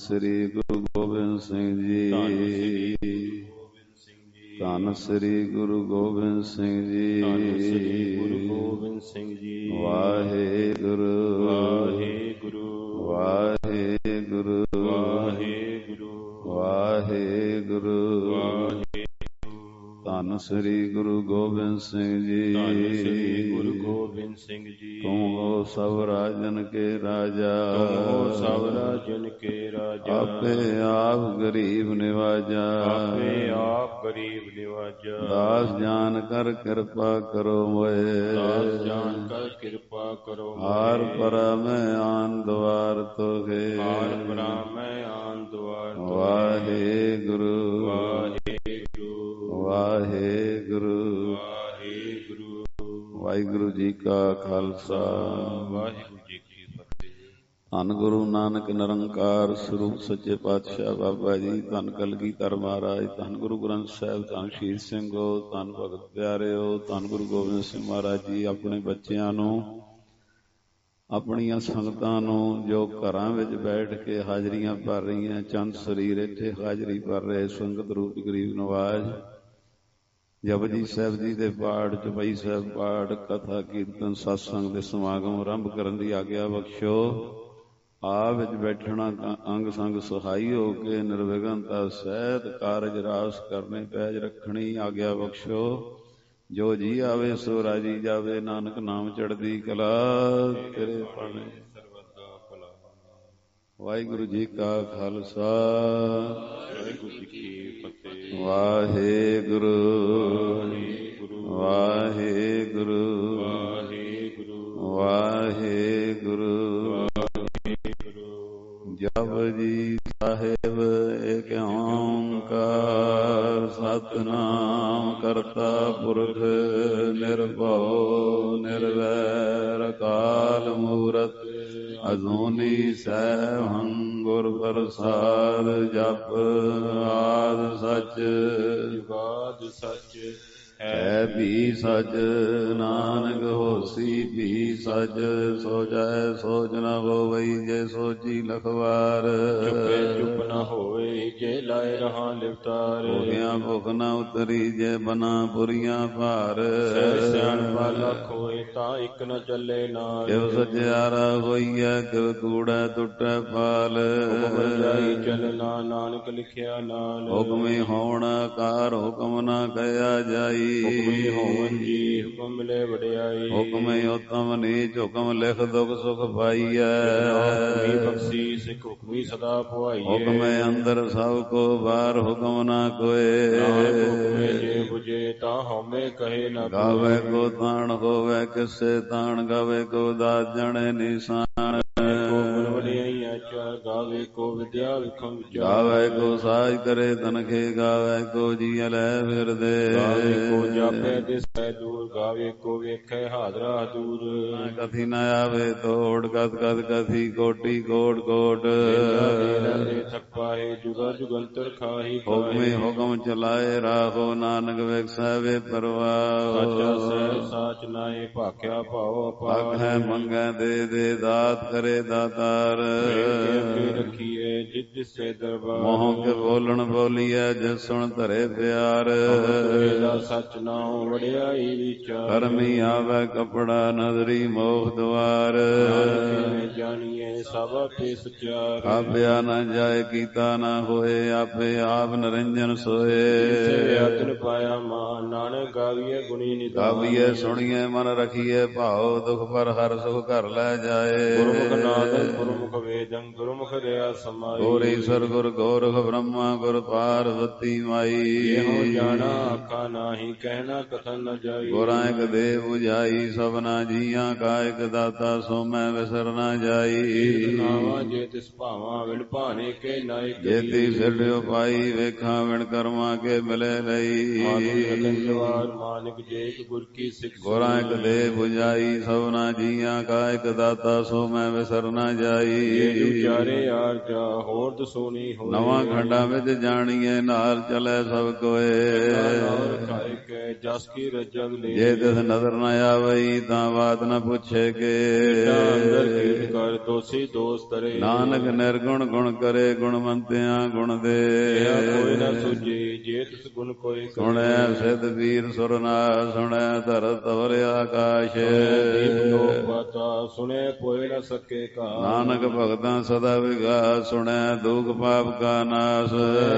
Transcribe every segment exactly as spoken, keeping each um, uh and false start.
ਸ੍ਰੀ ਗੁਰੂ ਗੋਬਿੰਦ ਸਿੰਘ ਜੀ। ਧੰਨ ਸ੍ਰੀ ਗੁਰੂ ਗੋਬਿੰਦ ਸਿੰਘ ਜੀ। ਗੁਰੂ ਗੋਬਿੰਦ ਸਿੰਘ ਜੀ। ਵਾਹਿਗੁਰੂ ਵਾਹਿਗੁਰੂ ਵਾਹਿਗੁਰੂ ਵਾਹਿਗੁਰੂ ਵਾਹਿਗੁਰੂ ਧੰਨ ਸ੍ਰੀ ਗੁਰੂ ਗੋਬਿੰਦ ਸਿੰਘ ਜੀ। ਧੰਨ ਸ੍ਰੀ ਗੁਰੂ ਗੋਬਿੰਦ ਸਿੰਘ ਜੀ। ਤੁਮ ਹੋ ਸਭ ਰਾਜਨ ਕੇ ਰਾਜਾ, ਤੁਮ ਹੋ ਸਭ ਰਾਜਨ ਕੇ ਰਾਜਾ। ਆਪੇ ਆਪ ਗਰੀਬ ਨਿਵਾਜਾ, ਆਪੇ ਆਪ ਗਰੀਬ ਨਿਵਾਜਾ। ਦਾਸ ਜਾਨ ਕਰ ਕਿਰਪਾ ਕਰੋ ਮੋਏ, ਦਾਸ ਜਾਨ ਕਰ ਕਿਰਪਾ ਕਰੋ ਮੋਏ। ਹਾਰ ਪਰਾ ਮੈਂ ਆਨ ਦਵਾਰ ਤੋਗੇ, ਹਾਰ ਪਰਾ ਮੈਂ ਆਨ ਦਵਾਰ ਤੋਗੇ। ਵਾਹਿਗੁਰੂ ਵਾਹਿਗੁਰੂ ਵਾਹਿਗੁਰੂ ਵਾਹਿਗੁਰੂ ਵਾਹਿਗੁਰੂ ਜੀ ਕਾ ਖਾਲਸਾ, ਵਾਹਿਗੁਰੂ ਜੀ ਕੀ ਫਤਿਹ। ਧੰਨ ਗੁਰੂ ਨਾਨਕ ਨਿਰੰਕਾਰ ਸਰੂਪ ਸੱਚੇ ਪਾਤਸ਼ਾਹ ਬਾਬਾ ਜੀ, ਧੰਨ ਕਲਗੀਧਰ ਮਹਾਰਾਜ, ਧੰਨ ਗੁਰੂ ਗ੍ਰੰਥ ਸਾਹਿਬ, ਧੰਨ ਸ਼ਹੀਦ ਸਿੰਘੋ, ਧੰਨ ਭਗਤ ਪਿਆਰਿਓ, ਧੰਨ ਗੁਰੂ ਗੋਬਿੰਦ ਸਿੰਘ ਮਹਾਰਾਜ ਜੀ ਆਪਣੇ ਬੱਚਿਆਂ ਨੂੰ, ਆਪਣੀਆਂ ਸੰਗਤਾਂ ਨੂੰ ਜੋ ਘਰਾਂ ਵਿੱਚ ਬੈਠ ਕੇ ਹਾਜ਼ਰੀਆਂ ਭਰ ਰਹੀਆਂ, ਚੰਦ ਸਰੀਰ ਇੱਥੇ ਹਾਜ਼ਰੀ ਭਰ ਰਹੇ ਸੰਗਤ ਰੂਪੀ ਗਰੀਬ ਨਵਾਜ਼, ਜਪਜੀ ਸਾਹਿਬ ਜੀ ਦੇ ਪਾਠ, ਚੌਪਈ ਸਾਹਿਬ ਪਾਠ, ਕਥਾ ਕੀਰਤਨ ਸਤਸੰਗ ਦੇ ਸਮਾਗਮ ਆਰੰਭ ਕਰਨ ਦੀ ਆਗਿਆ ਬਖਸ਼ੋ। ਆਪ ਵਿੱਚ ਬੈਠਣਾ ਅੰਗ ਸੰਗ ਸਹਾਈ ਹੋ ਕੇ ਨਿਰਵਿਘਨਤਾ ਸਹਿਤ ਕਾਰਜ ਰਾਸ ਕਰਨੇ ਪੈਜ ਰੱਖਣੀ ਆਗਿਆ ਬਖਸ਼ੋ। ਜੋ ਜੀ ਆਵੇ ਸੋ ਰਾਜੀ ਜਾਵੇ, ਨਾਨਕ ਨਾਮ ਚੜ੍ਹਦੀ ਕਲਾ ਤੇਰੇ ਪਾਣੇ ਸਰਬਦਾ ਭਲਾ। ਵਾਹਿਗੁਰੂ ਜੀ ਕਾ ਖਾਲਸਾ, ਵਾਹਿਗੁਰੂ ਜੀ ਕੀ ਫਤਿਹ। ਵਾਹਿਗੁਰੂ ਵਾਹਿਗੁਰੂ ਵਾਹਿਗੁਰੂ ਵਾਹਿਗੁਰੂ ਵਾਹਿਗੁਰੂ ਜਪਜੀ ਸਾਹਿਬ ਏਕ ਓਂਕਾਰ ਸਤਿਨਾਮ ਕਰਤਾ ਪੁਰਖ ਨਿਰਭਉ ਨਿਰਵੈਰ ਅਕਾਲ ਮੂਰਤ ਅਜੂਨੀ ਸੈਭੰ ਗੁਰ ਪ੍ਰਸਾਦ। ਜਪ ਆਦਿ ਸਚ ਜੁਗਾਦ ਸਚ ਹੈ ਵੀ ਸਚ, ਨਾਨਕ ਹੋਸੀ ਵੀ ਸਚ। ਸੋਚੈ ਸੋਚ ਨ ਹੋਵਈ ਜੇ ਸੋਚੀ ਲਖਵਾਰ, ਚੁੱਪੇ ਚੁੱਪ ਨ ਹੋਵੇ ਜੇ ਲਾਏ ਰਹਾ ਲਿਵਤਾਰ। ਭੁਖਿਆ ਭੁਖ ਨ ਉਤਰੀ ਜੇ ਬਨਾ ਪੁਰੀਆਂ ਭਾਰ, ਸਹਿ ਸਿਆਣਪਾ ਲੱਖ ਹੋਏ ਤਾਂ ਇੱਕ ਨ ਚੱਲੇ ਨਾਲ। ਕਿਵ ਸਚਿਆਰਾ ਹੋਈਐ ਕਿਵ ਕੂੜੈ ਟੁੱਟੈ ਪਾਲ, ਹੁਕਮ ਜਾਈ ਚੱਲਣਾ ਨਾਨਕ ਲਿਖਿਆ ਨਾਲ। ਹੁਕਮੀ ਹੋਣ ਕਾਰ ਹੁਕਮ ਨ ਕਹਿਆ ਜਾਈ, ਹੁਕਮੀ ਹੋਵਨ ਜੀ ਹੁਕਮ ਮਿਲੇ ਵਡਿਆਈ। ਹੁਕਮੇ ਉਤਮ ਨੀਚ ਹੁਕਮ ਲਿਖ ਦੁਖ ਸੁਖ ਪਾਈਐ, ਹੁਕਮੀ ਬਖਸ਼ੀ ਸਿੱਖ ਹੁਕਮੀ ਸਦਾ ਪੁਆਈਏ। ਹੁਕਮੇ ਅੰਦਰ ਸਭ ਕੋ ਬਾਹਰ ਹੁਕਮ ਨਾ ਕੋਏ, ਹੁਕਮੇ ਜੇ ਬੁਝੇ ਤਾਂ ਹਉਮੈ ਕਹੇ ਨਾ ਗਾਵੇ ਕੋ ਤਾਣ ਹੋਵੇ ਕਿਸੇ ਤਾਣ, ਗਾਵੇ ਕੋ ਦਾਸ ਜਣੇ ਨਿਸ਼ਾਨ। ਗਾਵੇ ਕੋ ਵਿਦਿਆ ਵਿਖਮ ਵਿਚਾਰ, ਗਾਵੇ ਕੋ ਸਾਜ ਕਰੇ ਤਨਖੇ, ਗਾਵੇ ਕੋ ਜੀ ਲੈ ਫਿਰਦੇ। ਗਾਵੇ ਕੋ ਜਾਪੇ ਦਿਸੈ ਦੂਰ, ਗਾਵੇ ਕੋ ਵੇਖੈ ਹਾਜ਼ਰਾ ਦੂਰ। ਕਥੀ ਨ ਆਵੇ ਤੋੜ ਕਥ ਕਥ ਕਥੀ ਕੋਟੀ ਕੋਟ ਕੋਟ, ਥਕ ਪਾਏ ਜੁਗਾ ਜੁਗੰਤਰ ਖਾਹੀ। ਹੁਕਮੇ ਹੁਕਮ ਚਲਾਏ ਰਾਹੋ, ਨਾਨਕ ਵੇਖੈ ਵੇ ਪਰਵਾਹ। ਸਾਚਾ ਸਹਿ ਸਾਚ ਨਾਏ ਭਾਖਿਆ ਭਾਉ ਅਪਾਰ, ਆਖੈ ਮੰਗੈ ਦੇ ਦੇ ਦਾਤ ਕਰੇ ਦਾਤਾਰ। ਰੱਖੀਏ ਜਿਸ ਦਿਸੇ ਦਰਬਾਰ, ਮੋਹ ਕੇ ਬੋਲਣ ਬੋਲੀਐ ਜਿਸ ਸੁਣ ਧਰੇ ਪਿਆਰ। ਸੱਚ ਨਾਉ ਵਡਿਆਈ ਵਿਚਾਰ, ਕਰਮੀ ਆਵੇ ਕਪੜਾ ਨਜ਼ਰੀ ਮੋਹ ਦੁਆਰ। ਜਾਣੀਏ ਸਭ ਆਪੇ ਸਚਿਆਰ, ਆਪਿਆ ਨਾ ਜਾਏ ਕੀਤਾ ਨਾ ਹੋਏ, ਆਪੇ ਆਪ ਨਿਰੰਜਨ ਸੋਏ। ਆਤਨ ਪਾਇਆ ਮਾਨ, ਨਾਨਕ ਗਾਵੀਏ ਗੁਣੀ ਨਿਧਾਨ। ਗਾਵੀਏ ਸੁਣੀਏ ਮਨ ਰਖੀਏ ਭਾਉ, ਦੁਖ ਪਰ ਹਰ ਸੁਖ ਘਰ ਲੈ ਜਾਏ। ਗੁਰਮੁਖ ਨਾਦੰ ਗੁਰਮੁਖ ਵੇਦੰ, ਗੁਰਮੁਖ ਰਿਆ ਸਮਾਈ। ਗੁਰ ਈਸਰ ਗੁਰ ਗੋਰਖ ਬ੍ਰਹਮਾ ਗੁਰ ਪਾਰਵਤੀ ਮਾਈ। ਇਹੋ ਜਾਣਾ ਆਖਾ ਨਾਹੀ, ਕਹਿਣਾ ਕਥਨ ਨ ਜਾਈ। ਗੁਰਾਂ ਇਕ ਦੇਵ 부ਝਾਈ, ਸਭਨਾ ਜੀਆਂ ਕਾ ਇਕ ਦਾਤਾ, ਸੋ ਮੈਂ ਵਿਸਰ ਨਾ ਜਾਈ। ਨਾਵਾ ਜੇ ਤਿਸ ਭਾਵਾਂ ਵਿਣ ਭਾਣੇ ਕੇ ਨਾਇਕ, ਜੇਤੀ ਸਿਰਡਿਓ ਪਾਈ ਵੇਖਾਂ ਵਿਣ ਕਰਮਾਂ ਕੇ ਮਿਲੇ ਲਈ। ਜਵਾਰ ਮਾਨਿਕ ਜੇ ਇੱਕ ਗੁਰ ਕੀ ਸਿੱਖ ਗੁਰਾਂ ਇੱਕ ਦੇ 부ਝਾਈ ਸਭਨਾ ਜੀਆਂ ਕਾ ਇੱਕ ਦਾਤਾ ਸੋ ਮੈਂ ਵਿਸਰ ਨਾ ਜਾਈ ਜੇ ਵਿਚਾਰੇ ਆਰ ਜਾ ਹੋਰ ਦਸੋਣੀ ਹੋਏ ਨਵਾਂ ਖੰਡਾਂ ਵਿੱਚ ਜਾਣੀਏ ਨਾਲ ਚਲੇ ਸਭ ਕੋਏ ਕੇ ਜਸ ਕੀ ਰਜਗ ਲੈ ਜੇ ਤਿਸ ਨਜ਼ਰ ਨਾ ਆਵਈ ਤਾਂ ਬਾਤ ਨਾ ਪੁੱਛੇ ਕੇ ਅੰਦਰ ਕੀਟ ਕਰ ਦੋਸੀ ਦੋਸ ਤਰੇ ਨਾਨਕ ਨਿਰਗੁਣ ਗੁਣ ਕਰੇ ਗੁਣਵੰਤਿਆਂ ਗੁਣ ਦੇ ਕੋਈ ਨਾ ਸੁਝੇ ਜੇ ਤਿਸ ਗੁਣ ਕੋਈ ਸੁਣਿਆ ਸਿੱਧ ਵੀਰ ਸੁਰਨਾ ਸੁਣਿਆ ਧਰਤ ਵਰ ਆਕਾਸ਼ ਪਤਾ ਸੁਣੇ ਕੋਈ ਨਾ ਸਕੇ ਕਾ ਨਾਨਕ ਭਗਤਾਂ ਸਦਾ ਵਿਗਾਸ ਸੁਣਿਆ ਦੁਖ ਪਾਪ ਕਾ ਨਾਸ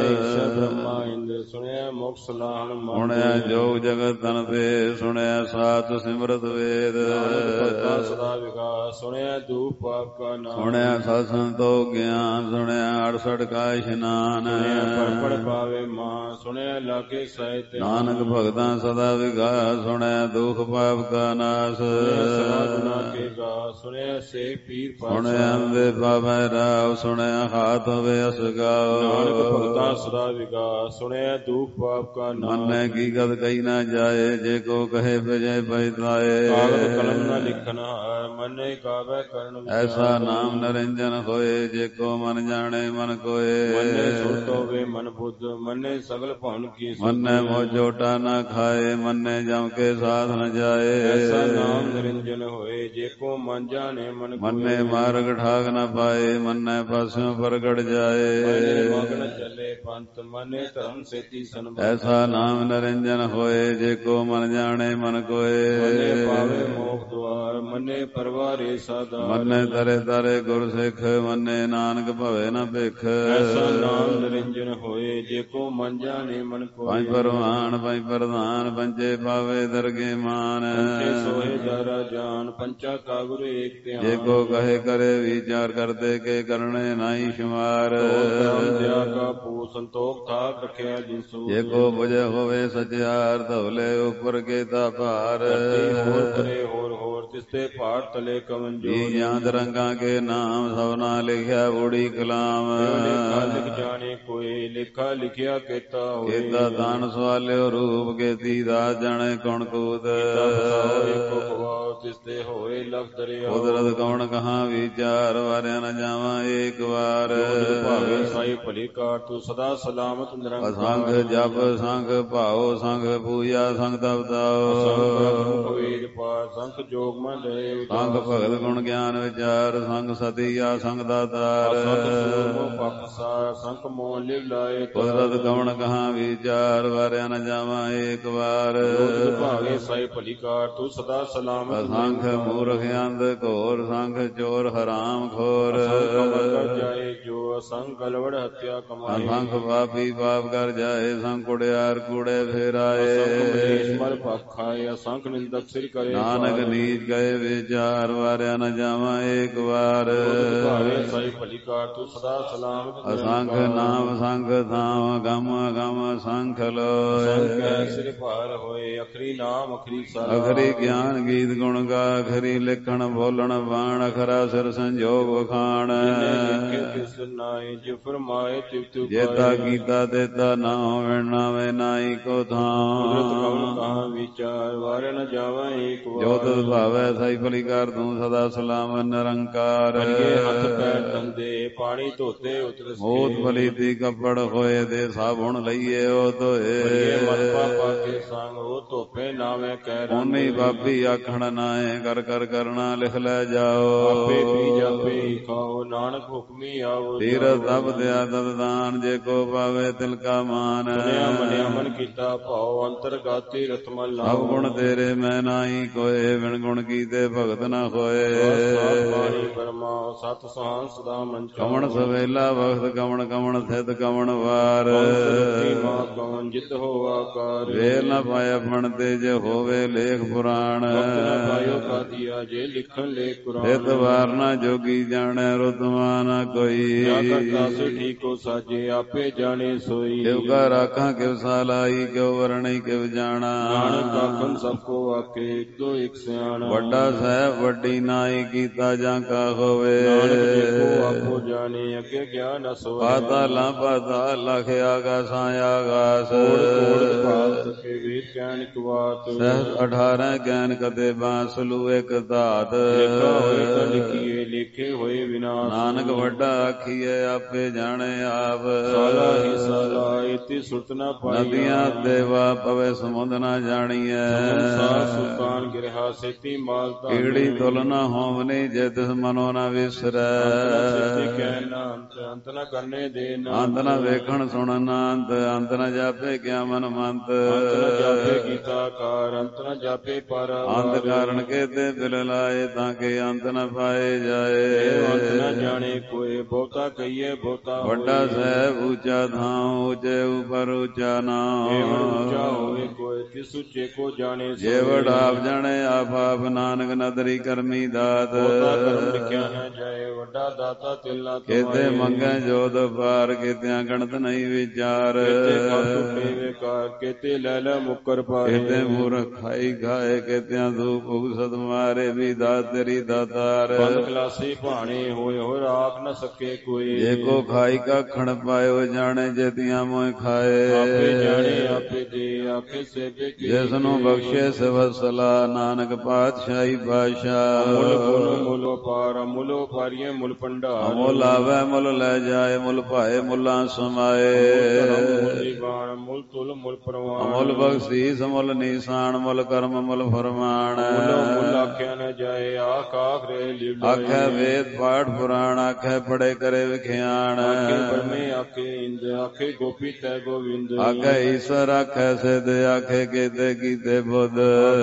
ਬ੍ਰਹਮਾ ਇੰਦਰ ਸੁਣਿਆ ਮੁਖ ਸਲਾਹਣ ਸੁਣਿਆ ਜੋਗ ਜਗਤ ਤਨ ਤੇ ਸੁਣਿਆ ਸਾਤ ਸਿਮਰਤ ਵੇਦ ਭਗਤਾਂ ਸਦਾ ਵਿਗਾਸ ਸੁਣਿਆ ਦੁਖ ਪਾਪ ਕਾ ਨਾਸ ਸੁਣਿਆ ਸਤ ਸੰਤੋਖ ਗਿਆਨ ਸੁਣਿਆ ਅੜਸਠ ਕਾ ਇਸ਼ਨਾਨ ਪੜ ਪਾਵੇ ਮਾਂ ਸੁਣਿਆ ਲਾਗੇ ਸਾਹਿਤ ਨਾਨਕ ਭਗਤਾਂ ਸਦਾ ਵਿਗਾਸ ਸੁਣਿਆ ਦੁਖ ਪਾਪ ਕਾ ਨਾਸ ਗੁਨਾ ਕੇ ਗਾ ਸੁਣਿਆ ਸੇ ਪੀਰ ਸੁਣਿਆ ਦੇ ਬਾਬਾ ਰਾਵ ਸੁਣਿਆ ਹਾਥ ਹੋਵੇ ਅਸਗਾਓ ਨਾਨਕ ਭਗਤਾਂ ਸਦਾ ਵਿਗਾਸ ਸੁਣਿਆ ਦੁਖ ਪਾਪ ਕਾ ਨਾਸ ਮੰਨੇ ਕੀ ਗਦ ਕਹੀ ਨਾ ਜਾਏ ਜੇ ਕੋ ਕਹੇ ਵਿਜੈ ਬੈਤਾਏ ਕਾਗਦ ਕਲਮ ਨਾ ਲਿਖਨ ਹਾਰ ਮੰਨੇ ਕਾਵੇ ਕਰਨ ਐਸਾ ਨਾਮ ਨਰਿੰਜਨ ਹੋਏ ਜੇ ਕੋ ਮਨ ਜਾਣੇ ਮਨ ਕੋਏ ਮੰਨੇ ਸੁਰਤ ਹੋਵੇ ਮਨ ਬੁੱਧ ਮੰਨੇ ਸਗਲ ਭਵਨ ਕੀ ਮੰਨੇ ਮੋ ਜੋਟਾ ਨਾ ਖਾਏ ਮੰਨੇ ਜਮ ਕੇ ਸਾਧ ਨ ਜਾਏ ਐਸਾ ਨਾਮ ਨਿਰੰਜਨ ਹੋਏ ਜੇ ਕੋ ਮਨ ਜਾਣੇ ਮਨ ਕੋਏ ਮੰਨੇ ਮਾਰਗ ਠਾਗ ਨ ਪਾਏ ਮੰਨੇ ਪਾਸਿਓਂ ਪ੍ਰਗਟ ਜਾਏ ਮੰਨੇ ਮਗਨ ਚੱਲੇ ਪੰਥ ਮੰਨੇ ਧਰਮ ਸੇਤੀ ਸੰਭਾਲ ਐਸਾ ਨਾਮ ਨਿਰੰਜਨ ਹੋਏ ਜੇ ਕੋ ਮਨ ਜਾਣੇ ਮਨ ਕੋਏ ਮੰਨੇ ਪਾਵੇ ਮੋਖ ਦੁਆਰ ਮੰਨੇ ਪਰਵਾਰੇ ਸਾਦਾ ਮੰਨੇ ਤਰੇ ਤਰੇ ਗੁਰ ਸਿੱਖ ਮੰਨੇ ਨਾਨਕ ਭਵੇ ਨ ਭਿਖ ਐਸਾ ਨਾਮ ਨਿਰੰਜਨ ਹੋਏ ਜੇ ਕੋ ਮਨ ਜਾਣੇ ਮਨ ਕੋਏ ਪੰਜ ਪਰਵਾਨ ਪੰਜ ਪ੍ਰਧਾਨ ਪੰਜੇ ਪਾਵੇ ਦਰਗੇ ਮਾਨ ਪੰਚੇ ਸੋਹੇ ਜਾਰਾ ਜਾਨ ਪੰਚਾ ਕਾ ਗੁਰ ਏਕ ਧਿਆਨ ਜੇ ਕੋ ਕਹੇ ਕਰੇ ਵਿਚਾਰ ਕਰਦੇ ਕੇ ਕਰਨੇ ਨਾਹੀ ਸ਼ੁਮਾਰ ਦਿਆ ਕਾ ਪੂ ਸੰਤੋਖ ਥਾਕ ਰਖਿਆ ਜਿਸੂ ਜੇ ਕੋ ਬੁਝੇ ਹੋਵੇ ਸਚਿਆਰ ਧਵਲੇ ਉਪਰ ਕੇ ਤਾ ਭਾਰ ਹੋਰ ਕਰੇ ਹੋਰ ਹੋਰ ਤਿਸਤੇ ਭਾਰ ਤਲੇ ਕਵਨ ਜੋ ਜੀ ਜਾਂਦ ਰੰਗਾਂ ਕੇ ਨਾਮ ਸਭਨਾ ਲਿਖਿਆ ਬੂੜੀ ਕਲਾਮ ਲੇਖਾ ਲਿਖ ਜਾਣੇ ਕੋਈ ਲੇਖਾ ਲਿਖਿਆ ਕੀਤਾ ਹੋਏ ਕੀਤਾ ਦਾਨ ਸਵਾਲਿਓ ਰੂਪ ਕੀਤੀ ਦਾਸ ਜਾਣੇ ਕੌਣ ਕੂਤ ਏਕੋ ਖਵਾਓ ਤਿਸਤੇ ਹੋਏ ਲਖ ਦਰਿਆ ਕੁਦਰਤ ਕੌਣ ਕਹਾਂ ਵਿਚਾਰ ਵਾਰਿਆ ਨ ਜਾਵਾਂ ਏਕ ਵਾਰ ਭਾਵੇ ਸਾਈ ਭਲੀ ਕਾਰ ਤੂੰ ਸਦਾ ਸਲਾਮਤ ਨਿਰੰਕਾਰ ਅਸੰਖ ਜਪ ਸੰਖ ਭਾਉ ਸੰਖ ਪੂਜਾ ਸੰਖ ਤਪਤਾਓ ਸੰਖ ਵੇਦ ਪਾਠ ਸੰਖ ਜੋਗ ਮਨ ਰਹੇ ਸੰਖ ਭਗਤ ਗੁਣ ਗਿਆਨ ਵਿਚਾਰ ਸੰਖ ਸਤਿਆ ਸੰਖ ਦਾਤਾਰ ਪਖਸਾਰ ਸੰਖ ਮੋਹ ਲਿਵ ਲਾਏ ਕੁਦਰਤ ਕੌਣ ਕਹਾਂ ਵਿਚਾਰ ਵਾਰਿਆ ਨ ਜਾਵਾਂ ਏਕ ਵਾਰ ਭਾਵੇ ਸਾਈ ਭਲੀ ਕਾਰ ਤੂੰ ਸਦਾ ਸਲਾਮਤ ਸੰਖ ਮੂਰਖ ਅੰਧ ਘੋਰ ਸੰਖ ਚੋਰ ਹਰਾਮ ਖੋਰ ਕਰ ਜਾਏ ਜੋ ਸੰਖ ਗਲਵੜ ਹੱਤਿਆ ਕਮਾਏ ਸੰਖ ਪਾਪੀ ਪਾਪ ਕਰ ਜਾਏ ਸੰਖ ਕੁੜਿਆਰ ਕੂੜੇ ਫੇਰਾਏ ਮਰ ਪਖਾਏ ਸੰਖ ਨਿੰਦਕ ਸਿਰ ਕਰੇ ਨਾਨਕ ਨੀਚ ਗਏ ਵਿਚਾਰ ਵਾਰਿਆ ਨ ਜਾਵਾਂ ਏਕ ਵਾਰ ਭਾਵੇ ਸਾਈ ਭਲੀ ਕਾਰ ਤੂੰ ਸਦਾ ਸਲਾਮਤ ਅਸੰਖ ਨਾਮ ਸੰਖ ਥਾਮ ਗਮ ਗਮ ਸੰਖ ਲੋਇ ਸਿਰ ਭਾਰ ਹੋਏ ਅਖਰੀ ਨਾਮ ਅਖਰੀ ਸਾਰਾ ਅਖਰੀ ਗਿਆਨ ਗੀਤ ਗੁਣ ਗਾ ਅਖਰੀ ਲਿਖਣ ਬੋਲਣ ਬਾਣ ਅਖਰਾ ਸਿਰ ਸੰਜੋਗ ਵਖਾਣ ਕਿਸ ਨਾਏ ਜੇ ਫਰਮਾਏ ਤਿਵ ਤਿਵ ਜੇਤਾ ਕੀਤਾ ਦੇਤਾ ਨਾ ਹੋਵੇ ਨਾਵੇਂ ਨਾਈ ਕੋ ਥਾਂ ਕਹਾਂ ਵਿਚਾਰ ਵਾਰ ਨ ਜਾਵਾਂ ਏਕ ਵਾਰ ਜੋ ਤਿਸ ਭਾਵੈ ਸਾਈ ਭਲੀ ਕਰ ਤੂੰ ਸਦਾ ਸਲਾਮ ਨਿਰੰਕਾਰ ਹੱਥ ਪੈਰ ਧੰਦੇ ਪਾਣੀ ਧੋਤੇ ਉਤਰ ਮੋਤ ਭਲੀ ਤੀ ਕੱਪੜ ਹੋਏ ਦੇ ਸਾਬੁਣ ਲਈਏ ਉਹ ਧੋਏ ਮਤ ਪਾਪਾ ਕੇ ਸੰਗ ਉਹ ਧੋਪੇ ਨਾਵੇਂ ਕਹਿ ਉਨੀ ਬਾਬੀ ਆਖਣ ਨਾਏ ਕਰ ਕਰ ਕਰਨਾ ਲਿਖ ਲੈ ਜਾਓ ਆਪੇ ਪੀ ਜਾਪੇ ਖਾਓ ਨਾਨਕ ਹੁਕਮੀ ਆਵੋ ਤੀਰਥ ਤਪ ਦਿਆ ਦਦਾਨ ਜੇ ਕੋ ਪਾਵੇ ਤਿਲ ਕਾ ਮਾਨ ਸੁਨਿਆ ਮੰਨਿਆ ਮਨ ਕੀਤਾ ਭਾਉ ਅੰਤਰਗਾਤੀ ਰਤਮਲ ਲਾਓ ਸਭ ਗੁਣ ਤੇਰੇ ਮੈਂ ਨਾਹੀ ਕੋਏ ਬਿਨ ਗੁਣ ਕੀਤੇ ਭਗਤ ਨਾ ਹੋਏ ਬਾਣੀ ਬਰਮਾ ਸਤ ਸਹਾਨ ਸਦਾ ਮਨ ਕਵਣ ਸਵੇਲਾ ਵਖਤ ਕਵਣ ਕਵਣ ਥਿਤ ਕਵਣ ਵਾਰ ਮਾਂ ਕਵਣ ਜਿਤ ਹੋ ਆਕਾਰ ਵੇਲ ਨਾ ਪਾਇਆ ਫਣ ਤੇ ਜੇ ਹੋਵੇ ਲੇਖ ਪੁਰਾਣ ਪਾਇਓ ਕਾਦੀਆ ਜੇ ਲਿਖਣ ਲੈ ਕੁਰਾਨ ਥਿਤ ਵਾਰ ਨਾ ਜੋਗੀ ਜਾਣੈ ਰੁਤਮਾ ਨਾ ਕੋਈ ਕਰਤਾ ਸੇ ਠੀਕੋ ਸਾਜੇ ਆਪੇ ਜਾਣੇ ਸੋਈ। ਕਿਵ ਕਾ ਰਾਖਾਂ ਕਿਵ ਸਾਲਾਈ ਕਿਵ ਵਰਣਈ ਕਿਵ ਜਾਣਾ। ਨਾਨਕ ਆਖਣ ਸਭ ਕੋ ਆਕੇ ਇਕੋ ਇਕ ਸਿਆਣਾ। ਵੱਡਾ ਸਾਹਿਬ ਵੱਡੀ ਨਾਈ ਕੀਤਾ ਜਾਂ ਕਾ ਹੋਵੇ। ਨਾਨਕ ਦੇਖੋ ਆਪੋ ਜਾਣੇ ਅੱਗੇ ਗਿਆਨ ਅਸੋਏ। ਪਾਤਾਲਾਂ ਪਾਤਾਲ ਲਖ ਆਗਾਸਾਂ ਆਗਾਸ। ਕੋੜ ਕੋੜ ਪਾਤ ਕੇ ਵੀਰ ਕਹਿਣ ਇਕ ਬਾਤ। ਸਹਿਸ ਅਠਾਰਾਂ ਗਿਆਨ ਕਤੇ ਬਾਂਸਲੂ ਇਕ ਧਾਤ। ਲਿਖਾ ਹੋਏ ਤਾਂ ਲਿਖੀਏ ਲਿਖੇ ਹੋਏ ਵਿਨਾਸ਼। ਨਾਨਕ ਵੱਡਾ ਆਖੀਏ ਆਪੇ ਜਾਣੇ ਆਪ। ਸਾਲਾ ਹੀ ਸਾਲਾ ਇਤੀ ਸੁਰਤ ਨਾ ਪਾਈ। ਨਦੀਆਂ ਦੇਵਾ ਪਵੇ ਸਮੁੰਦ ਨਾ ਜਾਣੀਐ। ਸੰਸਾਰ ਸੁਲਤਾਨ ਗਿਰਹਾ ਸੇਤੀ ਮਾਲ ਧਾਨੀ। ਕੀੜੀ ਤੁਲ ਨਾ ਹੋਵਨੀ ਜੇ ਤਿਸ ਮਨੋ ਨਾ ਵਿਸਰੈ। ਕਹਿ ਨਾ ਅੰਤ ਅੰਤ ਨਾ ਕਰਨੇ ਦੇ ਨਾ। ਅੰਤ ਨਾ ਵੇਖਣ ਸੁਣਨ ਨਾ ਅੰਤ। ਅੰਤ ਨਾ ਜਾਪੇ ਕਿਆ ਮਨ ਮੰਤ। ਅੰਤ ਨਾ ਜਾਪੇ ਕੀਤਾ ਕਾਰ। ਅੰਤ ਨਾ ਜਾਪੇ ਪਾਰਾ। ਅੰਤ ਕਾਰਨ ਕੇਤੇ ਬਿਲ ਲਾਏ ਤਾਂ ਕਿ ਅੰਤ ਨਾ ਪਾਏ ਜਾਏ। ਅੰਤ ਨਾ ਜਾਣੇ ਕੋਏ ਬਹੁਤਾ ਕਹੀਏ ਬਹੁਤਾ ਵੱਡਾ ਸਾਹਿਬ ਉੱਚਾ ਥਾਂ ਉੱਚੇ ਉਪਰ ਉੱਚਾ ਨਾਮ। ਉੱਚਾ ਹੋਵੇ ਕੋਈ ਤਿਸ ਉੱਚੇ ਕੋ ਜਾਣੇ। ਜੇ ਵਡ ਆਪ ਜਾਣੇ ਆਪ ਆਪ ਨਾਨਕ ਨਦਰੀ ਕਰਮੀ ਦਾਤ। ਬਹੁਤਾ ਕਰਮ ਲਿਖਿਆ ਨਾ ਜਾਏ ਵੱਡਾ ਦਾਤਾ ਤਿਲਨਾ ਕੇਤੇ ਮੰਗੈ ਜੋਤ ਪਾਰ ਕੇਤਿਆਂ ਗਣਤ ਨਹੀਂ ਵਿਚਾਰ। ਕੇਤੇ ਕਾ ਟੁੱਟੇ ਵੇਕਾਰ ਕੇਤੇ ਲੈ ਲੈ ਮੁਕਰ ਪਾਏ। ਕੇਤੇ ਮੂਰਖ ਖਾਈ ਖਾਏ ਕੇਤਿਆਂ ਧੂਪ ਉਗਸਤ ਮਾਰੇ ਵੀ ਦਾਤ ਤੇਰੀ ਦਾਤਾਰ। ਬੰਦ ਖਲਾਸੀ ਭਾਣੇ ਹੋਏ ਹੋ ਰਾਖ ਨ ਸਕੇ ਕੋਈ। ਜੇ ਕੋ ਖਾਈ ਕਾ ਖਣ ਪਾਇਓ ਜਾਣੇ ਜੇਤੀਆਂ ਮੋਇ ਖਾਏ। ਆਪੇ ਜਾਣੇ ਆਪੇ ਦੇ ਆਪੇ ਸੇਵੇ ਕੀ। ਜਿਸ ਨੂੰ ਬਖਸ਼ੇ ਸਵਸਲਾ ਨਾਨਕ ਪਾਤਸ਼ਾਹੀ ਬਾਦਸ਼ਾਹ। ਮੁੱਲ ਮੁੱਲ ਮੁੱਲ ਪਾਰ ਮੁੱਲ ਪਾਰੀਏ ਮੁੱਲ ਭੰਡਾਰ। ਮੁੱਲ ਆਵੇ ਮੁੱਲ ਲੈ ਜਾਏ ਮੁੱਲ ਭਾਏ ਮੁੱਲਾਂ ਸਮਾਏ। ਮੁੱਲ ਤੁਲ ਮੁੱਲ ਪ੍ਰਵਾਨ। ਮੁੱਲ ਬਖਸ਼ੀਸ ਮੁੱਲ ਨੀਸਾਨ ਮੁੱਲ ਕਰਮ ਮੁੱਲ ਫਰਮਾਨ। ਮੁੱਲ ਆਖਿਆ ਨ ਜਾਏ ਆਖ ਆਖ ਰੇ ਲੀਲਾ। ਆਖੇ ਵੇਦ ਪਾਠ ਪੁਰਾਣ ਆਖੇ ਪੜੇ ਕਰੇ ਵਿਖਿਆਣ। ਆਖੇ ਬ੍ਰਹਮੇ ਆਖੇ ਇੰਦ ਆਖੇ ਗੋਪੀ ਤੈ ਗੋਵਿੰਦ। ਆਖੇ ਈਸ਼ਵਰ ਆਖੇ ਸਿਧ ਆਖੇ ਕੇਤੇ ਕੀਤੇ ਬੁੱਧ।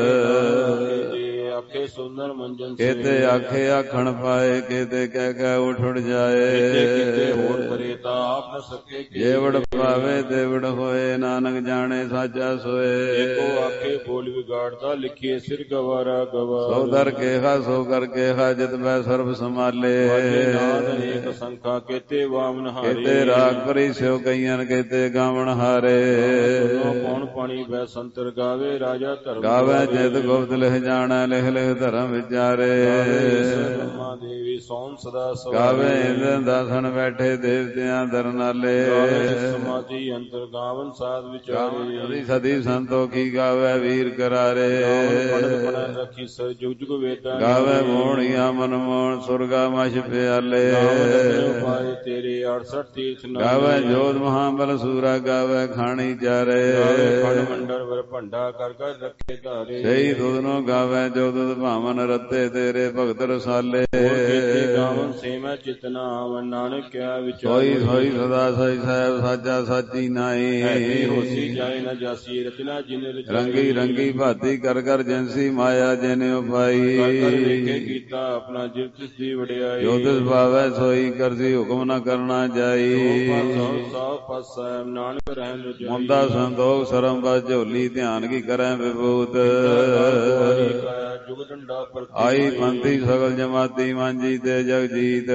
ਆਖੇ ਸੁੰਦਰ ਮੰਜਨ ਕੇਤੇ ਆਖੇ ਆਖਣ ਪਾਏ ਕੇਤੇ ਕਹਿ ਕਹਿ ਉਠ ਉਠ ਜਾਏ। ਕਿਤੇ ਹੋਰ ਕਰੇ ਤਾਂ ਆਪ ਨ ਸਕੇ। ਜੇ ਵਡ ਪਾਵੇ ਤੇ ਵਡ ਹੋਏ ਨਾਨਕ ਜਾਣੇ ਸਾਚਾ ਸੋਏ। ਏਕੋ ਆਖੇ ਬੋਲ ਵਿਗਾੜਦਾ ਲਿਖੀਏ ਸਿਰ ਗਵਾਰਾ ਗਵਾਰ। ਸੋ ਦਰ ਕੇਹਾ ਸੋ ਕਰ ਕੇਹਾ ਜਿਤ ਮੈਂ ਸਰਬ ਸੰਭਾਲੇ। ਨਾਦ ਅਨੇਕ ਸੰਖਾ ਕੇਤੇ ਵਾਮਨ ਹਾਰੇ। ਕੇਤੇ ਰਾਗ ਭਰੀ ਸਿਓ ਕਈਆਂ ਕੇਤੇ ਗਾਵਣ ਹਾਰੇ। ਕੌਣ ਪਾਣੀ ਵੈ ਸੰਤਰ ਗਾਵੇ ਰਾਜਾ ਧਰਮ। ਗਾਵੇ ਜਿਤ ਗੁਪਤ ਲਿਖ ਜਾਣੈ ਲਿਖ ਲਿਖ ਧਰਮ ਵਿਚਾਰੇ। ਬ੍ਰਹਮਾ ਦੇਵੀ ਸੋਮ ਸਦਾ ਸਵਾਰੇ। ਗਾਵੇ ਇੰਦਰ ਦਾਸਨ ਬੈਠੇ ਦੇਵਤਿਆਂ ਦਰਨਾਲੇ। ਸਮਾਧੀ ਅੰਤਰ ਗਾਵਨ ਸਾਧ ਵਿਚਾਰੇ। ਸਦੀ ਸੰਤੋਖੀ ਗਾਵੇ ਵੀਰ ਕਰਾਰੇ। ਪੜਨ ਪੜਨ ਰੱਖੀ ਸਰ ਜੁਗ ਜੁਗ ਵੇਦਾਂ। ਗਾਵੇ ਮੋਹਣੀਆਂ ਮਨ ਮੋਹਣ ਸੁਰਗਾ ਮਛ ਪਿਆਲੇ। ਪਾਏ ਤੇਰੇ ਅੜਸਠ ਤੀਰਥ ਨਾਲੇ। ਗਾਵੇ ਜੋਧ ਮਹਾਬਲ ਸੂਰਾ ਗਾਵੇ ਖਾਣੀ ਚਾਰੇ। ਖੰਡ ਮੰਡਲ ਵਰ ਭੰਡਾ ਕਰ ਕਰ ਰੱਖੇ ਧਾਰੇ। ਸਹੀ ਦੁਧ ਨੂੰ ਗਾਵੇ ਜੋ ਦੁਧ ਭਾਵਨ ਰੱਤੇ ਤੇਰੇ ਭਗਤ ਰਸਾਲੇ। ਗਾਵਨ ਸੇਮੈ ਚਿਤਨਾ ਆਵਨ ਨਾਨਕ ਕਿਆ ਵਿਚਾਰ। ਹੋਈ ਹੋਈ ਸਦਾ ਸਈ ਸਾਹਿਬ ਸਾਚਾ ਸਾਚੀ ਨਾਈ। ਹੋਸੀ ਜਾਏ ਨ ਜਾਸੀ ਰਚਨਾ ਜਿਨ ਰਚਾਈ। ਰੰਗੀ ਰੰਗੀ ਭਾਤੀ ਕਰ ਕਰ ਜਿਨਸੀ ਮਾਇਆ ਜਿਨ ਉਪਾਈ। ਕਰ ਕਰ ਵੇਖੇ ਕੀਤਾ ਆਪਣਾ ਜਿਵ ਤਿਸ ਦੀ ਵਡਿਆਈ। ਜੋ ਤਿਸ ਭਾਵੈ ਸੋਈ ਕਰਸੀ ਹੁਕਮ ਨ ਕਰਨਾ ਜਾਈ। ਸਭ ਪਾਸਾ ਨਾਨਕ ਰਹਿਣ ਰਜਾਈ। ਮੁੰਦਾ ਸੰਤੋਖ ਸਰਮ ਬਸ ਝੋਲੀ ਧਿਆਨ ਕੀ ਕਰੈ ਵਿਭੂਤ। ਜੁਗ ਡੰਡਾ ਪਰ ਆਈ ਪੰਥੀ ਸਗਲ ਜਮਾਤੀ ਮਾਂਜੀ ਤੇ ਜਗ ਜੀਤ।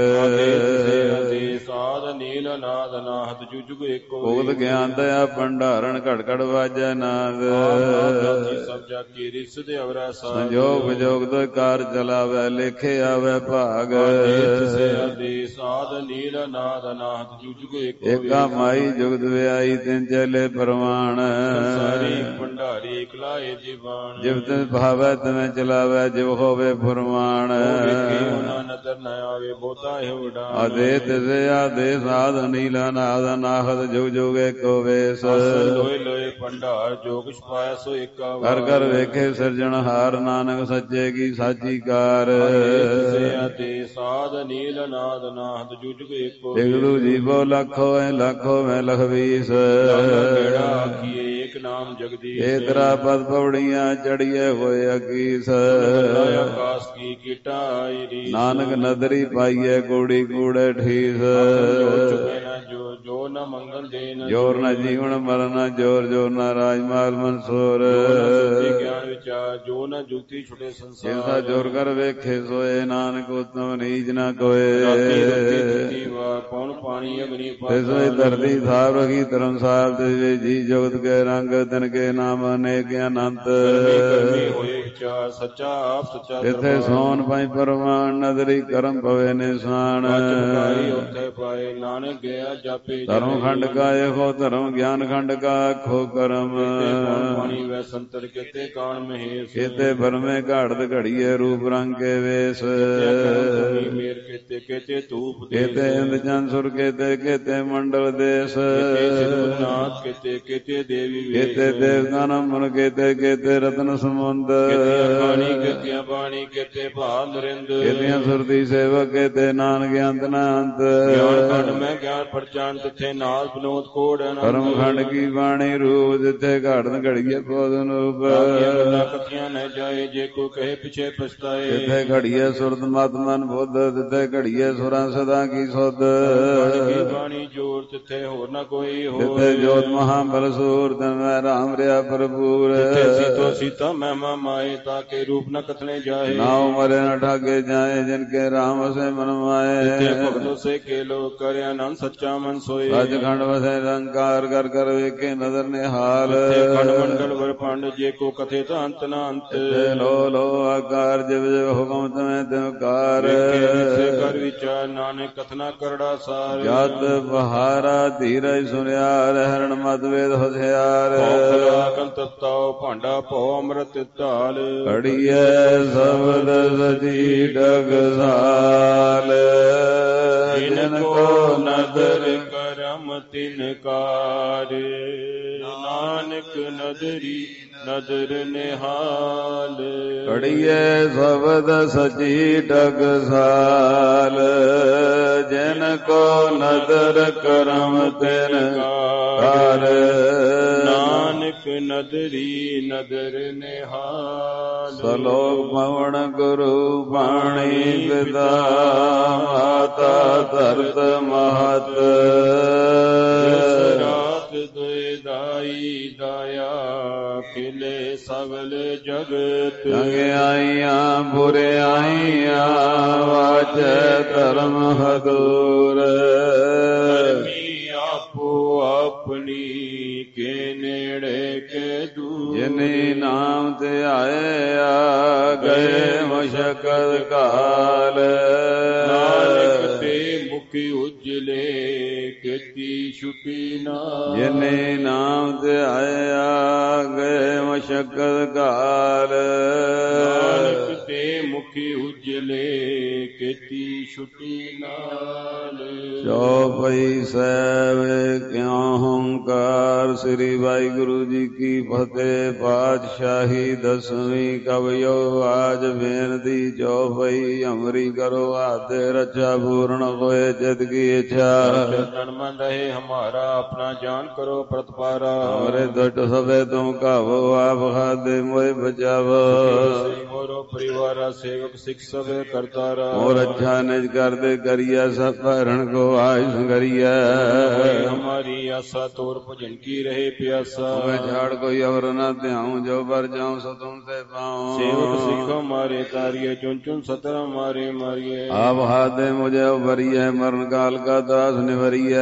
ਸਾਧ ਨੀਲ ਨਾਦ ਨਾਹਤ ਜੁਗ ਜੁਗ ਏਕੋ। ਭੁਗਤ ਗਿਆਨ ਦਇਆ ਭੰਡਾਰਨ ਘੜ ਘੜ ਵਾਜੈ ਨਾਦ। ਸਭ ਜਾ ਕੀ ਰਿਸਦ ਅਵਰੈ ਸਾਧ। ਸੰਜੋਗ ਵਿਜੋਗ ਦੋ ਕਾਰ ਚਲਾਵੈ ਲੇਖੇ ਆਵੈ ਭਾਗ। ਸਾਧ ਨੀਲ ਨਾਦ ਨਾਹਤ ਜੁਗ ਜੁਗ ਏਕੋ। ਏਕਾ ਮਾਈ ਜੁਗਤ ਵਿਆਈ ਤਿਨ ਚਲੇ ਪ੍ਰਮਾਣ। ਸਾਰੀ ਭੰਡਾਰੀ ਇਕਲਾਏ ਜੀਵਾਨ। ਜਿਵ ਤਿਨ ਭਾਵੈ ਤਿਵੇਂ ਚਲਾਵੈ ਜਿਵ ਹੋਵੇ ਫੁਰਮਾਨ। ਨਦਰ ਨ ਆਵੇ ਬਹੁਤਾ ਇਹੋ ਉਡਾਨ। ਆਦੇ ਤਿਸੇ ਆਦੇ ਸਾਧ ਨੀਲਾ ਨਾਦ ਨਾਹਤ ਜੁਗ ਜੁਗ ਏਕੋ ਵੇਸ। ਲੋਏ ਲੋਏ ਭੰਡਾਰ ਜੋ ਕੁਛ ਪਾਇਆ ਸੋ ਏਕਾ ਕਰ ਕਰ ਵੇਖੇ ਸਿਰਜਣਹਾਰ ਨਾਨਕ ਸੱਚੇ ਕੀ ਸਾਚੀ ਕਾਰ। ਤਿਸੇ ਆਦੇ ਸਾਧ ਨੀਲ ਨਾਦ ਨਾਹਤ ਜੁਗ ਜੁਗ ਏਕੋ। ਇਗਲੂ ਜੀਵੋ ਲੱਖੋ ਐ ਲੱਖੋ ਮੈਂ ਲਖਵੀਸ। ਕਿਹੜਾ ਆਖੀਏ ਏਕ ਨਾਮ ਜਗਦੀਸ਼। ਏ ਤਰਾ ਪਦ ਪੌੜੀਆਂ ਚੜੀਏ ਹੋਏ ਅਕੀਸ। ਆਕਾਸ ਕੀ ਕੀਟਾ ਆਈ ਰੀਸ। ਨਾਨਕ ਨਦਰੀ ਪਾਈਏ ਕੂੜੀ ਕੂੜੇ ਠੀਸ। ਜੋ ਚੁਕੇ ਨਾ ਜੋ ਜੋ ਜੋ ਨ ਮੰਗਲ ਦੇ ਨ ਜੋਰ ਨਾ ਜੀਵਨ ਮਰਨ ਜੋਰ ਜੋਰ ਨਾ ਰਾਜਮਾਲ ਮਨਸੂਰ ਗਿਆਨ ਵਿਚਾਰ ਜੋ ਨ ਜੁਗਤੀ ਛੁਟੇ ਸੰਸਾਰ ਜਿਸਾ ਜੋਰ ਕਰ ਵੇਖੇ ਸੋਏ ਨਾਨਕ ਉਤਮ ਨੀਚ ਨਾ ਕੋਏ ਪੌਣ ਪਾਣੀ ਅਗਨੀ ਤਿਸੋਈ ਧਰਤੀ ਥਾਪ ਰਖੀ ਧਰਮਸਾਲ ਤੇ ਜੀ ਜਗਤ ਕੇ ਰੰਗ ਤਿਨ ਕੇ ਨਾਮ ਅਨੇਕ ਅਨੰਤ ਹੋਏ ਵਿਚਾਰ ਸੱਚਾ ਆਪ ਸੱਚਾ ਜਿਥੇ ਸੋਨ ਪਾਈ ਪਰਵਾਨ ਨਦਰੀ ਕਰਮ ਪਵੇ ਨਿਸ਼ਾਨ ਉੱਥੇ ਪਾਏ ਨਾਨਕ ਗਿਆ ਜਾਪੇ ਧਰਮ ਖੰਡ ਕਾ ਇਹੋ ਧਰਮ ਗਿਆਨ ਖੰਡ ਕਾ ਆਖੋ ਕਰਮ ਪਾਣੀ ਵੈ ਸੰਤਰ ਕਿਤੇ ਕਾਣ ਮਹੇਸ਼ ਕਿਤੇ ਭਰਮੇ ਘਾੜਤ ਘੜੀਏ ਰੂਪ ਰੰਗ ਕੇ ਵੇਸ ਮੇਰ ਕਿਤੇ ਕਿਤੇ ਧੂਪ ਕਿਤੇ ਇੰਦ ਚੰਦ ਸੁਰ ਕਿਤੇ ਕਿਤੇ ਮੰਡਲ ਦੇਸ ਨਾਥ ਕਿਤੇ ਕਿਤੇ ਦੇਵੀ ਕਿਤੇ ਦੇਵਤਾ ਨਮਨ ਕਿਤੇ ਕਿਤੇ ਰਤਨ ਸਮੁੰਦ ਪਾਣੀ ਕਿਤੇ ਪਾਣੀ ਕਿਤੇ ਭਾਲ ਨਰਿੰਦ ਕਿਤਿਆਂ ਸੁਰਤੀ ਸੇਵਕ ਕਿਤੇ ਨਾਨਕ ਅੰਤ ਨਾ ਅੰਤ ਗਿਆਨ ਖੰਡ ਮੈਂ ਗਿਆਨ ਪਰਚਾਨ ਤਿੱਥੇ ਨਾਲ ਬਨੋਦ ਕੋੜ ਪਰਮ ਖੰਡ ਕੀ ਬਾਣੀ ਰੂਪ ਜਿੱਥੇ ਘੜਨ ਘੜੀਏ ਪੋਦਨ ਰੂਪ ਕਥੀਆਂ ਨ ਜਾਏ ਜੇ ਕੋ ਕਹੇ ਪਿਛੇ ਪਛਤਾਏ ਜਿੱਥੇ ਘੜੀਏ ਸੁਰਤ ਮਤ ਮਨ ਬੁੱਧ ਜਿੱਥੇ ਘੜੀਏ ਸੁਰਾਂ ਸਦਾ ਕੀ ਸੁਧ ਬਾਣੀ ਜੋਰ ਤਿੱਥੇ ਹੋਰ ਨਾ ਕੋਈ ਹੋਰ ਜਿੱਥੇ ਜੋਤ ਮਹਾ ਬਲ ਸੂਰ ਤਨ ਮੈਂ ਰਾਮ ਰਿਆ ਭਰਪੂਰ ਸੀਤੋ ਸੀਤਾ ਮਹਿਮਾ ਮਾਏ ਤਾਕੇ ਰੂਪ ਨ ਕਥਨੇ ਜਾਏ ਨਾਉ ਮਰੇ ਨ ਠਾਗੇ ਜਾਏ ਜਿਨ ਕੇ ਰਾਮ ਵਸੇ ਮਨ ਮਾਏ ਭਗਤੋ ਸੇ ਕੇ ਲੋ ਕਰਿ ਆਨੰਦ ਸੱਚਾ ਮਨ ਸੋਏ ਸੱਚ ਖੰਡ ਵਸੇ ਰੰਕਾਰ ਕਰ ਕਰ ਵੇਖੇ ਨਦਰ ਨਿਹਾਲ ਖੰਡ ਮੰਡਲ ਵਰ ਪੰਡ ਜੇ ਕੋ ਕਥੇ ਤਾਂ ਅੰਤ ਨਾ ਅੰਤ ਲੋ ਲੋ ਆਕਾਰ ਜਿਵ ਜਿਵ ਹੁਕਮ ਤਮੈ ਤਿਵਕਾਰ ਕਰ ਵਿਚਾਰ ਨਾਨਕ ਕਥਨਾ ਕਰੜਾ ਸਾਰ ਜਤ ਬਹਾਰਾ ਧੀਰਜ ਸੁਨਿਆਰ ਹਰਣ ਮਤ ਵੇਦ ਹੁਸਿਆਰ ਕੰਤਤਾਉ ਭਾਂਡਾ ਭਉ ਅੰਮ੍ਰਿਤ ਢਾਲ ਘੜੀਐ ਸਬਦ ਸਜੀ ਡਗਸਾਲ ਜਿਨ ਕੋ ਨਦਰ ਕਰਮ ਤਿਨ ਕਾਰ ਨਾਨਕ ਨਦਰੀ ਨਦਰ ਨਿਹਾਲ ਘੜੀਐ ਸਬਦ ਸਜੀ ਡਗਸਾਲ ਜਿਨ ਕੋ ਨਦਰ ਕਰਮ ਤਿਨ ਕਾਰ ਨਾਨਕ ਨਦਰੀ ਨਦਰ ਨਿਹਾਲ ਸਲੋਕ ਪਵਨ ਗੁਰੂ ਬਾਣੀ ਪਿਤਾ ਮਾਤਾ ਧਰਤ ਮਹਤ ਰਾਤ ਦੁਇਦਾਈ ਦਾਇਆ ਖਿਲੇ ਸਗਲ ਜਗਤ ਚੰਗਿਆਈਆਂ ਬੁਰਿਆਈਆਂ ਵਾਚੈ ਧਰਮ ਹਦੂਰ ਆਪੋ ਆਪਣੀ ਕੇ ਨੇੜੇ ਕੇ ਦੂਰ ਜਿਨੇ ਨਾਮ ਤੇ ਆਏ ਆ ਗਏ ਮਸ਼ਕਲ ਕਾਲ ਨਾਨਕ ਤੇ ਮੁਖੀ ਉਜਲੇ ਕੀਤੀ ਛੁਟੀ ਨਾ ਜਿਨੇ ਨਾਮ ਤੇ ਆਏ ਆ ਗਏ ਮਸ਼ਕਲ ਕਾਲ ਨਾਨਕ ਤੇ ਮੁਖੀ ਉਜਲੇ ਕੀਤੀ ਛੁਟੀ ਨਾਲ ਚੌਪਈ ਸਾਹਿਬ ਕਿਉ ਹੰਕਾਰ ਸ੍ਰੀ ਵਾਹਿਗੁਰੂ ਜੀ ਕੀ ਫਤਿਹ। ਪਾਤਸ਼ਾਹੀ ਦਸਵੀਂ ਕਵਿਓ ਆਜ ਬੇਨਤੀ ਚੌਪਈ ਅਮਰੀ ਕਰੋ ਆਤੇ ਰਚਾ ਪੂਰਨ ਹੋਏ ਜਿਤ ਕੀ ਇੱਛਾ ਚਰਨ ਮਨ ਰਹੇ ਹਮਾਰਾ ਆਪਣਾ ਜਾਨ ਕਰੋ ਪ੍ਰਤਪਾਰਾ ਹਮਰੇ ਦੁੱਟ ਸਭੇ ਤੁਮ ਕਾਵੋ ਆਪ ਖਾਦੇ ਮੋਏ ਬਚਾਵੋ ਮੋਰੋ ਪਰਿਵਾਰਾ ਸੇਵਕ ਸਿੱਖ ਸਭੇ ਕਰਤਾਰਾ ਮੋਰ ਅੱਛਾ ਨਿਜ ਕਰਦੇ ਕਰੀਆ ਸਭ ਭਰਨ ਕੋ ਆਇ ਸੰਗਰੀਆ हमारी आशा तोर भजन की रहे प्यासा मैं झाड़ कोई और न ध्याऊं जो बर जाऊं सो तुमसे पाऊं सेवक सिख हमारे तारिये चुन चुन सतर हमारे मारिये आप हाथ दे मुझे उभरिए मरण काल का दास निवरिए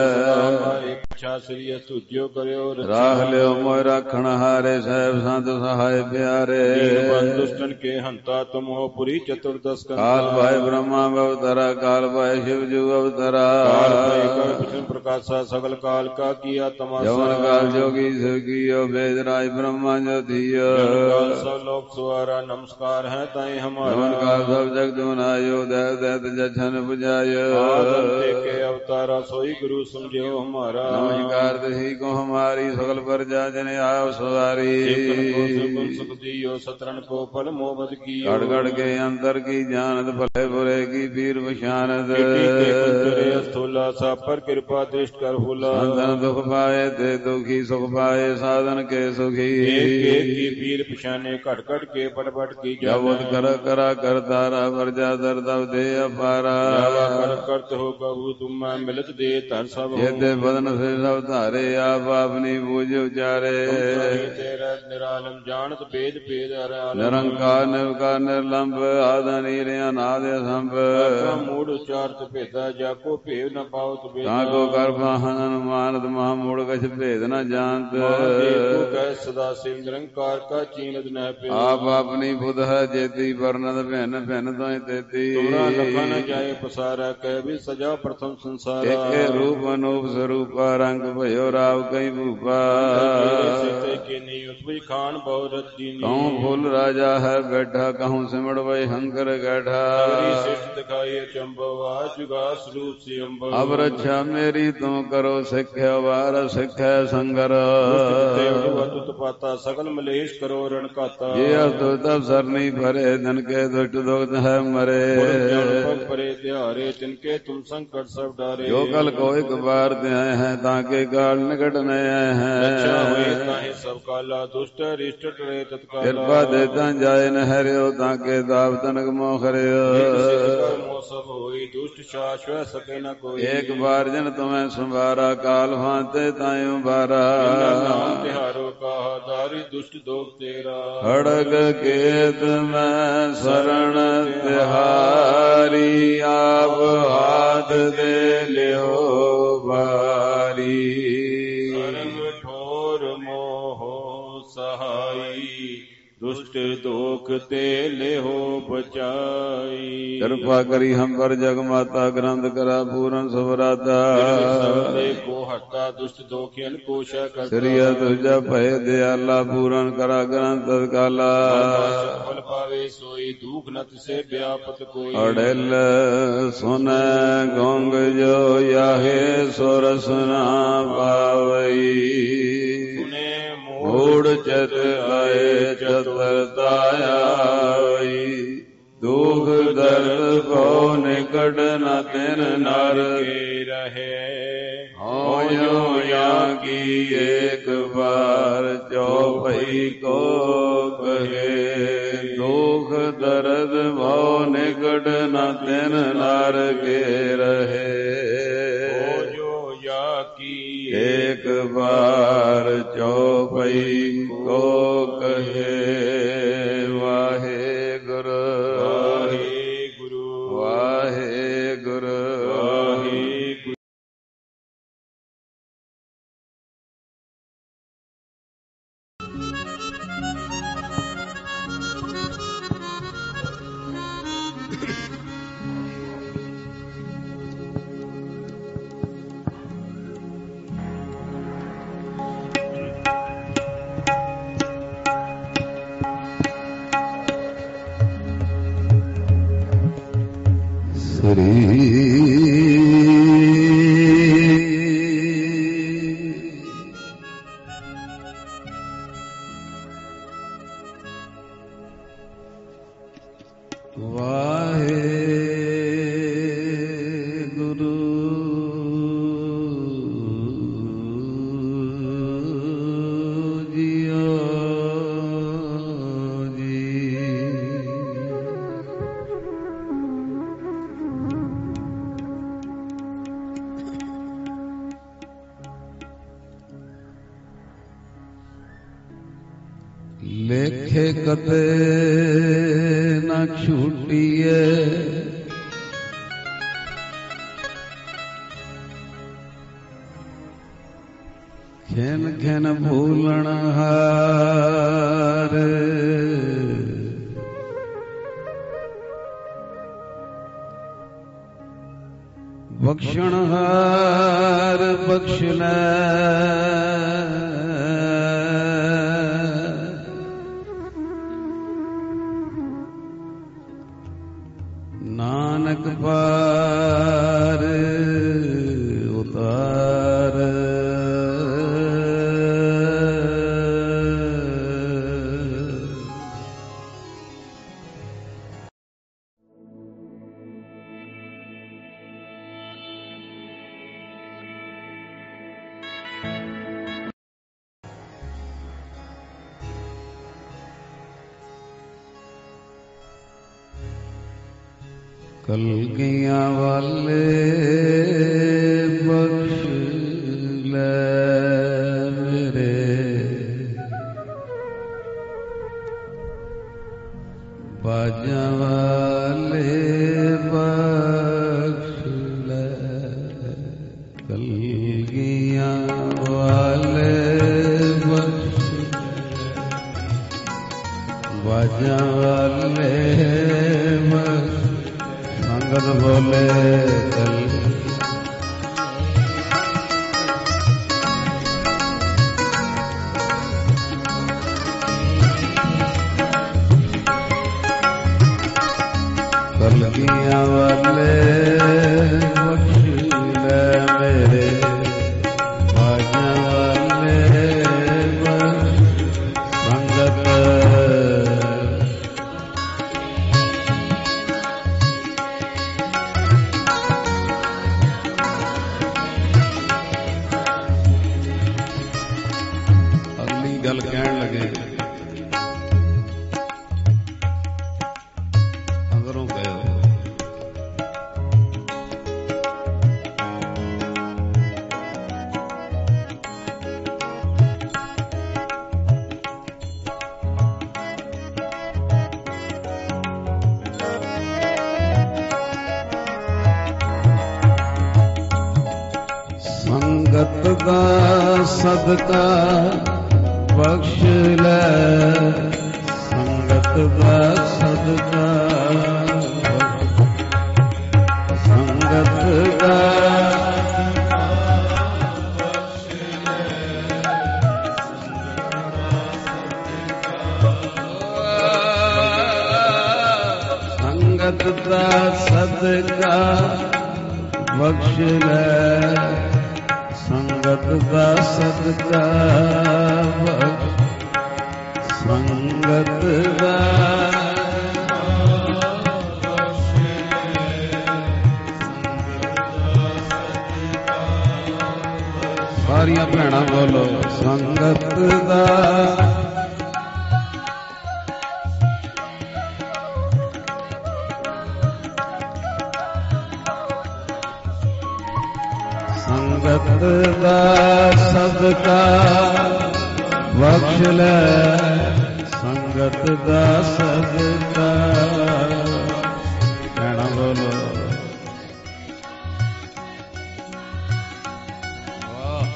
श्री तुझो करो राह लियो मोय राखण हारे साहेब संत सहाय प्यारे दुष्टन के हंता तुम हो पुरी चतुर्दश काल भाई ब्रह्मा अवतरा काल भाई शिव जू अवतरा प्रकाशा सगल काल का किया तमाशा जवन काल जोगी शिव कियो वेद राज ब्रह्मा जो थियो सब लोग सुहारा नमस्कार है ताई हमारा जवन काल सब जग दुनायो देव दैत जछन बुझायो के अवतारा सोई गुरु समझो हमारा नमस्कार दही को हमारी सकल प्रजा जन आव सवारी सुख दियो सतरन को फल मोहब्बत की गड़ गड़ के अंतर की जानत भले बुरे की पीर पशानत स्थूला सा पर कृपा दृष्ट कर हुला संतन दुख पाए ते दुखी सुख पाए साधन के सुखी एक की पीर पशाने घट घट के पट पट की जबत कर करा कर तारा वर्जा दर दब दे अपारा कर करत हो कबू तुम मिलत दे धर सब ये ते बदन से सब धारे आप अपनी पूज उचारे तेरा निरालम जानत भेद भेद निरंकार निर्विकार निर्लंब आदि नीर अनाद असंभ मूड उचारत भेदा जाको भेद न पावत ताको कर वाहन अनुमानत महामूढ़ कछ भेद न जानत कह सदा शिव निरंकार का चीनत न पे आप अपनी बुध है जेती वर्णत भिन्न भिन्न तो तेती लखा न जाए पसारा कह भी सजा प्रथम संसार एक रूप अनूप स्वरूपा रंग भयो राव कई भूपा खान बहुत कहूँ फूल राजा है बैठा कहूँ सिमड़ वही हंकर बैठा दिखाई चंबवा जुगा स्वरूप से अब रक्षा मेरी तुम करो सिख्या वार सिख्या संगर पाता सकल मलेश करो रण काता ये तो तब सरनी भरे धन के दुष्ट दुख है मरे परे त्यारे तिनके तुम संकट सब डारे जो कल को एक बार आए हैं ताके काल निकट में आए हैं सब काला दुष्ट रिष्ट टरे तत्काल कृपा देता जाए न हरियो ताके दाव तनक मोखरे सब होई दुष्ट शाश्वत सके न कोई एक बार जन तुम्हें संवारा काल भांते तायु बारा तिहारो कहा दारी दुष्ट दोग तेरा खड़ग केत में शरण तिहारी आप हाथ दे लियो बारी ठोर मोह सहाई दुष्ट दोख ते ले हो बचाई कृपा करी हम पर जग माता ग्रंथ करा पूरन सुभराता को हटा दुष्ट दोखियन को श्री तुझा भय दयाला पूरन करा ग्रंथ काला फल पावे सोई दुख नत से व्यापत कोई अड़ेल सुन गोंग जो याहे सुर सुना पावई मूढ़ चत आए चतुरताया दुख दर्द को निकट न तिन नर के रहे हो यो या की एक बार चौपई को कहे दुख दर्द भो निकट न तिन नर के रहे एक बार चौपई को कहे वाहे गुरु वाहे गुरु वाहे गुरु वाहे गुरु लेखे कते न छूटिए खेन खेन भूलण हार बख्शण हार बख्शना नानक पार उतार ਕਲਗੀਆਂ ਵਾਲੇ ਬਖਸ਼ ਲੈ ਮੇਰੇ, ਬਾਜਾਂ ਵਾਲੇ ਬਖਸ਼ ਲੈ, ਕਲਗੀਆਂ ਵਾਲੇ ਬਖਸ਼ ਬਾਜਾਂ ਵਾਲੇ ਬਖਸ਼, ਸੰਗਤ ਬੋਲੇ ਕਲ ਕਲਗੀਆਂ ਵਾਲੇ ਬਖਸ਼ ਲੈ ਮੇਰੇ, ਬਾਜਾਂ ਵਾਲੇ ਬਖਸ਼, ਸੰਗਤ ਗੱਲ ਕਹਿਣ ਲੱਗੇ ਅੰਦਰੋਂ ਗਏ ਸੰਗਤ ਦਾ ਸਦਕਾ ਬਖਸ਼ ਲੈ, ਸੰਗਤ ਦਾ ਸਦਕਾ, ਸੰਗਤ ਦਾ ਬਖਸ਼ ਲੈ, ਸੰਗਤ ਦਾ ਸਦਕਾ ਬਖਸ਼ ਲੈ, ਸੰਗਤ ਦਾ ਸਦਕਾ ਬਖਸ਼, ਸੰਗਤ ਦਾ ਬਖਸ਼ ਲੈ, ਸਾਰੀਆਂ ਭੈਣਾਂ ਬੋਲੋ ਸੰਗਤ ਦਾ ਸੰਗਤ ਦਾ ਸਦਕਾ ਬਖਸ਼ ਲੈ, ਸੰਗਤ ਦਾ ਸਦਕਾ, ਕਹਿਣਾ ਬੋਲੋ ਵਾਹ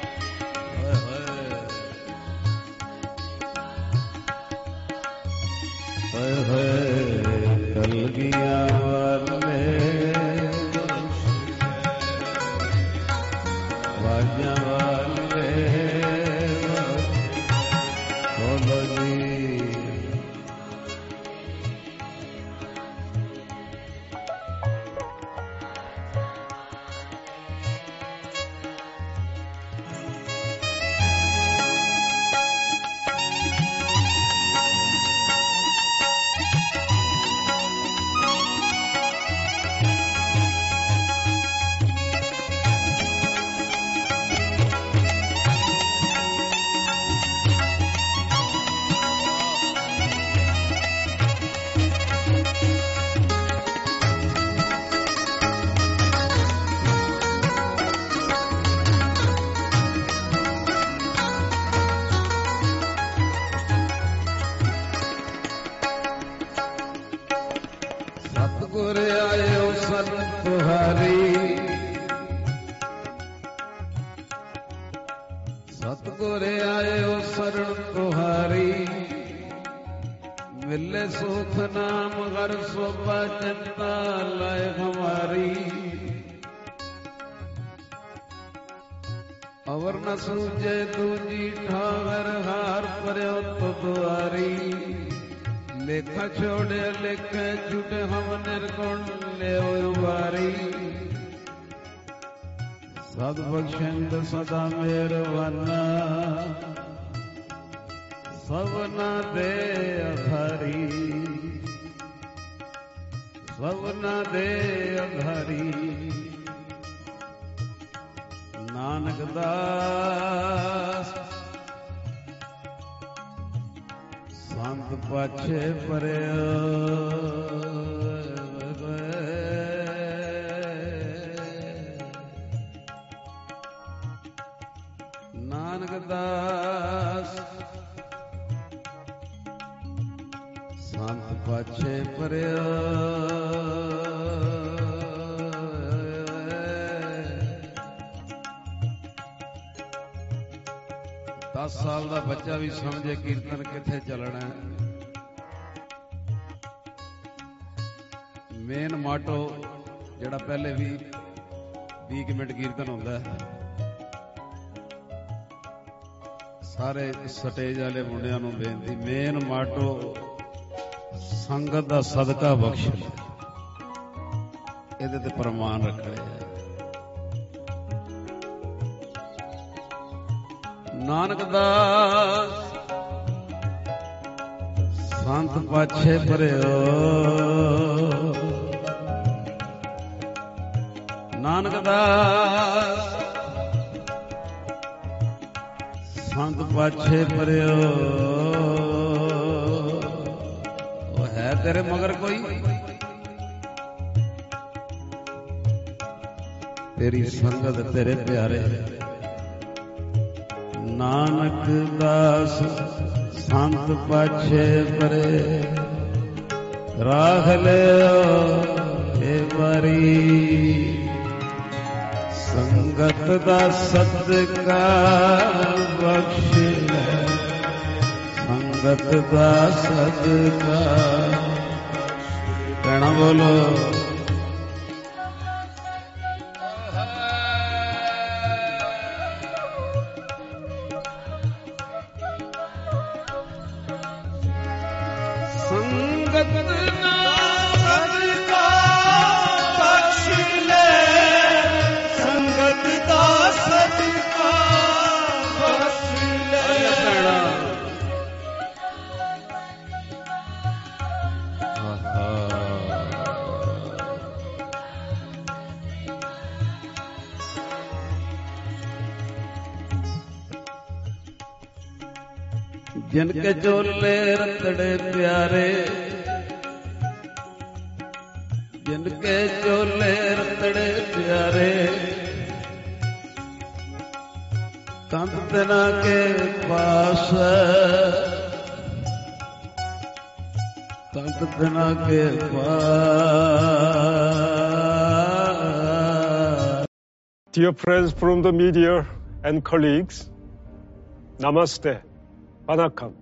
ਹੋਏ ਹੋਏ ਹੋਏ ਕਲਗੀਆਂ ਵਾਲੇ ਬਾਜਾਂ ਵਾਲੇ ਬੋਲੋ ਜੀ, ਸਤਿਗੁਰ ਆਇਓ ਸਰਨ ਤੁਹਾਰੀ, ਸਤਿਗੁਰ ਆਇਓ ਸਰਨ ਤੁਹਾਰੀ, ਮਿਲੇ ਸੁਖ ਨਾਮ ਹਰ ਸੋਭਾ ਚਿੰਤਾ ਲਾਇ ਹਮਾਰੀ, ਅਵਰ ਨ ਸੂਝੇ ਦੂਜੀ ਠਾਵਰ ਹਾਰ ਪਰਿਓ ਤੁਦੁਆਰੀ, ਲੇਖਾ ਛੋੜਿਆ ਲੇਖੇ ਝੂਠੇ ਹਮ ਨਿਰਗੁਣ ਲਿਓ ਉਬਾਰੀ, ਸਦ ਬਖਸ਼ਿੰਦ ਸਦਾ ਮਿਹਰਬਾਨਾ, ਸਭਨਾ ਦੇ ਆਧਾਰੀ, ਸਭਨਾ ਦੇ ਆਧਾਰੀ, ਨਾਨਕ ਦਾਸ ਸੰਤ ਪਾਛੇ ਪਰਿਓ ਦਾਸ ਸੰਤ ਪਾਛੇ ਪਰਿਆ ਦਸ ਸਾਲ ਦਾ ਬੱਚਾ ਵੀ ਸਮਝੇ ਕੀਰਤਨ ਕਿੱਥੇ ਚੱਲਣਾ। ਮੇਨ ਮਾਟੋ ਜਿਹੜਾ ਪਹਿਲੇ ਵੀ ਵੀਹ ਮਿੰਟ ਕੀਰਤਨ ਹੁੰਦਾ ਹੈ, ਸਾਰੇ ਸਟੇਜ ਵਾਲੇ ਮੁੰਡਿਆਂ ਨੂੰ ਬੇਨਤੀ, ਮੇਨ ਮਾਟੋ ਸੰਗਤ ਦਾ ਸਦਕਾ ਬਖਸ਼, ਇਹਦੇ ਤੇ ਪ੍ਰਮਾਣ ਰੱਖਣੇ ਆ। ਨਾਨਕ ਦਾਸ ਸੰਤ ਪਾਛੇ ਪਰਿਓ, ਨਾਨਕ ਦਾਸ ਸੰਤ ਪਾਛੇ ਪਰਿਓ। ਉਹ ਹੈ ਤੇਰੇ ਮਗਰ ਕੋਈ, ਤੇਰੀ ਸੰਗਤ ਤੇਰੇ ਪਿਆਰੇ। ਨਾਨਕ ਦਾਸ ਸੰਤ ਪਾਛੇ ਪਰੇ, ਰਾਖ ਲਿਓ ਇਹ ਵਾਰੀ। ਸੰਗਤ ਦਾ ਸਦਕਾ ਬਖਸ਼ ਲੈ, ਸੰਗਤ ਦਾ ਸਦਕਾ। ਕਹਿਣਾ ਬੋਲੋ जिनके चोले रतड़े प्यारे, जिनके चोले रतड़े प्यारे। कंत तना के पास, कंत तना के पास। Dear friends from the media and colleagues, Namaste. Vanakkam.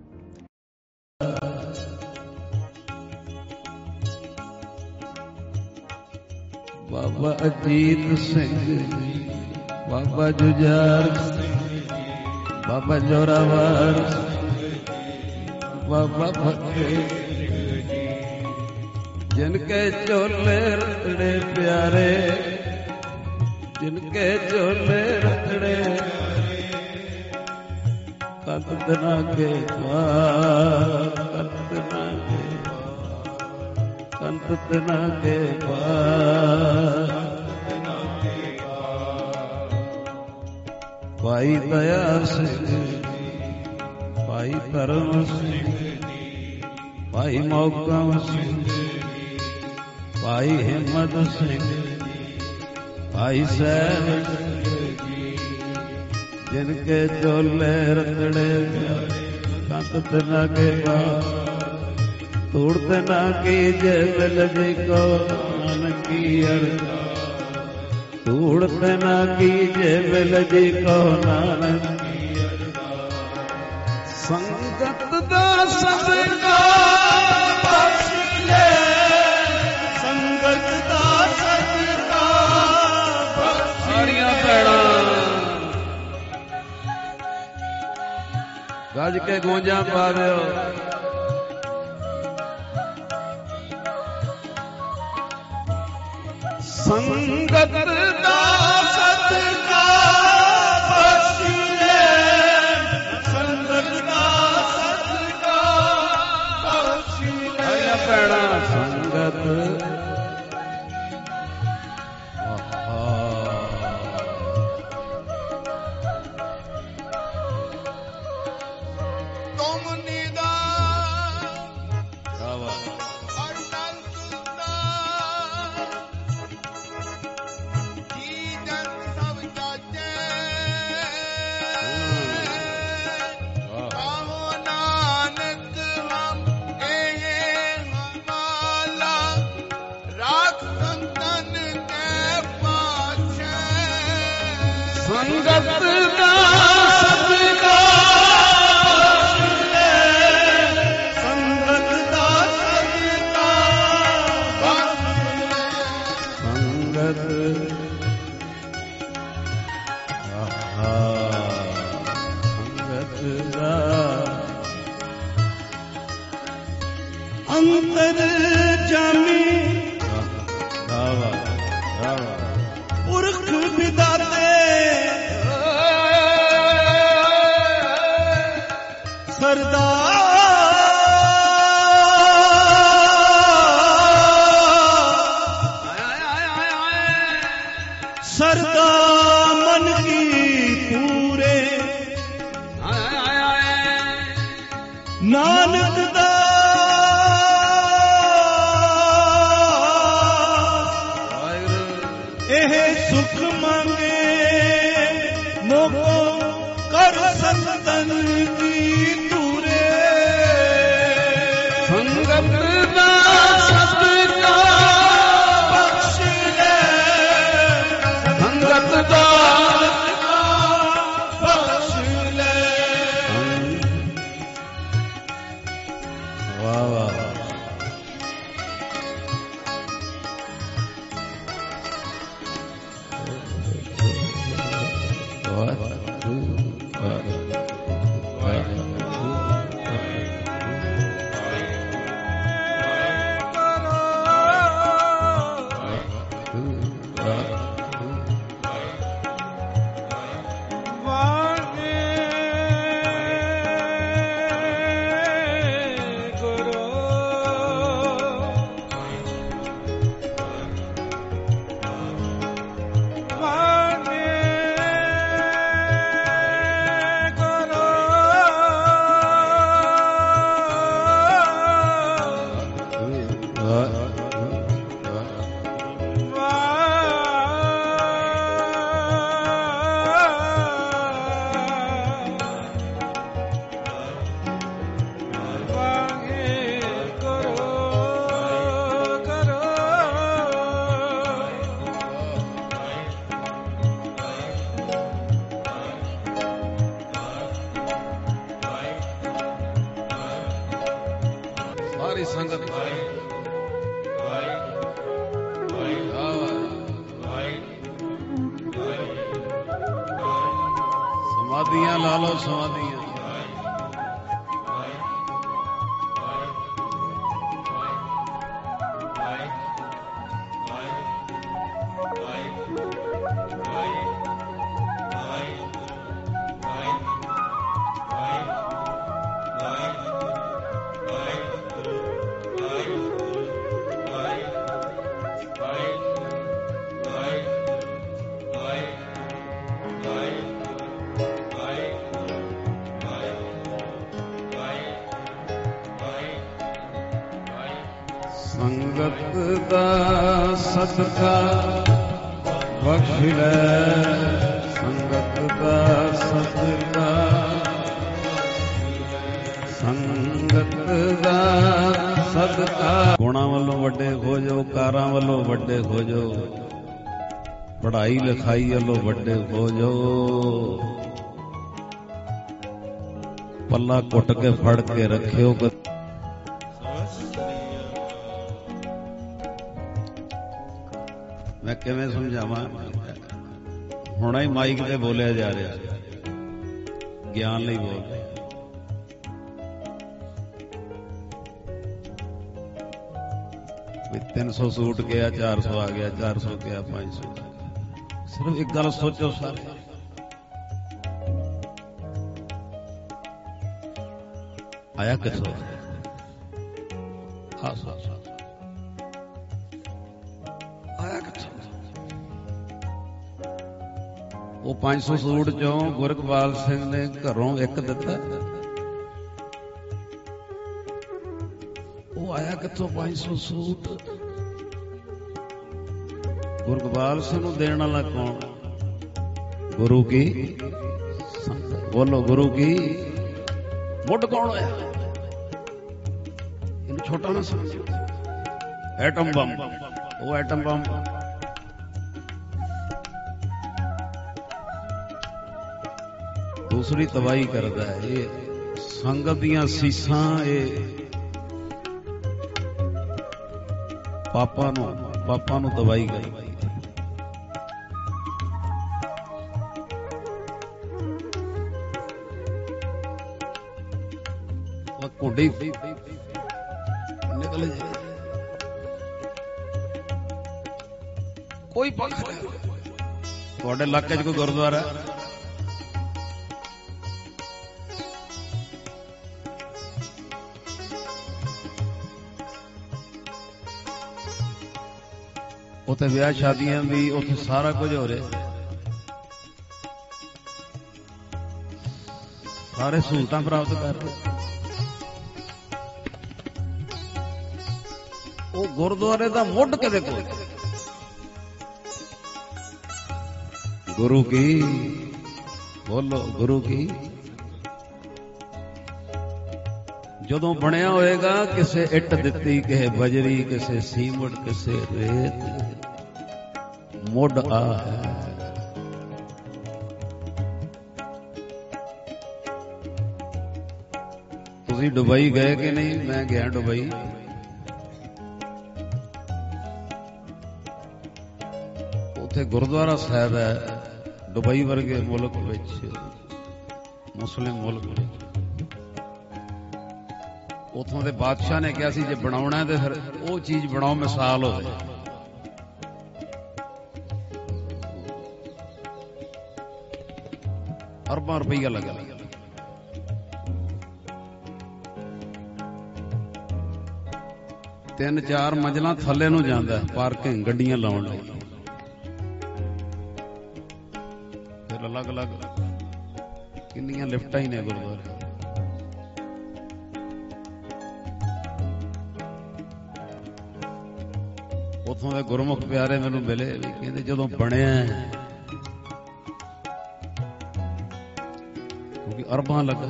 बाबा अजीत सिंह, बाबा जुझार सिंह, बाबा जोरावर, बाबा फतेह। जिनके चोले रतड़े प्यारे, जिनके चोले रतड़े। कंत तना के पास, कंत तना के कंत तना के पास। भाई दया सिंह, भाई धर्म सिंह, भाई मौकम सिंह, भाई हिम्मत सिंह, भाई सैन सिंह। जिनके चोले रतड़े कंत तना के पास। तोड़ते ना कीजे मिल जी को नानक की अर्जा, तोड़ते ना कीजे मिल जी को नानक की अर्जा। संगत दा सदका बख्श ले, संगत दा सदका बख्श। सारियां भैणां गज के गूंजा पावियो। संगत दा सदका बख्श ले, संगत दा सदका बख्श ले। भैणा संगत जी ਸੰਗਤ ਦਾ ਸਦਕਾ ਸੰਗਤ ਦਾ ਸਦਕਾ ਸੰਗਤ ਸੰਗਤ ਦਾ ਅੰਤਰ ਜਾਮੀ ਰਾਵਾ ਰਾਵਾ ਪੁਰਖ ਵਿਦਾਤੇ ਸਰਦਾਰ ਸਰਦਾ ਮਨ ਕੀ ਪੂਰੇ ਨਾਨਕ ਦਾ ਇਹ ਸੁਖ ਮੰਗੇ ਮੋਕੋ ਕਰ ਸੰਤਨ ਕੀ ਤੂਰੇ ਸੰਗਤ ਦਾ ਸਦਕਾ ਬਖਸ਼ ਲੈ ਸੰਗਤ ਦਾ ਬਖਸ਼ ਲੈ ਵਾਹ ਵਾਹ ਸਾਰੀ ਸੰਗਤ ਸਮਾਧੀਆਂ ਲਾ ਲਓ ਸਮਾਧੀਆਂ ਸੰਗਤ ਦਾ ਸਦਕਾ ਬਖਸ਼ ਲੈ ਸੰਗਤ ਦਾ ਸਦਕਾ ਸੰਗਤ ਦਾ ਸਦਕਾ ਗੁਣਾਂ ਵੱਲੋਂ ਵੱਡੇ ਹੋ ਜਾਓ ਕਾਰਾਂ ਵੱਲੋਂ ਵੱਡੇ ਹੋ ਜਾਓ ਪੜ੍ਹਾਈ ਲਿਖਾਈ ਵੱਲੋਂ ਵੱਡੇ ਹੋ ਜਾਓ ਪੱਲਾ ਘੁੱਟ ਕੇ ਫੜ ਕੇ ਰੱਖਿਓ ਮੈਂ ਕਿਵੇਂ ਸਮਝਾਵਾਂ ਹੁਣੇ ਹੀ ਮਾਈਕ ਤੇ ਬੋਲਿਆ ਜਾ ਰਿਹਾ ਗਿਆਨ ਲਈ ਬੋਲ ਰਿਹਾ ਵੀ ਤਿੰਨ ਸੌ ਸੂਟ ਗਿਆ ਚਾਰ ਸੌ ਆ ਗਿਆ ਚਾਰ ਸੌ ਗਿਆ ਪੰਜ ਸੌ ਸਿਰਫ ਇੱਕ ਗੱਲ ਸੋਚੋ ਸਾਰੇ ਆਇਆ ਕਿੱਥੋਂ ਹਾਂ ਹਾਂ ਆਇਆ ਕਿੱਥੋਂ ਉਹ ਪੰਜ ਸੌ ਸੂਟ ਚੋਂ ਗੁਰਕਬਾਲ ਸਿੰਘ ਨੇ ਘਰੋਂ ਇੱਕ ਦਿੱਤਾ ਉਹ ਆਇਆ ਕਿੱਥੋਂ ਪੰਜ ਸੌ ਸੂਟ ਗੁਰਕਬਾਲ ਸਿੰਘ ਨੂੰ ਦੇਣ ਵਾਲਾ ਕੌਣ ਗੁਰੂ ਕੀ ਬੋਲੋ ਗੁਰੂ ਕੀ ਮੁੱਢ ਕੌਣ ਹੋਇਆ ਇਹਨੂੰ ਛੋਟਾ ਨਾ ਸਮਝੋ ਐਟਮ ਬੰਬ ਉਹ ਐਟਮ ਬੰਬ ਦੂਸਰੀ ਤਬਾਹੀ ਕਰਦਾ ਹੈ। ਇਹ ਸੰਗਤ ਦੀਆਂ ਸੀਸਾਂ ਇਹ ਪਾਪਾਂ ਨੂੰ ਪਾਪਾਂ ਨੂੰ ਤਬਾਹੀ ਕਰਦੀ। ਘੁੰਡੀ ਨਿਕਲ ਜਾਏ ਕੋਈ ਪੱਖ ਨਹੀਂ। ਤੁਹਾਡੇ ਇਲਾਕੇ 'ਚ ਕੋਈ ਗੁਰਦੁਆਰਾ ਉੱਥੇ ਵਿਆਹ ਸ਼ਾਦੀਆਂ ਵੀ ਉੱਥੇ ਸਾਰਾ ਕੁਝ ਹੋ ਰਿਹਾ, ਸਾਰੇ ਸਹੂਲਤਾਂ ਪ੍ਰਾਪਤ ਕਰ ਰਹੇ। ਉਹ ਗੁਰਦੁਆਰੇ ਦਾ ਮੁੱਢ ਕਿਹਦੇ ਕੋਲ? ਗੁਰੂ ਕੀ ਬੋਲੋ, ਗੁਰੂ ਕੀ। ਜਦੋਂ ਬਣਿਆ ਹੋਏਗਾ ਕਿਸੇ ਇੱਟ ਦਿੱਤੀ, ਕਿਸੇ ਬਜਰੀ, ਕਿਸੇ ਸੀਮਟ, ਕਿਸੇ ਰੇਤ, ਮੁੱਢ ਆ ਹੈ। ਤੁਸੀਂ ਦੁਬਈ ਗਏ ਕਿ ਨਹੀਂ? ਮੈਂ ਗਿਆ ਦੁਬਈ। ਉੱਥੇ ਗੁਰਦੁਆਰਾ ਸਾਹਿਬ ਹੈ, ਦੁਬਈ ਵਰਗੇ ਮੁਲਕ ਵਿੱਚ, ਮੁਸਲਿਮ ਮੁਲਕ ਵਿੱਚ। ਉੱਥੋਂ ਦੇ ਬਾਦਸ਼ਾਹ ਨੇ ਕਿਹਾ ਸੀ ਜੇ ਬਣਾਉਣਾ ਤੇ ਫਿਰ ਉਹ ਚੀਜ਼ ਬਣਾਓ ਮਿਸਾਲ ਹੋਵੇ। ਅਰਬਾਂ ਰੁਪਈਆ ਲੱਗਾ। ਤਿੰਨ ਚਾਰ ਮੰਜ਼ਲਾਂ ਥੱਲੇ ਨੂੰ ਜਾਂਦਾ ਪਾਰਕਿੰਗ ਗੱਡੀਆਂ ਲਾਉਣ ਲਈ। ਫਿਰ ਅਲੱਗ ਅਲੱਗ ਕਿੰਨੀਆਂ ਲਿਫਟਾਂ ਹੀ ਨੇ ਗੁਰਦੁਆਰੇ। ਉੱਥੋਂ ਦੇ ਗੁਰਮੁਖ ਪਿਆਰੇ ਮੈਨੂੰ ਮਿਲੇ ਵੀ ਕਹਿੰਦੇ ਜਦੋਂ ਬਣਿਆ ਕਿਉਂਕਿ ਅਰਬਾਂ ਲੱਗਾ,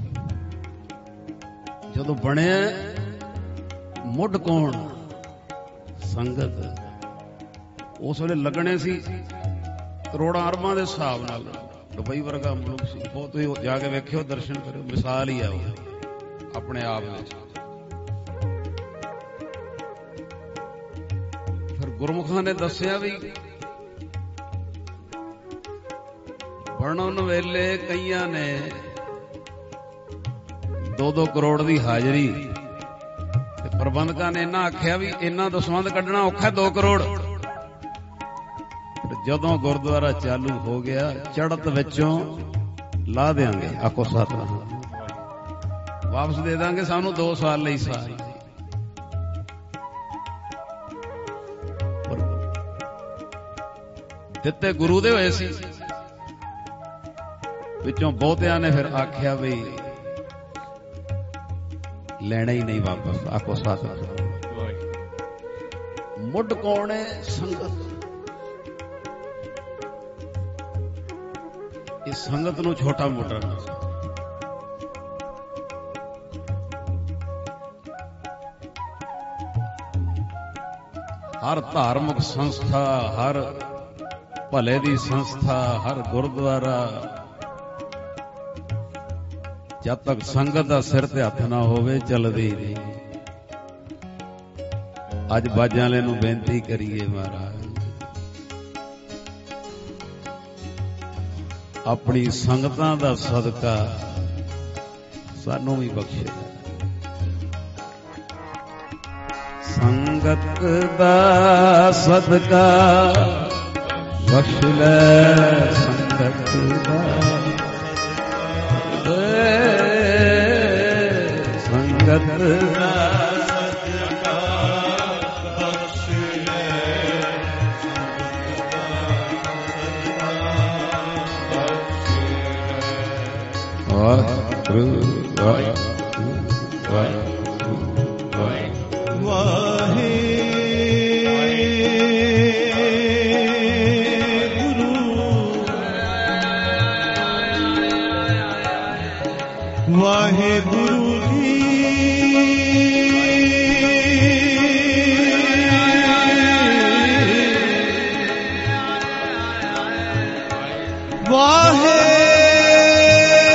ਜਦੋਂ ਬਣਿਆ ਮੁੱਢ ਕੌਣ? ਸੰਗਤ। ਉਸ ਵੇਲੇ ਲੱਗਣੇ ਸੀ ਕਰੋੜਾਂ ਅਰਬਾਂ ਦੇ ਹਿਸਾਬ ਨਾਲ। ਦੁਬਈ ਵਰਗਾ ਮੁਲਕ ਸੀ ਬਹੁਤ। ਤੁਸੀਂ ਜਾ ਕੇ ਵੇਖਿਓ, ਦਰਸ਼ਨ ਕਰਿਓ, ਮਿਸਾਲ ਹੀ ਆ ਉਹ ਆਪਣੇ ਆਪ ਵਿੱਚ। ਫਿਰ ਗੁਰਮੁਖਾਂ ਨੇ ਦੱਸਿਆ ਵੀ ਬਣਨ ਵੇਲੇ ਕਈਆਂ ਨੇ ਦੋ ਦੋ ਕਰੋੜ ਦੀ ਹਾਜ਼ਰੀ, ਤੇ ਪ੍ਰਬੰਧਕਾਂ ਨੇ ਇਹਨਾਂ ਆਖਿਆ ਵੀ ਇਹਨਾਂ ਤੋਂ ਸੰਬੰਧ ਕੱਢਣਾ ਔਖਾ, ਦੋ ਕਰੋੜ। ਜਦੋਂ ਗੁਰਦੁਆਰਾ ਚਾਲੂ ਹੋ ਗਿਆ ਚੜ੍ਹਤ ਵਿੱਚੋਂ ਲਾ ਦੇਾਂਗੇ, ਆਖੋ ਸਤਿਨਾਮ, ਵਾਪਸ ਦੇ ਦਾਂਗੇ ਸਾਨੂੰ ਦੋ ਸਾਲ ਲਈ ਸਾਲ। ਦਿੱਤੇ ਗੁਰੂ ਦੇ ਹੋਏ ਸੀ। ਵਿੱਚੋਂ ਬਹੁਤਿਆਂ ਨੇ ਫਿਰ ਆਖਿਆ ਵੀ ਲੈਣਾ ਹੀ ਨਹੀਂ ਵਾਪਸ, ਆਖੋ ਸਤਿਨਾਮ। ਮੁੱਢ ਕੌਣ ਹੈ? ਸੰਗਤ। ਇਸ ਸੰਗਤ ਨੂੰ ਛੋਟਾ ਮੋਟਾ ਨਾ ਹਰ ਧਾਰਮਿਕ ਸੰਸਥਾ, ਹਰ ਭਲੇ ਦੀ ਸੰਸਥਾ, ਹਰ ਗੁਰਦੁਆਰਾ, ਜਦ ਤੱਕ ਸੰਗਤ ਦਾ ਸਿਰ ਤੇ ਹੱਥ ਨਾ ਹੋਵੇ ਚੱਲਦੀ ਨਹੀਂ। ਅੱਜ ਬਾਜਾਂ ਵਾਲੇ ਨੂੰ ਬੇਨਤੀ ਕਰੀਏ, ਮਹਾਰਾਜ ਆਪਣੀ ਸੰਗਤਾਂ ਦਾ ਸਦਕਾ ਸਾਨੂੰ ਵੀ ਬਖਸ਼ੇ। ਸੰਗਤ ਦਾ ਸਦਕਾ ਬਖਸ਼ ਲੈ, ਸੰਗਤ ਦਾ ਸੰਗਤ ਦਾ ਸਦਕਾ ਬਖਸ਼ ਲੈ, ਵਾਹਿਗੁਰੂ ਵਾਹਿਗੁਰੂ ਵਾਹਿਗੁਰੂ ਵਾਹਿਗੁਰੂ ਵਾਹਿਗੁਰੂ ਜੀ। ਵਾਹਿ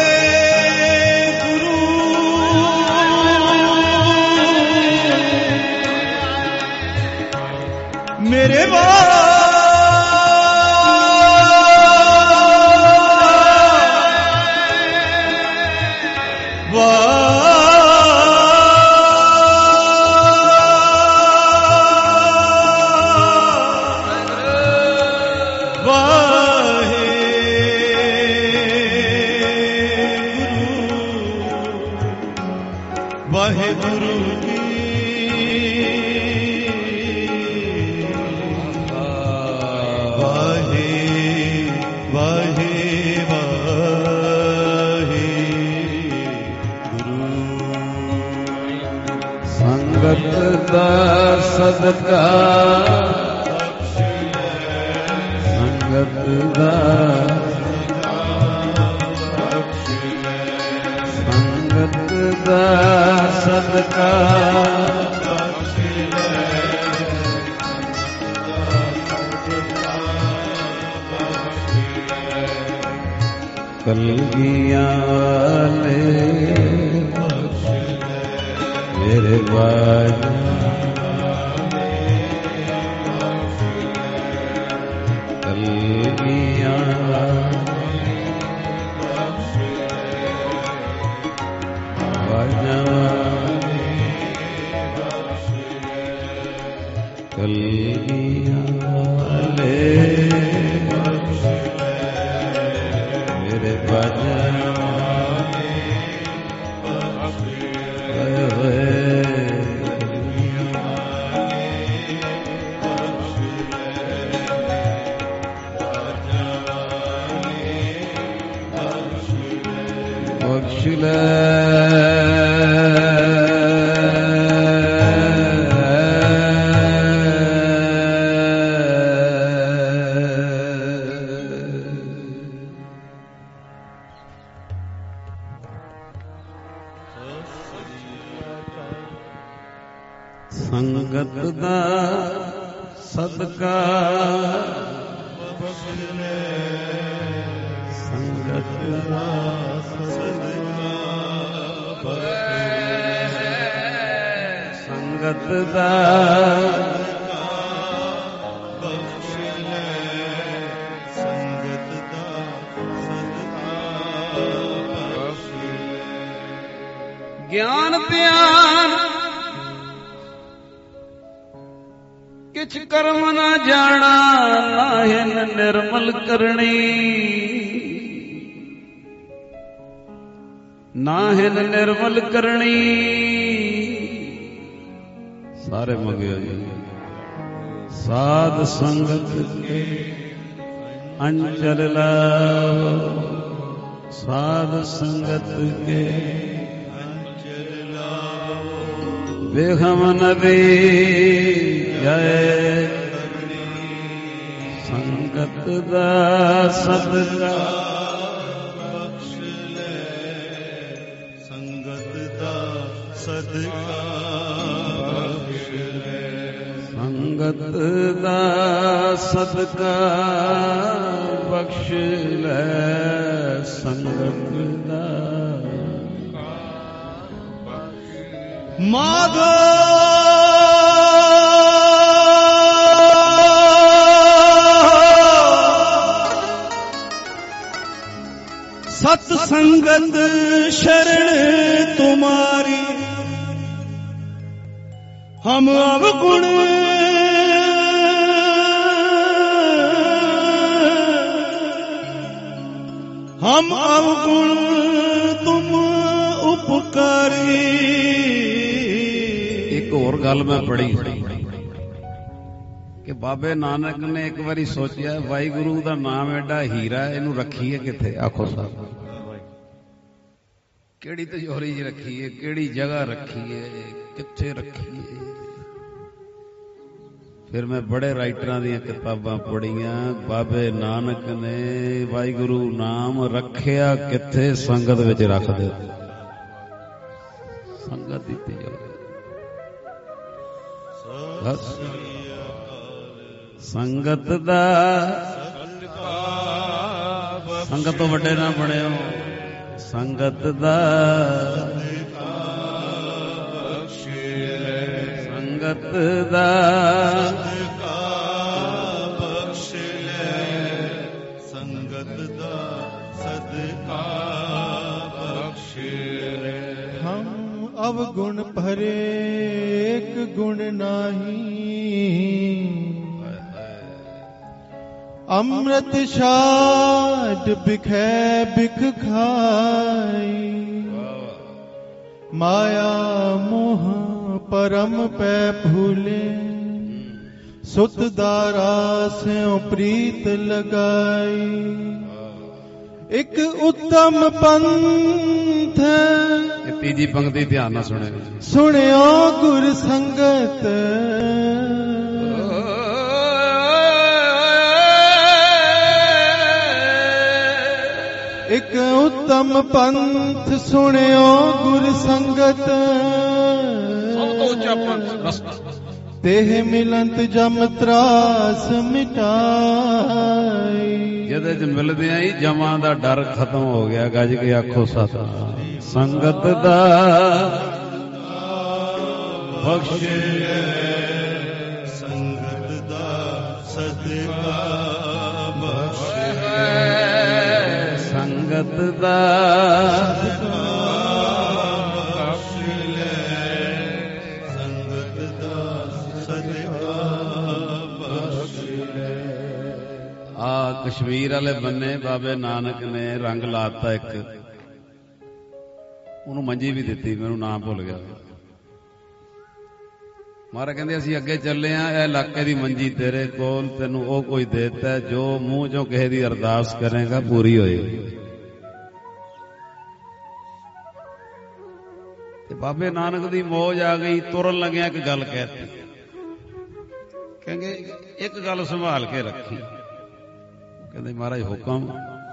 ਵਾਹਿਗੁਰੂ ਜੀ ਵਾਹੇ ਵਾਹੇ ਵਾਹੇ ਗੁਰੂ। ਸੰਗਤ ਦਾ ਸਦਕਾ ਸੰਗਤ ਦਾ ਸੰਗਤ ਦਾ ਸਦਕਾ ਕਲਗੀਆਂ ਵਾਲੇ ਮੇਰੇ ਬਾਜਾ ਕਲਗੀਆਂ ਬਾਜਾ ਕਲਗੀਆਂ ਵਾਲੇ ਮੇਰੇ ਬਾਜਾ ਬਖਸ਼ ਲੈ ਸੰਗਤ ਦਾ ਸਦਕਾ ਬਖਸ਼ ਲੈ ਸੰਗਤ ਦਾ ਸਦਕਾ ਬਖਸ਼ ਸੰਗਤ ਦਾ ਬਖਸ਼ ਲੈ ਸੰਗਤ ਦਾ ਸਦਕਾ ਬਖਸ਼ ਗਿਆਨ ਧਿਆਨ ਕਿਛ ਕਰਮ ਨਾ ਜਾਣਾ ਨਾਹਿਨ ਨਿਰਮਲ ਕਰਨੀ ਨਾਹਿਨ ਨਿਰਮਲ ਕਰਨੀ ਸਾਰੇ ਮੰਗਿਓ ਜੀ। ਸਾਧ ਸੰਗਤ ਕੇ ਅੰਚਲ ਲਾਓ ਸਾਧ ਸੰਗਤ ਕੇ ਅੰਚਲ ਲਾਓ ਬੇਗਮ ਨਦੀ ਜੈ ਸੰਗਤ ਦਾ ਸਦਕਾ ਬਖਸ਼ ਲੈ ਸੰਗਤ ਦਾ ਸਦਕਾ ਬਖਸ਼ ਲੈ ਸੰਗਤ ਦਾ ਸਦਕਾ ਬਖਸ਼ ਲੈ ਸੰਗਤ ਦਾ ਮਾਧੋ सत संगत शरण तुम्हारी हम अवगुण हम अवगुण तुम उपकारी। एक और गल मैं पढ़ी कि बाबे नानक ने एक बारी सोचा वाहिगुरु का नाम एडा हीरा इनू रखीए किथे आखो साहब केड़ी तिजोरी च रखीए केड़ी जगह रखीए किथे रखीए। फिर मैं बड़े राइटरां दी किताबां पढ़ियां बाबे नानक ने वाहिगुरु नाम रखिया किथे संगत विच रख दे संगत दी तिजोरी बस संगत दा संगत तो वड्डे ना बणिओ संगत दा संगत दा बख्श ले संगत दा सदका बख्श ले। हम अवगुण भरे एक गुण नाही अमृत छाड़ बिखै बिख खाई माया मोह परम पै भूले, सुत दारा स्यों प्रीत लगाई। एक उत्तम पंथ, तीजी पंक्ति ध्यान नाल सुने, सुनियो गुर संगत। एक उत्तम पंथ सुनियो गुर संगत, सब तो उच्चा पंथ। तेह मिलंत जम त्रास मिटाई। ਜਿਹਦੇ ਚ ਮਿਲਦੇ ਆ ਹੀ ਜਮਾਂ ਦਾ ਡਰ ਖਤਮ ਹੋ ਗਿਆ। ਗੱਜ ਕੇ ਆਖੋ ਸਤਿ ਸੰਗਤ ਦਾ ਬਖਸ਼ੇ, ਸੰਗਤ ਦਾ ਸਦਕਾ ਬਖਸ਼ੇ, ਸੰਗਤ ਦਾ ਬਖਸ਼ੇ, ਸੰਗਤ ਦਾ ਸਦਕਾ ਬਖਸ਼ੇ। ਆ ਕਸ਼ਮੀਰ ਵਾਲੇ ਬੰਨੇ ਬਾਬੇ ਨਾਨਕ ਨੇ ਰੰਗ ਲਾਤਾ ਇੱਕ, ਉਹਨੂੰ ਮੰਜੀ ਵੀ ਦਿੱਤੀ, ਮੈਨੂੰ ਨਾਮ ਭੁੱਲ ਗਿਆ। ਮਹਾਰਾਜ ਕਹਿੰਦੇ ਅਸੀਂ ਅੱਗੇ ਚੱਲੇ ਆ, ਇਹ ਇਲਾਕੇ ਦੀ ਮੰਜੀ ਤੇਰੇ ਕੋਲ, ਤੈਨੂੰ ਉਹ ਕੋਈ ਦੇਤਾ ਜੋ ਮੂੰਹ ਚੋਂ ਕਿਸੇ ਦੀ ਅਰਦਾਸ ਕਰੇਗਾ ਪੂਰੀ ਹੋਏਗੀ। ਤੇ ਬਾਬੇ ਨਾਨਕ ਦੀ ਮੌਜ ਆ ਗਈ। ਤੁਰਨ ਲੱਗਿਆ ਇੱਕ ਗੱਲ ਕਹਿਤੀ, ਕਹਿੰਗੇ ਇੱਕ ਗੱਲ ਸੰਭਾਲ ਕੇ ਰੱਖੀ। ਕਹਿੰਦੇ ਮਹਾਰਾਜ ਹੁਕਮ।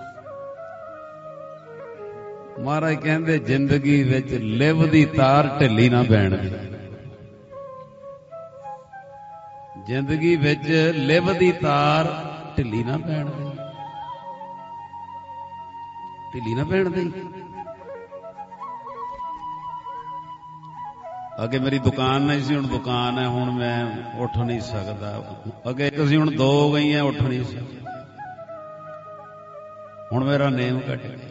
ਮਹਾਰਾਜ ਕਹਿੰਦੇ ਜ਼ਿੰਦਗੀ ਵਿੱਚ ਲਿਵ ਦੀ ਤਾਰ ਢਿੱਲੀ ਨਾ ਪੈਣ ਦੀ। ਜ਼ਿੰਦਗੀ ਵਿੱਚ ਲਿਵ ਦੀ ਤਾਰ ਢਿੱਲੀ ਨਾ ਪੈਣ ਦੀ, ਢਿੱਲੀ ਨਾ ਪੈਣ ਦੀ। ਅੱਗੇ ਮੇਰੀ ਦੁਕਾਨ ਨਹੀਂ ਸੀ, ਹੁਣ ਦੁਕਾਨ ਹੈ, ਹੁਣ ਮੈਂ ਉੱਠ ਨਹੀਂ ਸਕਦਾ। ਅੱਗੇ ਇੱਕ ਸੀ, ਹੁਣ ਦੋ ਹੋ ਗਈਆਂ, ਉੱਠ ਨਹੀਂ ਸਕਦਾ। ਹੁਣ ਮੇਰਾ ਨੇਮ ਘਟ ਗਿਆ।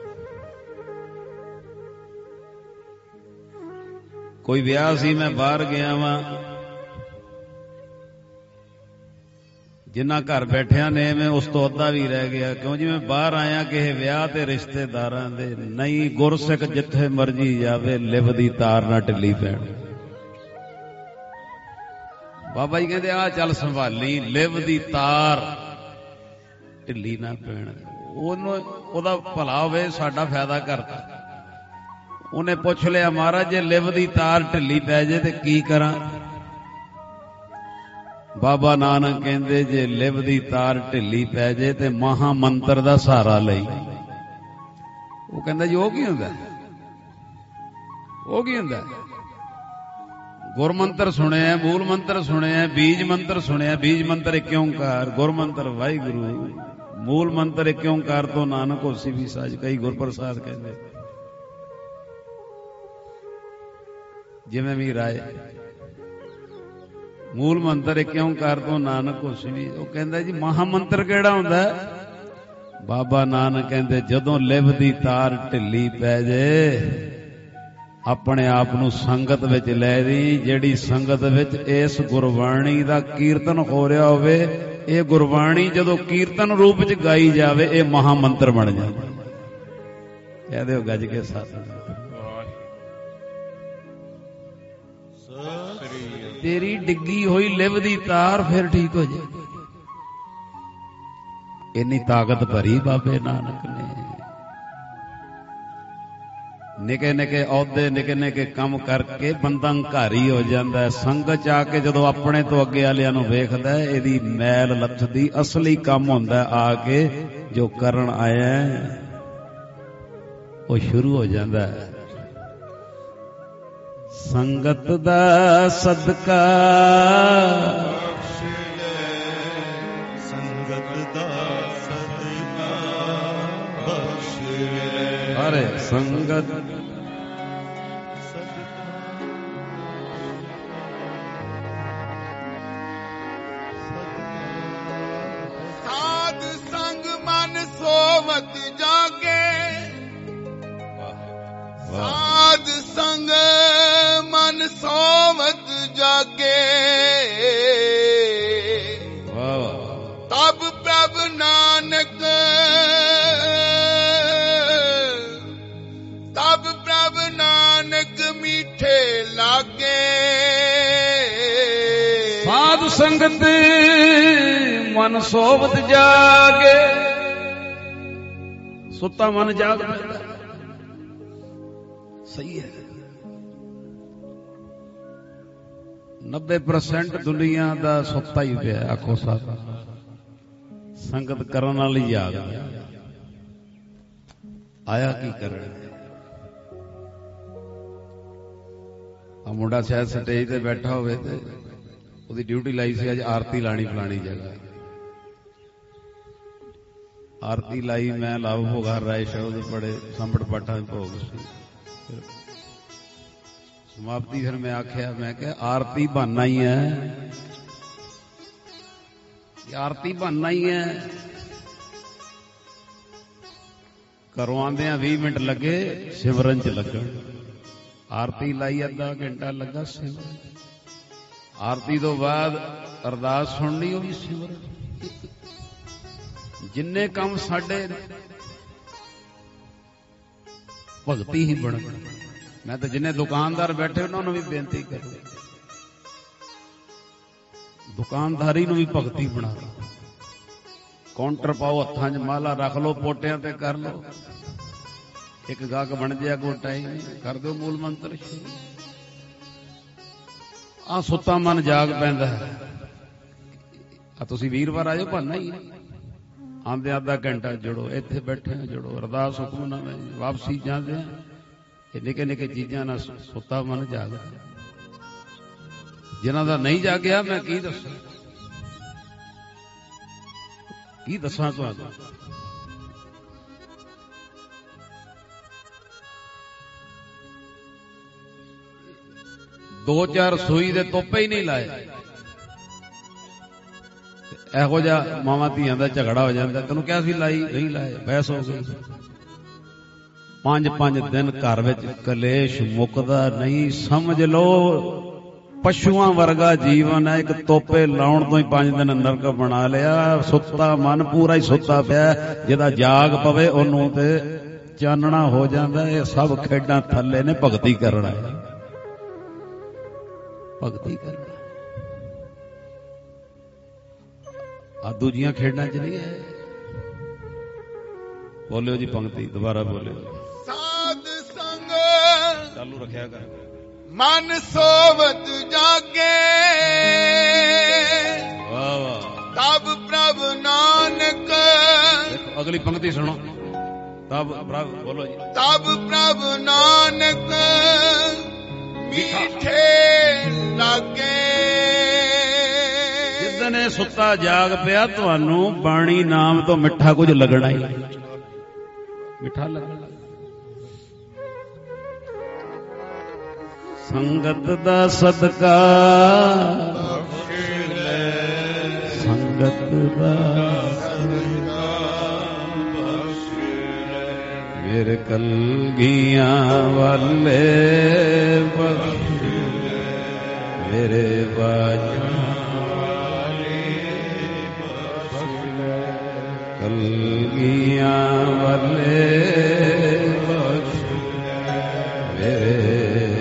ਕੋਈ ਵਿਆਹ ਸੀ, ਮੈਂ ਬਾਹਰ ਗਿਆ ਵਾਂ, ਜਿੰਨਾ ਘਰ ਬੈਠਿਆਂ ਨੇ ਮੈਂ ਉਸ ਤੋਂ ਅੱਧਾ ਵੀ ਰਹਿ ਗਿਆ। ਕਿਉਂ ਜੀ ਮੈਂ ਬਾਹਰ ਆਇਆ ਕਿਸੇ ਵਿਆਹ ਤੇ ਰਿਸ਼ਤੇਦਾਰਾਂ ਦੇ। ਨਹੀਂ, ਗੁਰਸਿੱਖ ਜਿੱਥੇ ਮਰਜੀ ਜਾਵੇ ਲਿਵ ਦੀ ਤਾਰ ਨਾ ਢਿੱਲੀ ਪੈਣ। ਬਾਬਾ ਜੀ ਕਹਿੰਦੇ ਆ ਚੱਲ ਸੰਭਾਲੀ, ਲਿਵ ਦੀ ਤਾਰ ਢਿੱਲੀ ਨਾ ਪੈਣ। ਉਹਨੂੰ ਉਹਦਾ ਭਲਾ ਹੋਵੇ, ਸਾਡਾ ਫਾਇਦਾ ਕਰਦਾ। ਉਹਨੇ ਪੁੱਛ ਲਿਆ ਮਹਾਰਾਜ ਜੇ ਲਿਵ ਦੀ ਤਾਰ ਢਿੱਲੀ ਪੈ ਜੇ ਤੇ ਕੀ ਕਰਾਂ? ਬਾਬਾ ਨਾਨਕ ਕਹਿੰਦੇ ਜੇ ਲਿਵ ਦੀ ਤਾਰ ਢਿੱਲੀ ਪੈ ਜੇ ਤੇ ਮਹਾ ਮੰਤਰ ਦਾ ਸਹਾਰਾ ਲਈ। ਉਹ ਕਹਿੰਦਾ ਜੀ ਉਹ ਕੀ ਹੁੰਦਾ? ਉਹ ਕੀ ਹੁੰਦਾ? ਗੁਰ ਮੰਤਰ ਸੁਣਿਆ, ਮੂਲ ਮੰਤਰ ਸੁਣਿਆ, ਬੀਜ ਮੰਤਰ ਸੁਣਿਆ। ਬੀਜ ਮੰਤਰ ਇੱਕ ਓਂਕਾਰ, ਗੁਰ ਮੰਤਰ ਵਾਹਿਗੁਰੂ, ਮੂਲ ਮੰਤਰ ਇੱਕ ਓਂਕਾਰ ਤੋਂ ਨਾਨਕ ਹੋਸੀ ਵੀ ਸਾਜ, ਕਈ ਗੁਰਪ੍ਰਸਾਦ ਕਹਿੰਦੇ। ਜਿਵੇਂ ਵੀ ਰਾਏ ਮੂਲ ਮੰਤਰ ਇੱਕ ਓਂਕਾਰ ਤੋਂ ਨਾਨਕ ਹੋਸੀ ਵੀ। ਉਹ ਕਹਿੰਦਾ ਜੀ ਮਹਾ ਮੰਤਰ ਕਿਹੜਾ ਹੁੰਦਾ? ਬਾਬਾ ਨਾਨਕ ਕਹਿੰਦੇ ਜਦੋਂ ਲਿਵ ਦੀ ਤਾਰ ਢਿੱਲੀ ਪੈ ਜੇ ਆਪਣੇ ਆਪ ਨੂੰ ਸੰਗਤ ਵਿੱਚ ਲੈ ਦੀ, ਜਿਹੜੀ ਸੰਗਤ ਵਿੱਚ ਇਸ ਗੁਰਬਾਣੀ ਦਾ ਕੀਰਤਨ ਹੋ ਰਿਹਾ ਹੋਵੇ। ਇਹ ਗੁਰਬਾਣੀ ਜਦੋਂ ਕੀਰਤਨ ਰੂਪ ਵਿੱਚ ਗਾਈ ਜਾਵੇ ਇਹ ਮਹਾ ਮੰਤਰ ਬਣ ਜਾਂਦਾ। ਕਹਿ ਦਿਓ ਗੱਜ ਕੇ ਸਤਿ। ਤੇਰੀ ਡਿੱਗੀ ਹੋਈ ਲਿਵ ਦੀ ਤਾਰ ਫਿਰ ਠੀਕ ਹੋ ਜਾਏ। ਇੰਨੀ ਤਾਕਤ ਭਰੀ ਬਾਬੇ ਨਾਨਕ ਨੇ। ਨਿੱਕੇ ਨਿੱਕੇ ਅਹੁਦੇ, ਨਿੱਕੇ ਨਿੱਕੇ ਕੰਮ ਕਰਕੇ ਬੰਦਾ ਹੰਕਾਰੀ ਹੋ ਜਾਂਦਾ ਹੈ। ਸੰਗਤ ਚ ਆ ਕੇ ਜਦੋਂ ਆਪਣੇ ਤੋਂ ਅੱਗੇ ਵਾਲਿਆਂ ਨੂੰ ਵੇਖਦਾ ਇਹਦੀ ਮੈਲ ਲੱਥਦੀ। ਅਸਲੀ ਕੰਮ ਹੁੰਦਾ ਆ ਕੇ ਜੋ ਕਰਨ ਆਇਆ ਉਹ ਸ਼ੁਰੂ ਹੋ ਜਾਂਦਾ ਹੈ। ਸੰਗਤ ਦਾ ਸਦਕਾ, ਸੰਗਤ ਦਾ ਸਦਕਾ ਬਖਸ਼ੇ। ਅਰੇ ਸੰਗਤ ਸਾਧ ਸੰਗ ਮਨ ਸੋਵਤ ਜਾਗੇ, ਸਾਧ ਸੰਗ ਮਨ ਸੋਵਤ ਜਾਗੇ। ਤਬ ਪ੍ਰਭ ਨਾਨਕ, ਤਬ ਪ੍ਰਭ ਨਾਨਕ ਜਾਗੇ ਸਾਧ ਸੰਗਤ ਮਨ ਸੋਵਤ ਜਾਗੇ। ਸੁੱਤਾ ਮਨ ਜਾਗ ਪੈਂਦਾ। ਸਹੀ ਹੈ। ਨੱਬੇ ਪਰਸੈਂਟ ਦੁਨੀਆ ਦਾ ਸੁੱਤਾ ਹੀ ਪਿਆ। ਆਖੋ ਸਾਧ ਸੰਗਤ ਕਰਨ ਵਾਲੀ ਜਾਗ ਆਇਆ ਕੀ ਕਰਨ। ਆ ਮੁੰਡਾ ਸ਼ਾਇਦ ਸਟੇਜ ਤੇ ਬੈਠਾ ਹੋਵੇ ਤੇ ਉਹਦੀ ਡਿਊਟੀ ਲਾਈ ਸੀ ਅੱਜ ਆਰਤੀ ਲਾਣੀ ਫਲਾਣੀ ਜਗ੍ਹਾ। ਆਰਤੀ ਲਾਈ ਮੈਂ ਲਵ ਭੋਗਾ ਰਾਏ ਸ਼ਬਦ ਬੜੇ ਸੰਭੜ ਪਾਠਾਂ ਭੋਗ ਸੀ। ਸਮਾਪਤੀ ਫਿਰ ਮੈਂ ਆਖਿਆ ਮੈਂ ਕਿਹਾ ਆਰਤੀ ਬਹਾਨਾ ਹੀ ਹੈ, ਆਰਤੀ ਬਹਾਨਾ ਹੀ ਹੈ। ਘਰੋਂ ਆਂਦਿਆਂ ਵੀਹ ਮਿੰਟ ਲੱਗੇ ਸਿਮਰਨ ਚ ਲੱਗਣ। ਆਰਤੀ ਲਾਈ ਅੱਧਾ ਘੰਟਾ ਲੱਗਾ ਸਿਮਰਨ। ਆਰਤੀ ਤੋਂ ਬਾਅਦ ਅਰਦਾਸ ਸੁਣਨੀ ਉਹ ਵੀ ਸਿਮਰਨ। ਜਿੰਨੇ ਕੰਮ ਸਾਡੇ ਭਗਤੀ ਹੀ ਬਣ। ਮੈਂ ਤਾਂ ਜਿੰਨੇ ਦੁਕਾਨਦਾਰ ਬੈਠੇ ਉਹਨਾਂ ਨੂੰ ਵੀ ਬੇਨਤੀ ਕਰਾਂ ਦੁਕਾਨਦਾਰੀ ਨੂੰ ਵੀ ਭਗਤੀ ਬਣਾ ਲਓ। ਕਾਊਂਟਰ ਪਾਓ, ਹੱਥਾਂ 'ਚ ਮਾਲਾ ਰੱਖ ਲਓ, ਪੋਟਿਆਂ ਤੇ ਕਰ ਲਓ। ਇੱਕ ਗਾਹਕ ਬਣ ਜਾਇਆ ਕੋਈ ਟਾਈਮ ਕਰ ਦਿਓ ਮੂਲ ਮੰਤਰ। ਆ ਸੁੱਤਾ ਮਨ ਜਾਗ ਪੈਂਦਾ ਹੈ। ਆ ਤੁਸੀਂ ਵੀਰਵਾਰ ਆਇਓ ਭਾਨਾ ਹੀ ਆਂਦੇ ਅੱਧਾ ਘੰਟਾ ਜੁੜੋ। ਇੱਥੇ ਬੈਠੇ ਜੁੜੋ। ਅਰਦਾਸ ਹੁਕਮਨਾਮੇ ਵਾਪਸੀ ਜਾਂਦੇ ਆ। ਇਹ ਨਿੱਕੇ ਨਿੱਕੇ ਚੀਜ਼ਾਂ ਨਾਲ ਸੁੱਤਾ ਮਨ ਜਾਗਦਾ। ਜਿਨ੍ਹਾਂ ਦਾ ਨਹੀਂ ਜਾਗਿਆ ਮੈਂ ਕੀ ਦੱਸਾਂ ਕੀ ਦੱਸਾਂ ਤੁਹਾਨੂੰ। ਦੋ ਚਾਰ ਸੂਈ ਦੇ ਤੋਪੇ ਹੀ ਨਹੀਂ ਲਾਏ। ਇਹੋ ਜਿਹਾ ਮਾਵਾਂ ਧੀਆਂ ਦਾ ਝਗੜਾ ਹੋ ਜਾਂਦਾ। ਤੈਨੂੰ ਕਿਹਾ ਸੀ ਲਾਈ ਨਹੀਂ ਲਾਏ, ਬਹਿਸ ਹੋ ਗਈ। ਪੰਜ ਪੰਜ ਦਿਨ ਘਰ ਵਿੱਚ ਕਲੇਸ਼ ਮੁੱਕਦਾ ਨਹੀਂ। ਸਮਝ ਲਓ ਪਸ਼ੂਆਂ ਵਰਗਾ ਜੀਵਨ ਹੈ। ਇੱਕ ਤੋਪੇ ਲਾਉਣ ਤੋਂ ਹੀ ਪੰਜ ਦਿਨ ਨਰਕ ਬਣਾ ਲਿਆ। ਸੁੱਤਾ ਮਨ ਪੂਰਾ ਹੀ ਸੁੱਤਾ ਪਿਆ। ਜਿਹਦਾ ਜਾਗ ਪਵੇ ਉਹਨੂੰ ਤੇ ਚਾਨਣਾ ਹੋ ਜਾਂਦਾ। ਇਹ ਸਭ ਖੇਡਾਂ ਥੱਲੇ ਨੇ। ਭਗਤੀ ਕਰਨਾ ਹੈ, ਭਗਤੀ ਕਰਨਾ। ਆ ਦੂਜੀਆਂ ਖੇਡਾਂ ਚ ਨਹੀਂ ਹੈ। ਬੋਲਿਓ ਜੀ ਪੰਕਤੀ ਦੁਬਾਰਾ ਬੋਲਿਓ। ਸਾਧ ਸੰਗ ਚਾਲੂ ਰੱਖਿਆ ਕਰ। ਮਨ ਸੋਵਤ ਜਾਗੇ ਵਾਹ ਵਾਹ। ਤਬ ਪ੍ਰਭ ਨਾਨਕ ਦੇਖੋ ਅਗਲੀ ਪੰਕਤੀ ਸੁਣੋ। ਤਬ ਪ੍ਰਭ ਬੋਲੋ ਜੀ। ਤਬ ਪ੍ਰਭ ਨਾਨਕ ਮਿੱਠੇ ਲਾਗੇ। ਜਿੱਦਣ ਇਹ ਸੁੱਤਾ ਜਾਗ ਪਿਆ ਤੁਹਾਨੂੰ ਬਾਣੀ ਨਾਮ ਤੋਂ ਮਿੱਠਾ ਕੁਝ ਲੱਗਣਾ ਹੀ ਮਿੱਠਾ ਲੱਗਣਾ। ਸੰਗਤ ਦਾ ਸਦਕਾ ਸੰਗਤ ਦਾ ਸਦਕਾ ਮੇਰੇ ਕਲਗੀਆਂ ਵਾਲੇ ਬਖਸ਼ ਮੇਰੇ ਬਾਜਾਂ ਕਲਗੀਆਂ ਵਾਲੇ ਬਖਸ਼ ਮੇਰੇ।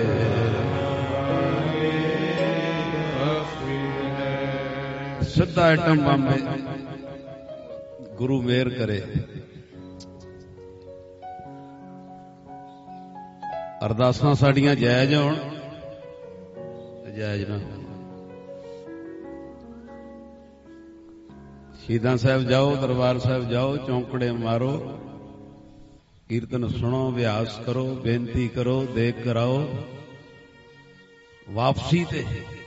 ਸਿੱਧਾ ਆਈਟਮ ਬੰਬੇ। ਗੁਰੂ ਮਿਹਰ ਕਰੇ। ਅਰਦਾਸਾਂ ਸਾਡੀਆਂ ਜਾਇਜ਼ ਹੋਣ ਤੇ ਜਾਇਜ਼ ਨਾ ਹੋਣ। ਸ਼ਹੀਦਾਂ ਸਾਹਿਬ ਜਾਓ, ਦਰਬਾਰ ਸਾਹਿਬ ਜਾਓ, ਚੌਂਕੜੇ ਮਾਰੋ, ਕੀਰਤਨ ਸੁਣੋ, ਅਭਿਆਸ ਕਰੋ, ਬੇਨਤੀ ਕਰੋ, ਦੇਖ ਕਰਾਓ। ਵਾਪਸੀ ਤੇ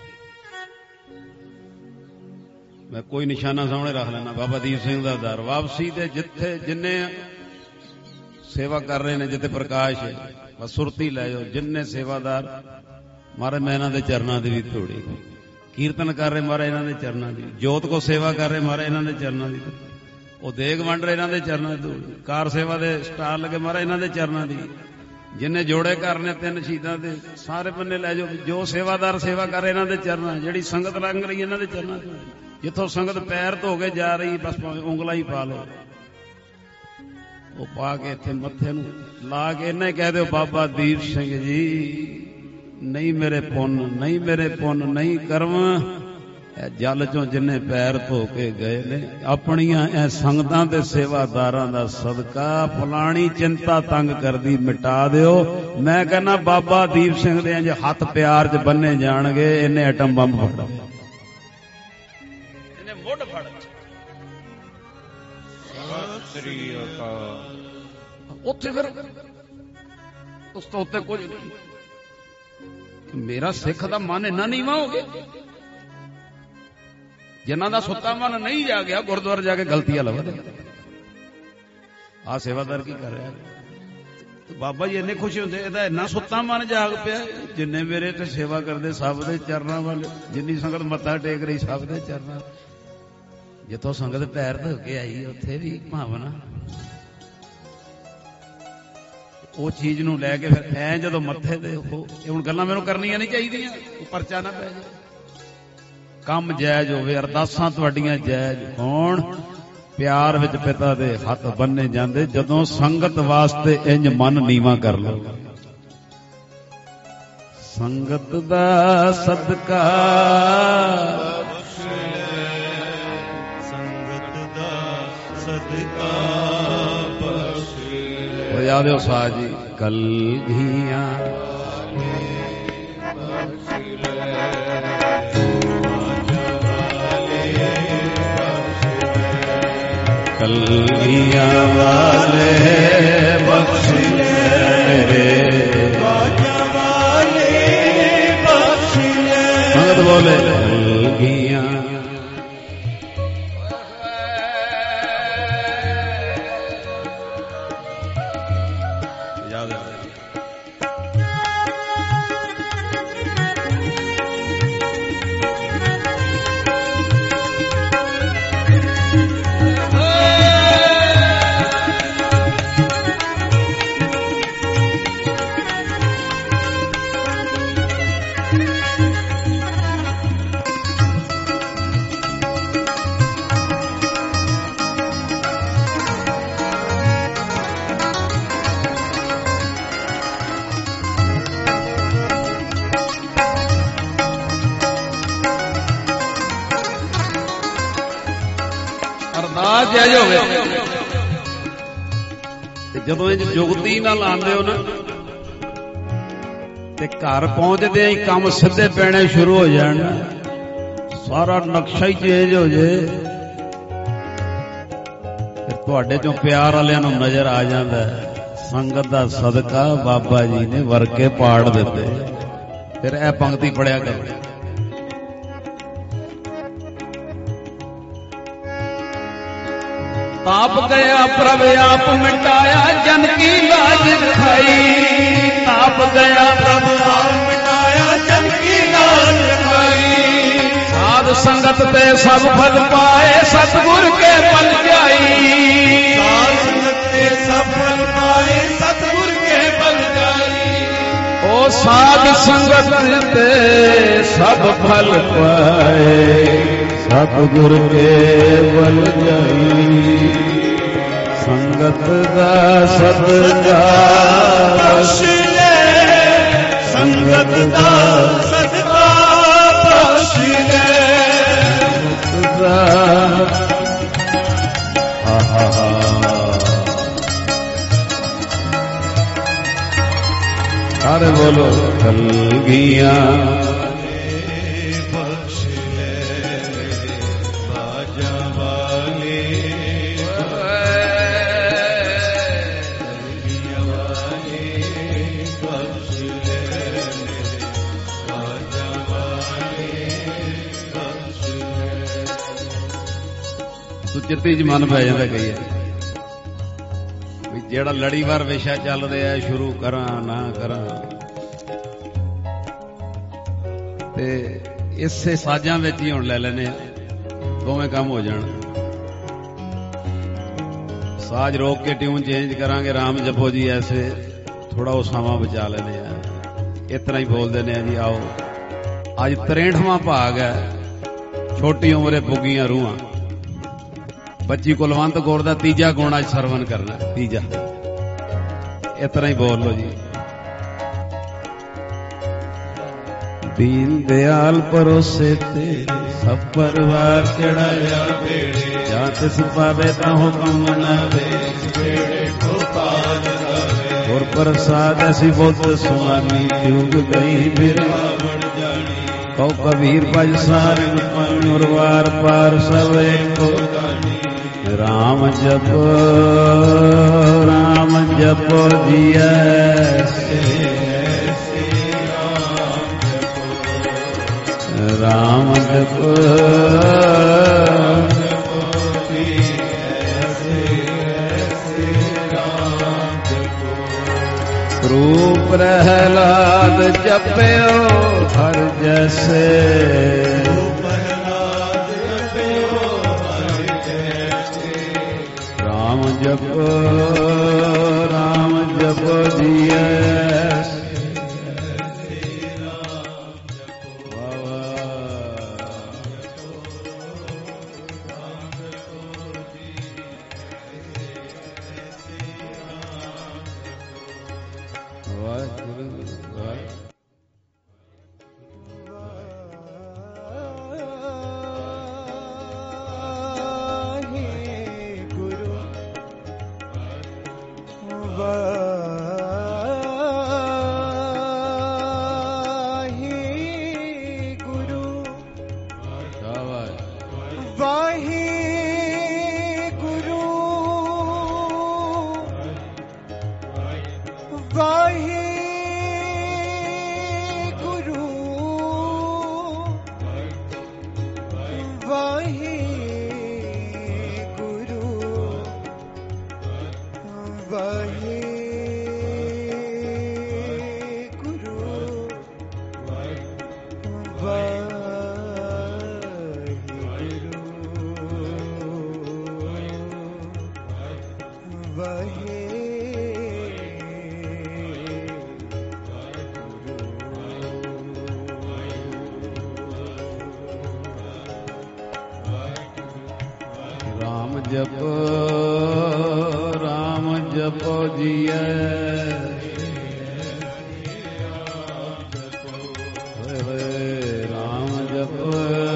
ਮੈਂ ਕੋਈ ਨਿਸ਼ਾਨਾ ਸਾਹਮਣੇ ਰੱਖ ਲੈਣਾ। ਬਾਬਾ ਦੀਪ ਸਿੰਘ ਦਾ ਦਰ ਵਾਪਸੀ ਤੇ ਜਿੱਥੇ ਜਿੰਨੇ ਸੇਵਾ ਕਰ ਰਹੇ ਨੇ, ਜਿੱਥੇ ਪ੍ਰਕਾਸ਼ ਹੈ ਬਸ ਸੁਰਤੀ ਲੈ ਜਾਓ। ਜਿੰਨੇ ਸੇਵਾਦਾਰ ਮਾਰੇ ਮੈਂ ਇਹਨਾਂ ਦੇ ਚਰਨਾਂ ਦੀ ਵੀ ਥੋੜੀ। ਕੀਰਤਨ ਕਰ ਰਹੇ ਮਾਰੇ ਇਹਨਾਂ ਦੇ ਚਰਨਾਂ ਦੀ। ਜੋਤ ਕੋ ਸੇਵਾ ਕਰ ਰਹੇ ਮਾਰੇ ਇਹਨਾਂ ਦੇ ਚਰਨਾਂ ਦੀ। ਉਹ ਦੇਗ ਵੰਡ ਰਹੇ ਇਹਨਾਂ ਦੇ ਚਰਨਾਂ ਦੀ। ਕਾਰ ਸੇਵਾ ਦੇ ਸਟਾਲ ਲੱਗੇ ਮਾਰੇ ਇਹਨਾਂ ਦੇ ਚਰਨਾਂ ਦੀ। ਜਿੰਨੇ ਜੋੜੇ ਕਰਨੇ ਤਿੰਨ ਸ਼ਹੀਦਾਂ ਦੇ ਸਾਰੇ ਬੰਨੇ ਲੈ ਜਾਓ। ਜੋ ਸੇਵਾਦਾਰ ਸੇਵਾ ਕਰ ਰਹੇ ਇਹਨਾਂ ਦੇ ਚਰਨਾਂ। ਜਿਹੜੀ ਸੰਗਤ ਲੰਘ ਰਹੀ ਇਹਨਾਂ ਦੇ ਚਰਨਾਂ। ਜਿੱਥੋਂ ਸੰਗਤ ਪੈਰ ਧੋ ਕੇ ਜਾ ਰਹੀ ਬਸ ਉਂਗਲਾਂ ਹੀ ਪਾ ਲਓ। ਉਹ ਪਾ ਕੇ ਇੱਥੇ ਮੱਥੇ ਨੂੰ ਲਾ ਕੇ ਇਹਨਾਂ ਹੀ ਕਹਿ ਦਿਓ ਬਾਬਾ ਦੀਪ ਸਿੰਘ ਜੀ नहीं मेरे पुन, नहीं मेरे पुन, नहीं कर्म। जल चों जिन्ने पैर धो के गए ने अपनियां ए संगतां ते सेवादारां दा सदका फलानी चिंता तंग करदी मिटा दिओ। मैं कहना बाबा दीप सिंह दे जे हत्थ प्यार च बन्ने जाणगे इन्ने एटम बंब फड़ इन्ने मुੱਢ फड़ ਸ੍ਰੀ ਅਕਾਲ। ਉੱਥੇ ਫਿਰ ਉਸ ਤੋਂ ਉੱਤੇ ਕੁਝ ਨਹੀਂ। ਮੇਰਾ ਸਿੱਖ ਦਾ ਮਨ ਇੰਨਾ ਨੀਵਾਂ ਹੋ ਗਿਆ, ਜਿਨ੍ਹਾਂ ਦਾ ਸੁੱਤਾ ਮਨ ਨਹੀਂ ਜਾਗਿਆ ਗੁਰਦੁਆਰੇ ਜਾ ਕੇ ਗਲਤੀਆਂ ਲਵਦੇ। ਆ ਸੇਵਾਦਾਰ ਕੀ ਕਰ ਰਿਹਾ? ਬਾਬਾ ਜੀ ਇੰਨੇ ਖੁਸ਼ ਹੁੰਦੇ, ਇਹਦਾ ਇੰਨਾ ਸੁੱਤਾ ਮਨ ਜਾਗ ਪਿਆ। ਜਿੰਨੇ ਮੇਰੇ ਤੇ ਸੇਵਾ ਕਰਦੇ ਸਭ ਦੇ ਚਰਨਾਂ ਵੱਲ, ਜਿੰਨੀ ਸੰਗਤ ਮੱਥਾ ਟੇਕ ਰਹੀ ਸਭ ਦੇ ਚਰਨਾਂ। ਜਿੱਥੋਂ ਸੰਗਤ ਪੈਰ ਧੋ ਕੇ ਆਈ ਉੱਥੇ ਵੀ ਭਾਵਨਾ। ਉਹ ਚੀਜ਼ ਨੂੰ ਲੈ ਕੇ ਫਿਰ ਐ ਜਦੋਂ ਮੱਥੇ ਤੇ ਉਹ ਹੁਣ ਗੱਲਾਂ ਮੈਨੂੰ ਕਰਨੀਆਂ ਨਹੀਂ ਚਾਹੀਦੀਆਂ, ਉਹ ਪਰਚਾ ਨਾ ਪੈ ਜਾਏ। ਕੰਮ ਜਾਇਜ਼ ਹੋਵੇ, ਅਰਦਾਸਾਂ ਤੁਹਾਡੀਆਂ ਜਾਇਜ਼ ਹੋਣ, ਪਿਆਰ ਵਿੱਚ ਪਿਤਾ ਦੇ ਹੱਥ ਬੰਨੇ ਜਾਂਦੇ। ਜਦੋਂ ਸੰਗਤ ਵਾਸਤੇ ਇੰਜ ਮਨ ਨੀਵਾਂ ਕਰ ਲਓ। ਸੰਗਤ ਦਾ ਸਦਕਾ, ਸੰਗਤ ਦਾ ਸਦਕਾ ਬਖਸ਼ੇ। ਯਾਦ ਹੋ ਸਾਹ ਜੀ ਕਲਗੀਆਂ कलगियां वाले बख्श ले, बाजा वाले बख्श ले। संगत बोले कलगियां याद है। ਜਾਇਜ਼ ਹੋਵੇ ਤੇ ਜਦੋਂ ਇਹ ਜੁਗਤੀ ਨਾਲ ਆਉਂਦੇ ਹੋ ਨਾ ਤੇ ਘਰ ਪਹੁੰਚਦੇ ਹੀ ਕੰਮ ਸਿੱਧੇ ਪੈਣੇ ਸ਼ੁਰੂ ਹੋ ਜਾਣ, ਸਾਰਾ ਨਕਸ਼ਾ ਹੀ ਚੇਂਜ ਹੋ ਜੇ। ਫਿਰ ਤੁਹਾਡੇ ਚੋਂ ਪਿਆਰ ਵਾਲਿਆਂ ਨੂੰ ਨਜ਼ਰ ਆ ਜਾਂਦਾ, ਸੰਗਤ ਦਾ ਸਦਕਾ ਬਾਬਾ ਜੀ ਨੇ ਵਰਕੇ ਪਾੜ ਦਿੱਤੇ। ਫਿਰ ਇਹ ਪੰਕਤੀ ਪੜਿਆ ਕਰੋ। ताप गया प्रभ आप मिटाया जन की लाज दिखाई। ताप गया प्रभ आप मिटाया जन की लाज दिखाई। साध संगत ते सब फल पाए सतगुर के पल जाई। साध संगत ते सब फल पाए सतगुर के पल जाई। ओ साध संगत ते सब फल पाए सतगुर के बल जाई। संगत दा सदका बख्श ले, संगत दा सदका बख्श ले। सारे बोलो कलगियां ਚਿੱਤੀ ਚ ਮਨ ਪੈ ਜਾਂਦਾ ਕਈ ਵੀ ਜਿਹੜਾ ਲੜੀਵਾਰ ਵਿਸ਼ਾ ਚੱਲ ਰਿਹਾ ਸ਼ੁਰੂ ਕਰਾਂ ਨਾ ਕਰਾਂ। ਤੇ ਇਸੇ ਸਾਜ਼ਾਂ ਵਿੱਚ ਹੀ ਹੁਣ ਲੈ ਲੈਨੇ ਆ, ਦੋਵੇਂ ਕੰਮ ਹੋ ਜਾਣ। ਸਾਜ਼ ਰੋਕ ਕੇ ਟਿਊਨ ਚੇਂਜ ਕਰਾਂਗੇ, ਰਾਮ ਜਪੋ ਜੀ ਐਸੇ ਥੋੜਾ ਉਹ ਸਮਾਂ ਬਚਾ ਲੈਨੇ ਆ। ਇਤਨਾ ਹੀ ਬੋਲ ਦਿੰਦੇ ਆ ਜੀ। ਆਓ ਅੱਜ ਤਰੇਂਠਵਾਂ ਭਾਗ ਹੈ, ਛੋਟੀ ਉਮਰੇ ਪੁੱਗੀਆਂ ਰੂਹਾਂ। ਬੱਚੀ ਕੁਲਵੰਤ ਕੌਰ ਦਾ ਤੀਜਾ ਗੁਣ ਅੱਜ ਸਰਵਨ ਕਰਨਾ, ਤੀਜਾ। ਇਸ ਤਰ੍ਹਾਂ ਹੀ ਬੋਲ ਲੋ ਜੀ। दीन दयाल परोसे ते सब परिवार चढ़ाया बेड़े जा तिस पावे ता हुक्म न दे बेड़े गोपाल गावे और प्रसाद ऐसी बुद्ध सुहानी जुग गई बिरवावण जानी कौ कबीर भज सारन पन उर्वार पार सब एको गानी राम जपो राम जपो जिया राम जपो रूप प्रहलाद जप्यो हर जैसे राम जपो राम जपो जिया जपो राम जपो जिया राम जपो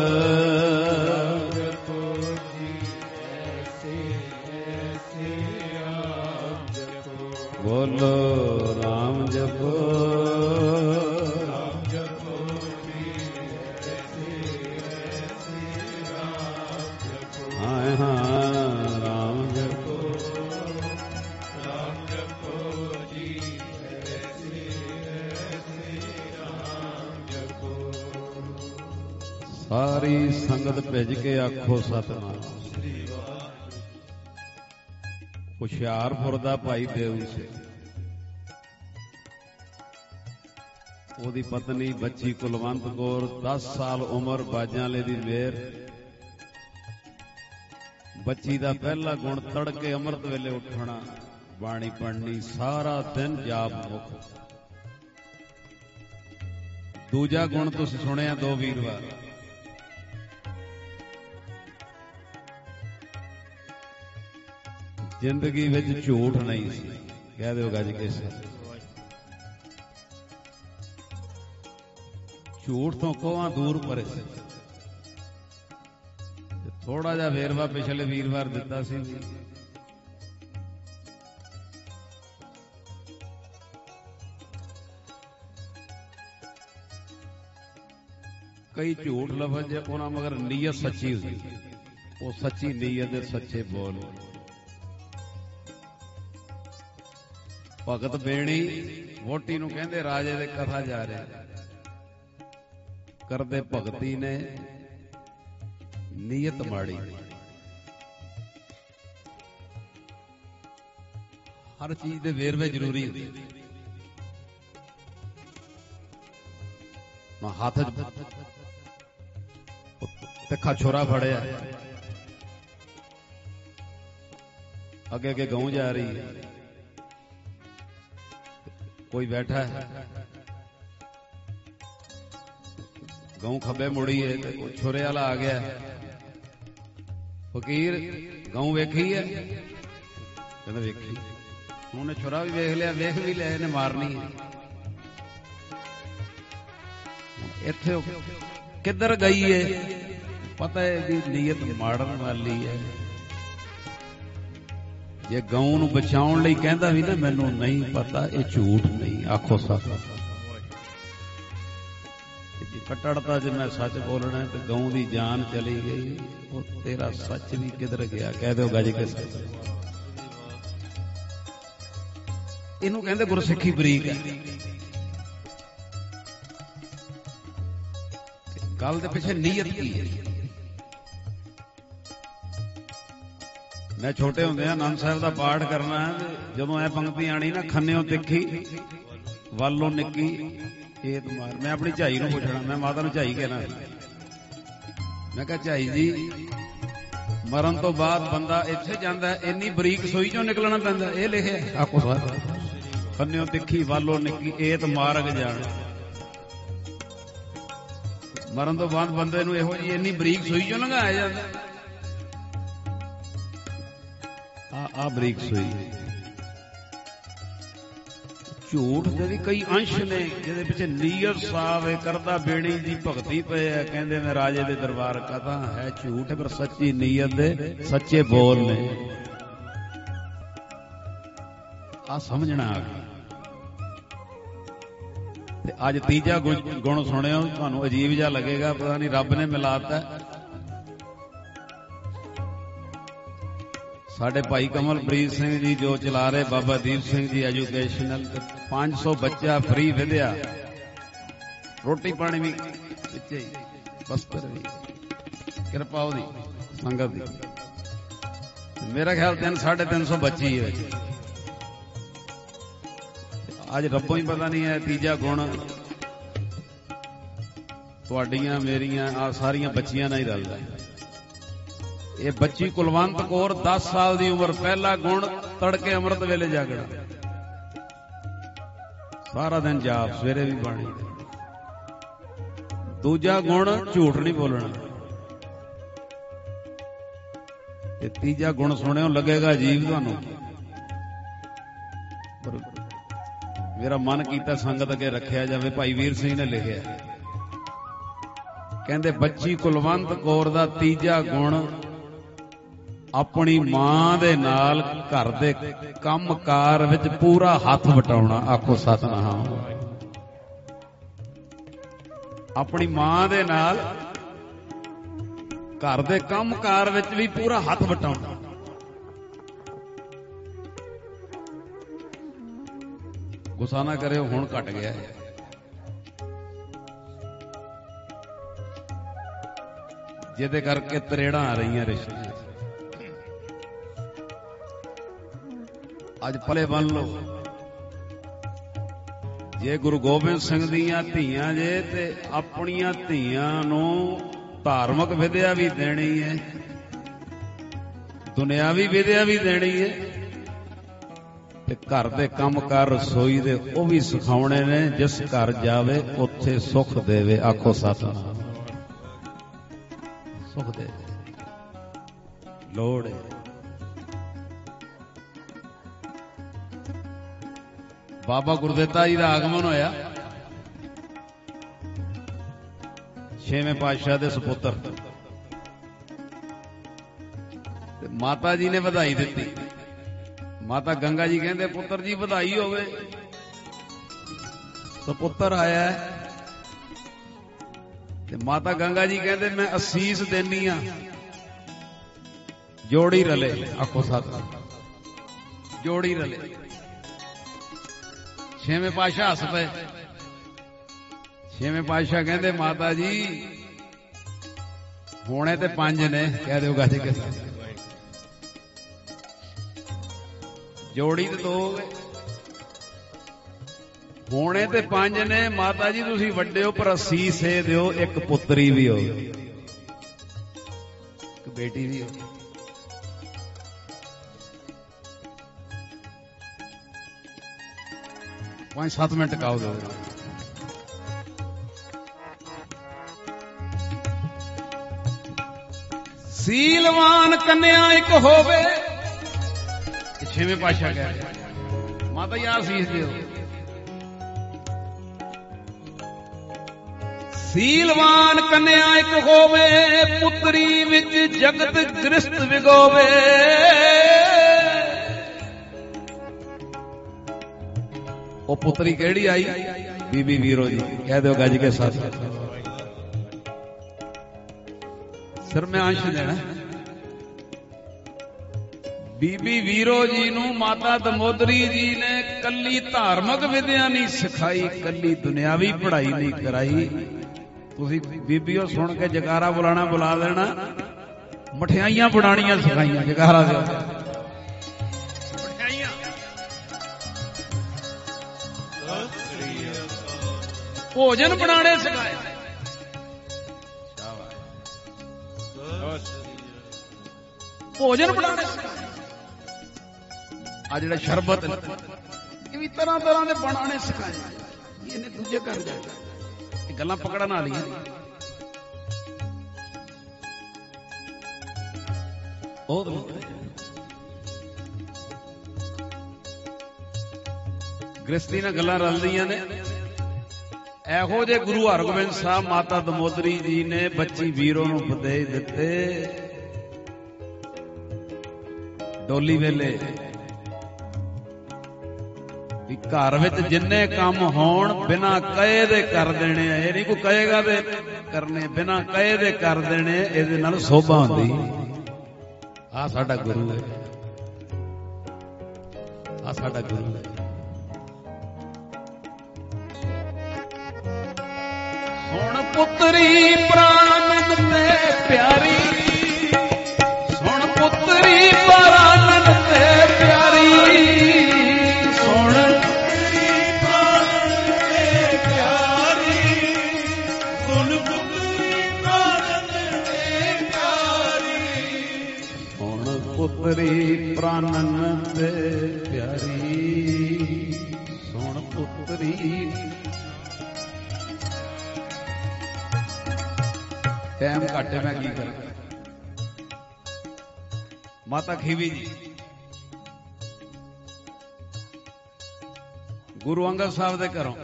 बोलो राम जपो हाँ हाँ सारी संगत भेज के आखो सतनाम हुशियारपुर दा भाई देव से ओदी पत्नी बच्ची कुलवंत कौर दस साल उम्र बाजाले दी मेर बच्ची दा पहला गुण तड़के अमृत वेले उठना बाणी पढ़नी सारा दिन जाप मुख दूजा गुण तुसीं सुनिया दो वीरवार जिंदगी विच झूठ नहीं सी कह दो गज के झूठ तो कोहां दूर परे से थोड़ा जा वेरवा पिछले वीरवार दिता सी कई झूठ लफज उन्हां मगर नीयत सच्ची हुई वो सच्ची नीयत दे सच्चे बोल भगत बेणी वोटी नूं कहंदे राजे दे कथा जा रहे करदे भगती ने नीयत माड़ी हर चीज दे वेरवे जरूरी ना हाथ तिखा छोरा फड़िया अगे अगे गऊं जा रही है कोई बैठा है गऊं खब्बे मुड़ी है कोई छोरे वाला आ गया फकीर गऊं वेखी है कहते वेखी उन्होंने छोरा भी वेख लिया वेख भी लिया इन्हें मारनी है ਇੱਥੇ ਕਿੱਧਰ ਗਈ ਏ? ਪਤਾ ਹੈ ਇਹਦੀ ਨੀਅਤ ਮਾੜਨ ਵਾਲੀ ਹੈ। ਜੇ ਗਊ ਨੂੰ ਬਚਾਉਣ ਲਈ ਕਹਿੰਦਾ ਵੀ ਨਾ ਮੈਨੂੰ ਨਹੀਂ ਪਤਾ, ਇਹ ਝੂਠ ਨਹੀਂ। ਆਖੋ ਸੱਚ। ਕੱਟੜਤਾ ਜੇ ਮੈਂ ਸੱਚ ਬੋਲਣਾ ਤੇ ਗਊ ਦੀ ਜਾਨ ਚਲੀ ਗਈ, ਉਹ ਤੇਰਾ ਸੱਚ ਵੀ ਕਿਧਰ ਗਿਆ? ਕਹਿ ਦਿਓ ਗੱਜ ਕੇ ਸੱਚ। ਇਹਨੂੰ ਕਹਿੰਦੇ ਗੁਰਸਿੱਖੀ ਬਰੀਕ ਹੈ। ਗੱਲ ਦੇ ਪਿੱਛੇ ਨੀਅਤ ਕੀ ਹੈ? ਮੈਂ ਛੋਟੇ ਹੁੰਦੇ ਆਨੰਦ ਸਾਹਿਬ ਦਾ ਪਾਠ ਕਰਨਾ ਹੈ, ਜਦੋਂ ਇਹ ਪੰਕਤੀ ਆਣੀ ਨਾ, ਖੰਨਿਓ ਤਿੱਖੀ ਵਾਲੋਂ ਨਿੱਕੀ ਏਤ ਮਾਰ। ਮੈਂ ਆਪਣੀ ਝਾਈ ਨੂੰ ਪੁੱਛਣਾ, ਮੈਂ ਮਾਤਾ ਨੂੰ ਝਾਈ ਕਹਿਣਾ। ਮੈਂ ਕਿਹਾ ਝਾਈ ਜੀ, ਮਰਨ ਤੋਂ ਬਾਅਦ ਬੰਦਾ ਇੱਥੇ ਜਾਂਦਾ, ਇੰਨੀ ਬਰੀਕ ਸੋਈ ਚੋਂ ਨਿਕਲਣਾ ਪੈਂਦਾ, ਇਹ ਲਿਖਿਆ। ਆਖੋ ਸਾਰਾ ਖੰਨਿਓ ਤਿੱਖੀ ਵਾਲੋਂ ਨਿੱਕੀ ਏਤ ਮਾਰਗ ਜਾਣ। ਮਰਨ ਤੋਂ ਬਾਅਦ ਬੰਦੇ ਨੂੰ ਇਹੋ ਜਿਹੀ ਇੰਨੀ ਬਰੀਕ ਸੋਈ ਚੋਂ ਲੰਘਾਇਆ ਜਾਂਦਾ। ਆ ਆ ਬਰੀਕ ਸੋਈ। ਝੂਠ ਦੇ ਵੀ ਕਈ ਅੰਸ਼ ਨੇ ਜਿਹਦੇ ਪਿੱਛੇ ਨੀਅਤ ਸਾਫ਼ ਹੈ, ਕਰਦਾ ਬੇੜੀ ਦੀ ਭਗਤੀ ਪਏ ਹੈ, ਕਹਿੰਦੇ ਮੈਂ ਰਾਜੇ ਦੇ ਦਰਬਾਰ ਕਥਾ ਹੈ। ਝੂਠ ਹੈ ਪਰ ਸੱਚੀ ਨੀਅਤ ਦੇ ਸੱਚੇ ਬੋਲ ਨੇ। ਆ ਸਮਝਣਾ ਆ ਗਿਆ। ਤੇ ਅੱਜ ਤੀਜਾ ਗੁਣ ਸੁਣਿਓ, ਤੁਹਾਨੂੰ ਅਜੀਬ ਜਿਹਾ ਲੱਗੇਗਾ, ਪਤਾ ਨਹੀਂ ਰੱਬ ਨੇ ਮਿਲਾਤਾ। ਸਾਡੇ ਭਾਈ ਕਮਲਪ੍ਰੀਤ ਸਿੰਘ ਜੀ ਜੋ ਚਲਾ ਰਹੇ ਬਾਬਾ ਦੀਪ ਸਿੰਘ ਜੀ ਐਜੂਕੇਸ਼ਨਲ, ਪੰਜ ਸੌ ਬੱਚਾ ਫ੍ਰੀ ਵਿਦਿਆ, ਰੋਟੀ ਪਾਣੀ ਵੀ ਵਿੱਚੇ ਹੀ, ਬਸਤਰ ਵੀ, ਕਿਰਪਾ ਉਹਦੀ ਸੰਗਤ ਦੀ। ਮੇਰਾ ਖਿਆਲ ਤਿੰਨ ਸਾਢੇ ਤਿੰਨ ਸੌ ਬੱਚੀ ਹੈ। ਅੱਜ ਰੱਬੋਂ ਹੀ ਪਤਾ ਨਹੀਂ ਹੈ ਤੀਜਾ ਗੁਣ ਤੁਹਾਡੀਆਂ ਮੇਰੀਆਂ ਆ ਸਾਰੀਆਂ ਬੱਚੀਆਂ ਨਾਲ ਹੀ ਰਲਦਾ। ਇਹ ਬੱਚੀ ਕੁਲਵੰਤ ਕੌਰ ਦਸ ਸਾਲ ਦੀ ਉਮਰ, ਪਹਿਲਾ ਗੁਣ ਤੜਕੇ ਅੰਮ੍ਰਿਤ ਵੇਲੇ ਜਾਗਣਾ, ਸਾਰਾ ਦਿਨ ਜਾਪ, ਸਵੇਰੇ ਵੀ ਬਾਣੀ। ਦੂਜਾ ਗੁਣ ਝੂਠ ਨਹੀਂ ਬੋਲਣਾ। ਤੇ ਤੀਜਾ ਗੁਣ ਸੁਣਿਓ, ਲੱਗੇਗਾ ਅਜੀਬ ਤੁਹਾਨੂੰ, ਪਰ ਮੇਰਾ ਮਨ ਕੀਤਾ ਸੰਗਤ ਅੱਗੇ ਰੱਖਿਆ ਜਾਵੇ। ਭਾਈ ਵੀਰ ਸਿੰਘ ਨੇ ਲਿਖਿਆ, ਕਹਿੰਦੇ ਬੱਚੀ ਕੁਲਵੰਤ ਕੌਰ ਦਾ ਤੀਜਾ ਗੁਣ ਆਪਣੀ ਮਾਂ ਦੇ ਨਾਲ ਘਰ ਦੇ ਕੰਮ ਕਾਰ ਵਿੱਚ ਪੂਰਾ ਹੱਥ ਵਟਾਉਣਾ। ਆਖੋ ਸਤਿਨਾਮ। ਆਪਣੀ ਮਾਂ ਦੇ ਨਾਲ ਘਰ ਦੇ ਕੰਮ ਕਾਰ ਵਿੱਚ ਵੀ ਪੂਰਾ ਹੱਥ ਵਟਾਉਣਾ। ਗੁੱਸਾ ਨਾ ਕਰਿਓ, ਹੁਣ ਘਟ ਗਿਆ ਹੈ। ਜਿਹਦੇ ਕਰਕੇ ਤਰੇੜਾਂ ਆ ਰਹੀਆਂ ਰਿਸ਼ਤਿਆਂ। ਅੱਜ ਪਲੇ ਬੰਨ ਲਓ। ਜੇ ਗੁਰੂ ਗੋਬਿੰਦ ਸਿੰਘ ਦੀਆਂ ਧੀਆਂ ਜੇ ਤੇ ਆਪਣੀਆਂ ਧੀਆਂ ਨੂੰ ਧਾਰਮਿਕ ਵਿਦਿਆ ਵੀ ਦੇਣੀ ਹੈ, ਦੁਨਿਆਵੀ ਵਿਦਿਆ ਵੀ ਦੇਣੀ ਹੈ, ਤੇ ਘਰ ਦੇ ਕੰਮ ਕਾਰ ਰਸੋਈ ਦੇ ਉਹ ਵੀ ਸਿਖਾਉਣੇ ਨੇ। ਜਿਸ ਘਰ ਜਾਵੇ ਉੱਥੇ ਸੁੱਖ ਦੇਵੇ। ਆਖੋ ਸਤਿਨਾਮ। ਸੁੱਖ ਦੇ ਲੋੜ ਹੈ। ਬਾਬਾ ਗੁਰਦਿੱਤਾ ਜੀ ਦਾ ਆਗਮਨ ਹੋਇਆ, ਛੇਵੇਂ ਪਾਤਸ਼ਾਹ ਦੇ ਸੁਪੁੱਤਰ, ਤੇ ਮਾਤਾ ਜੀ ਨੇ ਵਧਾਈ ਦਿੱਤੀ। ਮਾਤਾ ਗੰਗਾ ਜੀ ਕਹਿੰਦੇ ਪੁੱਤਰ ਜੀ ਵਧਾਈ ਹੋਵੇ, ਸੁਪੁੱਤਰ ਆਇਆ। ਤੇ ਮਾਤਾ ਗੰਗਾ ਜੀ ਕਹਿੰਦੇ ਮੈਂ ਅਸੀਸ ਦੇਨੀ ਆ, ਜੋੜੀ ਰਲੇ। ਆਖੋ ਸਤਿਨਾਮ। ਜੋੜੀ ਰਲੇ। ਛੇਵੇਂ ਪਾਤਸ਼ਾਹ ਹੱਸ ਪਏ। ਛੇਵੇਂ ਪਾਤਸ਼ਾਹ ਕਹਿੰਦੇ ਮਾਤਾ ਜੀ ਹੋਣੇ ਤੇ ਪੰਜ ਨੇ। ਕਹਿ ਦਿਓ ਗੱਜ ਕੇ ਜੋੜੀ ਤੇ ਦੋ ਹੋ ਗਏ, ਹੋਣੇ ਤੇ ਪੰਜ ਨੇ। ਮਾਤਾ ਜੀ ਤੁਸੀਂ ਵੱਡੇ ਹੋ ਪਰ ਅਸੀਸ ਇਹ ਦਿਓ ਇੱਕ ਪੁੱਤਰੀ ਵੀ ਹੋ, ਇੱਕ ਬੇਟੀ ਵੀ ਹੋ। ਪੰਜ ਸੱਤ ਮਿੰਟ ਕਾਓ ਦੋ। ਸੀਲਵਾਨ ਕੰਨਿਆ ਇੱਕ ਹੋਵੇ। ਛੇਵੇਂ ਪਾਤਸ਼ਾਹ ਕਹਿ ਰਹੇ ਮਾਤਾ ਜੀ ਆਸੀਸ ਦਿਓ। ਸੀਲਵਾਨ ਕੰਨਿਆ ਇੱਕ ਹੋਵੇ, ਪੁੱਤਰੀ ਵਿੱਚ ਜਗਤ ਗ੍ਰਸਤ ਵਿਗੋਵੇ। ਉਹ ਪੁੱਤਰੀ ਕਿਹੜੀ ਆਈ? ਬੀਬੀ ਵੀਰੋ ਜੀ। ਕਹਿ ਦਿਓ ਗੱਜ ਕੇ ਸੱਚ। ਸਿਰ ਮੈਂ ਅੰਸ਼ ਦੇਣਾ। ਬੀਬੀ ਵੀਰੋ ਜੀ ਨੂੰ ਮਾਤਾ ਦਮੋਦਰੀ ਜੀ ਨੇ ਕੱਲੀ ਧਾਰਮਿਕ ਵਿਦਿਆ ਨਹੀਂ ਸਿਖਾਈ, ਕੱਲੀ ਦੁਨਿਆਵੀ ਪੜ੍ਹਾਈ ਨਹੀਂ ਕਰਾਈ। ਤੁਸੀਂ ਬੀਬੀਓ ਸੁਣ ਕੇ ਜਗਾਰਾ ਬੁਲਾਣਾ ਬੁਲਾ ਦੇਣਾ। ਮਠਿਆਈਆਂ ਬਣਾਉਣੀਆਂ ਸਿਖਾਈਆਂ। ਜਗਾਰਾ ਦੇ ਮਠਿਆਈਆਂ, ਭੋਜਨ ਬਣਾਉਣੇ ਸਿਖਾਏ। ਭੋਜਨ ਬਣਾਉਣੇ ਸਿਖਾਏ। ਆ ਜਿਹੜਾ ਸ਼ਰਬਤ ਇਹ ਵੀ ਤਰ੍ਹਾਂ ਤਰ੍ਹਾਂ ਦੇ ਬਣਾਉਣੇ ਸਿਖਾਏ। ਇਹਨੇ ਦੂਜੇ ਘਰ ਜਾ ਕੇ ਗੱਲਾਂ ਪਕੜਨ ਵਾਲੀਆਂ। ਬਹੁਤ ਗ੍ਰਸਤੀ ਨਾਲ ਗੱਲਾਂ ਰਲਦੀਆਂ ਨੇ। ਇਹੋ ਜਿਹੇ ਗੁਰੂ ਹਰਗੋਬਿੰਦ ਸਾਹਿਬ ਮਾਤਾ ਦਮੋਦਰੀ ਜੀ ਨੇ ਬੱਚੀ ਵੀਰੋ ਨੂੰ ਉਪਦੇਸ਼ ਦਿੱਤੇ। ਡੋਲੀ ਵੇਲੇ ਵੀ ਘਰ ਵਿੱਚ ਜਿੰਨੇ ਕੰਮ ਹੋਣ ਬਿਨਾਂ ਕਹੇ ਦੇ ਕਰ ਦੇਣੇ ਆ। ਇਹ ਨਹੀਂ ਕੋਈ ਕਹੇਗਾ ਤੇ ਕਰਨੇ, ਬਿਨਾਂ ਕਹੇ ਦੇ ਕਰ ਦੇਣੇ। ਇਹਦੇ ਨਾਲ ਸੋਭਾ ਹੁੰਦੀ। ਆ ਸਾਡਾ ਗੁਰੂ ਹੈ, ਆ ਸਾਡਾ ਗੁਰੂ ਹੈ। ਸੁਣ ਪੁੱਤਰੀ ਪ੍ਰਾਨੰਦ ਤੇ ਪਿਆਰੀ, ਸੁਣ ਪੁੱਤਰੀ ਪ੍ਰਾਨੰਦ ਤੇ ਪਿਆਰੀ, ਸੁਣ ਪੁੱਤਰੀ ਪ੍ਰਾਨੰਦ ਤੇ ਪਿਆਰੀ, ਸੁਣ ਪੁੱਤਰੀ ਪ੍ਰਾਨੰਦ ਤੇ ਪਿਆਰੀ, ਸੁਣ ਪੁੱਤਰੀ ਪ੍ਰਾਨੰਦ ਤੇ ਪਿਆਰੀ, ਸੁਣ ਪੁੱਤਰੀ। ਟਾਈਮ ਘੱਟ ਹੈ, ਮੈਂ ਕੀ ਕਰਾਂ। ਮਾਤਾ ਖੀਵੀ ਜੀ ਗੁਰੂ ਅੰਗਦ ਸਾਹਿਬ ਦੇ ਘਰੋਂ,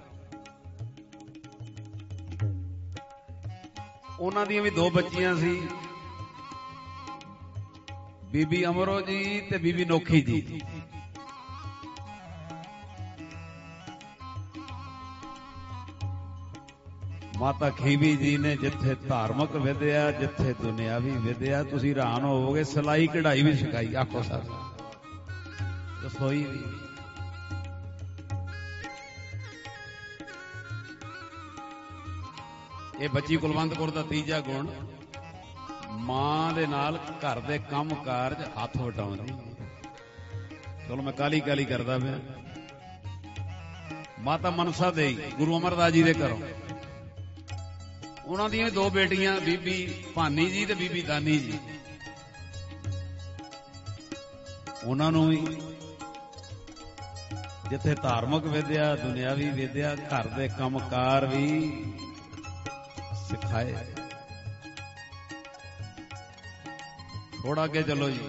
ਉਹਨਾਂ ਦੀਆਂ ਵੀ ਦੋ ਬੱਚੀਆਂ ਸੀ, ਬੀਬੀ ਅਮਰੋ ਜੀ ਤੇ ਬੀਬੀ ਨੋਖੀ ਜੀ। ਮਾਤਾ ਖੀਵੀ ਜੀ ਨੇ ਜਿੱਥੇ ਧਾਰਮਿਕ ਵਿਦਿਆ, ਜਿੱਥੇ ਦੁਨਿਆਵੀ ਵਿਦਿਆ, ਤੁਸੀਂ ਹੈਰਾਨ ਹੋਵੋਗੇ, ਸਿਲਾਈ ਕਢਾਈ ਵੀ ਸਿਖਾਈ। ਆਖੋ ਸਰ, ਰਸੋਈ ਵੀ। ਇਹ ਬੱਚੀ ਕੁਲਵੰਤ ਕੌਰ ਦਾ ਤੀਜਾ ਗੁਣ, ਮਾਂ ਦੇ ਨਾਲ ਘਰ ਦੇ ਕੰਮ ਕਾਰਜ ਹੱਥ ਵਟਾਉਂਦੀ। ਚਲੋ ਮੈਂ ਕਾਲੀ ਕਾਲੀ ਕਰਦਾ ਪਿਆ। ਮਾਤਾ ਮਨਸਾ ਦੇਈ ਗੁਰੂ ਅਮਰਦਾਸ ਜੀ ਦੇ ਘਰੋਂ, ਉਹਨਾਂ ਦੀਆਂ ਦੋ ਬੇਟੀਆਂ, ਬੀਬੀ ਭਾਨੀ ਜੀ ਤੇ ਬੀਬੀ ਦਾਨੀ ਜੀ। ਉਹਨਾਂ ਨੂੰ ਵੀ ਜਿੱਥੇ ਧਾਰਮਿਕ ਵਿਦਿਆ, ਦੁਨਿਆਵੀ ਵਿਦਿਆ, ਘਰ ਦੇ ਕੰਮਕਾਰ ਵੀ ਸਿਖਾਏ। ਥੋੜਾ ਅੱਗੇ ਚਲੋ ਜੀ।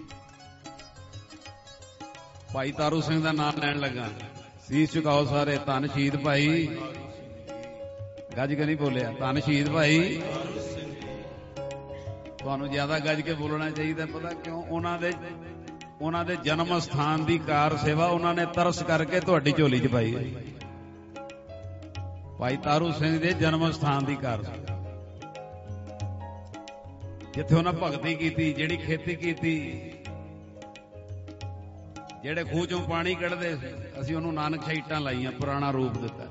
ਭਾਈ ਤਾਰੂ ਸਿੰਘ ਦਾ ਨਾਮ ਲੈਣ ਲੱਗਾ। ਸੀਸ ਝੁਕਾਓ ਸਾਰੇ। ਧੰਨ ਸ਼ਹੀਦ ਭਾਈ, ਗੱਜ ਕੇ ਨਹੀਂ ਬੋਲਿਆ, ਧੰਨ ਸ਼ਹੀਦ ਭਾਈ। ਤੁਹਾਨੂੰ ਜ਼ਿਆਦਾ ਗੱਜ ਕੇ ਬੋਲਣਾ ਚਾਹੀਦਾ। ਪਤਾ ਕਿਉਂ? ਉਹਨਾਂ ਦੇ ਉਹਨਾਂ ਦੇ ਜਨਮ ਸਥਾਨ ਦੀ ਕਾਰ ਸੇਵਾ ਉਹਨਾਂ ਨੇ ਤਰਸ ਕਰਕੇ ਤੁਹਾਡੀ ਝੋਲੀ 'ਚ ਪਾਈ। ਭਾਈ ਤਾਰੂ ਸਿੰਘ ਦੇ ਜਨਮ ਸਥਾਨ ਦੀ ਕਾਰ ਸੇਵਾ, ਜਿੱਥੇ ਉਹਨਾਂ ਭਗਤੀ ਕੀਤੀ, ਜਿਹੜੀ ਖੇਤੀ ਕੀਤੀ, ਜਿਹੜੇ ਖੂਹ ਚੋਂ ਪਾਣੀ ਕੱਢਦੇ ਸੀ, ਅਸੀਂ ਉਹਨੂੰ ਨਾਨਕ ਸ਼ਾਹੀ ਇੱਟਾਂ ਲਾਈਆਂ, ਪੁਰਾਣਾ ਰੂਪ ਦਿੱਤਾ।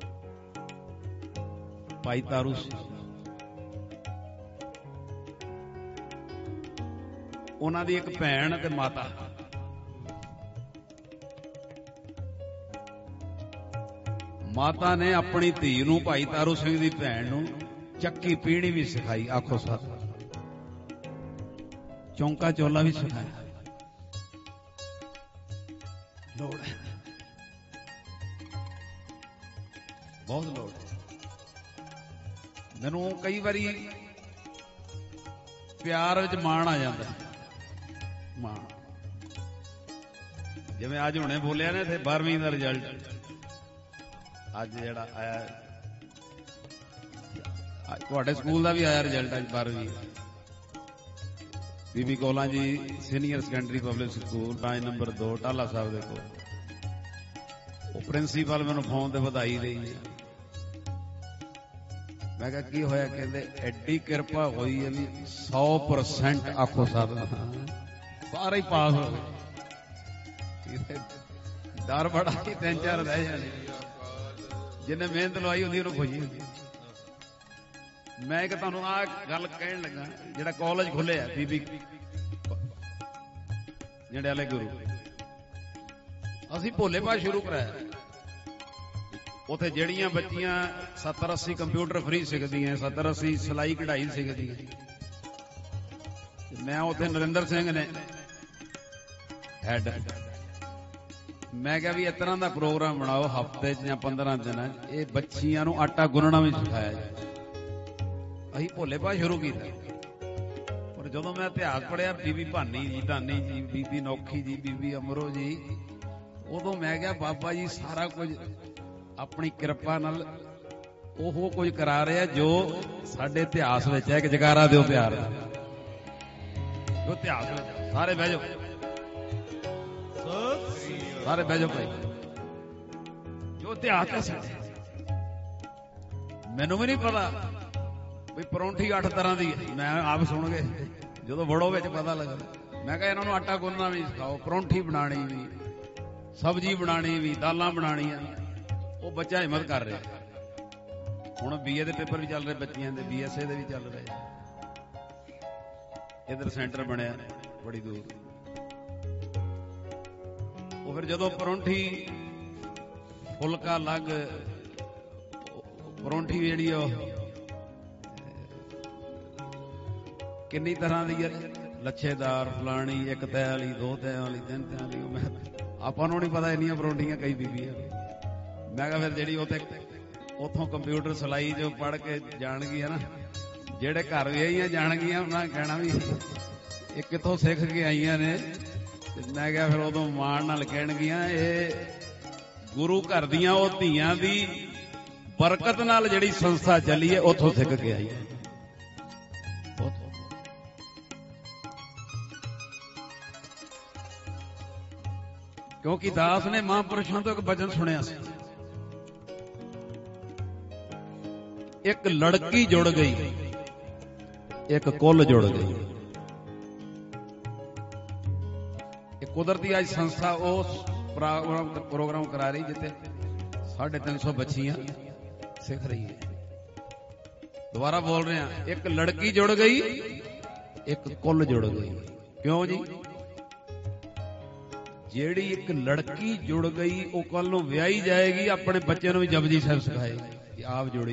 ਭਾਈ ਤਾਰੂ ਸਿੰਘ, ਉਹਨਾਂ ਦੀ ਇੱਕ ਭੈਣ ਤੇ ਮਾਤਾ। ਮਾਤਾ ਨੇ ਆਪਣੀ ਧੀ ਨੂੰ, ਭਾਈ ਤਾਰੂ ਸਿੰਘ ਦੀ ਭੈਣ ਨੂੰ, ਚੱਕੀ ਪੀਣੀ ਵੀ ਸਿਖਾਈ। ਆਖੋ ਸਰ, ਚੌਂਕਾ ਚੋਲਾ ਵੀ ਸਿਖਾਇਆ। ਲੋੜ ਹੈ, ਬਹੁਤ ਲੋੜ ਹੈ। ਮੈਨੂੰ ਕਈ ਵਾਰੀ ਪਿਆਰ ਵਿੱਚ ਮਾਣ ਆ ਜਾਂਦਾ। ਮਾਣ, ਜਿਵੇਂ ਅੱਜ ਹੁਣੇ ਬੋਲਿਆ ਨੇ, ਇੱਥੇ ਬਾਰਵੀਂ ਦਾ ਰਿਜ਼ਲਟ ਅੱਜ ਜਿਹੜਾ ਆਇਆ, ਤੁਹਾਡੇ ਸਕੂਲ ਦਾ ਵੀ ਆਇਆ ਰਿਜ਼ਲਟ ਅੱਜ ਬਾਰਵੀਂ। Bibi Kaulan ji senior secondary public school ਪੰਜ ਨੰਬਰ ਦੋ ਟਾਲਾ ਸਾਹਿਬ ਦੇ ਕੋਲ। ਉਹ ਪ੍ਰਿੰਸੀਪਲ ਮੈਨੂੰ ਫੋਨ ਤੇ ਵਧਾਈ ਦੇਈ। ਮੈਂ ਕਿਹਾ ਕੀ ਹੋਇਆ? ਕਹਿੰਦੇ ਐਡੀ ਕਿਰਪਾ ਹੋਈ ਹੈ ਵੀ ਸੌ ਪਰਸੈਂਟ ਆਖੋ ਸਾਹਿਬ ਸਾਰੇ ਹੀ ਪਾਸ ਹੋ ਗਏ। ਡਰ ਬੜਾ ਕਿ ਤਿੰਨ ਚਾਰ ਰਹਿ ਜਾਣੇ। ਜਿਹਨੇ ਮਿਹਨਤ ਲਵਾਈ ਹੁੰਦੀ ਉਹਨੂੰ ਖੁਸ਼ੀ ਹੁੰਦੀ। ਮੈਂ ਇੱਕ ਤੁਹਾਨੂੰ ਆਹ ਗੱਲ ਕਹਿਣ ਲੱਗਾ, ਜਿਹੜਾ ਕਾਲਜ ਖੁੱਲਿਆ ਬੀਬੀ ਜਿਹੜੇ ਵਾਲੇ ਗੁਰੂ, ਅਸੀਂ ਭੋਲੇ ਭਾਅ ਸ਼ੁਰੂ ਕਰਾਇਆ। ਉੱਥੇ ਜਿਹੜੀਆਂ ਬੱਚੀਆਂ ਸੱਤਰ ਅੱਸੀ ਕੰਪਿਊਟਰ ਫ੍ਰੀ ਸਿੱਖਦੀਆਂ, ਸੱਤਰ ਅੱਸੀ ਸਿਲਾਈ ਕਢਾਈ ਸਿੱਖਦੀਆਂ, ਮੈਂ ਉੱਥੇ ਨਰਿੰਦਰ ਸਿੰਘ ਨੇ ਹੈਡ, ਮੈਂ ਕਿਹਾ ਵੀ ਇਸ ਤਰ੍ਹਾਂ ਦਾ ਪ੍ਰੋਗਰਾਮ ਬਣਾਓ ਹਫ਼ਤੇ ਜਾਂ ਪੰਦਰਾਂ ਦਿਨਾਂ ਇਹ ਬੱਚੀਆਂ ਨੂੰ ਆਟਾ ਗੁੰਨਣਾ ਵੀ ਸਿਖਾਇਆ ਜਾਏ। ਅਸੀਂ ਭੋਲੇ ਭਾਅ ਸ਼ੁਰੂ ਕੀਤਾ। ਪਰ ਜਦੋਂ ਮੈਂ ਇਤਿਹਾਸ ਪੜ੍ਹਿਆ, ਬੀਬੀ ਭਾਨੀ ਜੀ, ਧਾਨੀ ਜੀ, ਬੀਬੀ ਨੌਖੀ ਜੀ, ਬੀਬੀ ਅਮਰੋ ਜੀ, ਉਦੋਂ ਮੈਂ ਕਿਹਾ ਬਾਬਾ ਜੀ ਸਾਰਾ ਕੁਝ ਆਪਣੀ ਕਿਰਪਾ ਨਾਲ ਉਹ ਕੁਝ ਕਰਾ ਰਿਹਾ ਜੋ ਸਾਡੇ ਇਤਿਹਾਸ ਵਿੱਚ ਹੈ। ਇੱਕ ਜਗਾਰਾ ਦਿਓ ਪਿਆਰ ਜੋ ਇਤਿਹਾਸ ਵਿੱਚ। ਸਾਰੇ ਬਹਿ ਜਾਓ, ਸਾਰੇ ਬਹਿ ਜਾਓ ਭਾਈ। ਜੋ ਇਤਿਹਾਸ ਹੈ ਮੈਨੂੰ ਵੀ ਨਹੀਂ ਪਤਾ ਵੀ ਪਰੌਂਠੀ ਅੱਠ ਤਰ੍ਹਾਂ ਦੀ ਹੈ। ਮੈਂ ਆਪ ਸੁਣ ਕੇ ਜਦੋਂ ਵੜੋ ਵਿੱਚ ਪਤਾ ਲੱਗਾ। ਮੈਂ ਕਿਹਾ ਇਹਨਾਂ ਨੂੰ ਆਟਾ ਗੁੰਨਣਾ ਵੀ ਸਿਖਾਓ, ਪਰੌਂਠੀ ਬਣਾਣੀ ਵੀ, ਸਬਜ਼ੀ ਬਣਾਣੀ ਵੀ, ਦਾਲਾਂ ਬਣਾਉਣੀਆਂ। ਉਹ ਬੱਚਾ ਹਿੰਮਤ ਕਰ ਰਿਹਾ। ਹੁਣ ਬੀਏ ਦੇ ਪੇਪਰ ਵੀ ਚੱਲ ਰਹੇ ਬੱਚਿਆਂ ਦੇ, ਬੀ ਐਸ ਏ ਦੇ ਵੀ ਚੱਲ ਰਹੇ। ਇਧਰ ਸੈਂਟਰ ਬਣਿਆ ਬੜੀ ਦੂਰ। ਉਹ ਫਿਰ ਜਦੋਂ ਪਰੌਂਠੀ ਫੁਲਕਾ ਲੱਗ, ਪਰੌਂਠੀ ਜਿਹੜੀ ਉਹ ਕਿੰਨੀ ਤਰ੍ਹਾਂ ਦੀ ਹੈ, ਲੱਛੇਦਾਰ, ਫਲਾਣੀ, ਇੱਕ ਤੈ ਵਾਲੀ, ਦੋ ਤੈ ਵਾਲੀ, ਤਿੰਨ ਤੈ ਵਾਲੀ। ਮੈਂ ਆਪਾਂ ਨੂੰ ਨਹੀਂ ਪਤਾ ਇੰਨੀਆਂ ਪਰੌਂਠੀਆਂ ਕਈ ਬੀਬੀਆਂ। ਮੈਂ ਕਿਹਾ ਫਿਰ ਜਿਹੜੀ ਉੱਥੇ ਉੱਥੋਂ ਕੰਪਿਊਟਰ ਸਿਲਾਈ ਜੋ ਪੜ੍ਹ ਕੇ ਜਾਣਗੀਆਂ ਨਾ, ਜਿਹੜੇ ਘਰ ਵਿਆਹੀਆਂ ਜਾਣਗੀਆਂ, ਉਹਨਾਂ ਨੇ ਕਹਿਣਾ ਵੀ ਇਹ ਕਿੱਥੋਂ ਸਿੱਖ ਕੇ ਆਈਆਂ ਨੇ। ਤੇ ਮੈਂ ਕਿਹਾ ਫਿਰ ਉਦੋਂ ਮਾਣ ਨਾਲ ਕਹਿਣਗੀਆਂ ਇਹ ਗੁਰੂ ਘਰ ਦੀਆਂ ਉਹ ਧੀਆਂ ਦੀ ਬਰਕਤ ਨਾਲ ਜਿਹੜੀ ਸੰਸਥਾ ਚੱਲੀ ਹੈ ਉੱਥੋਂ ਸਿੱਖ ਕੇ ਆਈ ਹੈ। ਕਿਉਂਕਿ ਦਾਸ ਨੇ ਮਹਾਂਪੁਰਸ਼ਾਂ ਤੋਂ ਇੱਕ ਬਚਨ ਸੁਣਿਆ ਸੀ, ਇੱਕ ਲੜਕੀ ਜੁੜ ਗਈ, ਇੱਕ ਕੁੱਲ ਜੁੜ ਗਈ। ਇਹ ਕੁਦਰਤੀ ਅੱਜ ਸੰਸਥਾ ਉਸ ਪ੍ਰੋਗਰਾਮ ਕਰਾ ਰਹੀ ਜਿੱਥੇ ਸਾਢੇ ਤਿੰਨ ਸੌ ਬੱਚੀਆਂ ਸਿੱਖ ਰਹੀ ਹੈ। ਦੁਬਾਰਾ ਬੋਲ ਰਹੇ ਹਾਂ, ਇੱਕ ਲੜਕੀ ਜੁੜ ਗਈ, ਇੱਕ ਕੁੱਲ ਜੁੜ ਗਈ। ਕਿਉਂ ਜੀ? ਜਿਹੜੀ ਇੱਕ ਲੜਕੀ ਜੁੜ ਗਈ ਉਹ ਕੱਲ ਨੂੰ ਵਿਆਹੀ ਜਾਏਗੀ, ਆਪਣੇ ਬੱਚੇ ਨੂੰ ਵੀ ਜਪਜੀ ਸਾਹਿਬ ਸਿਖਾਏਗੀ ਕਿ ਆਪ ਜੁੜੀ।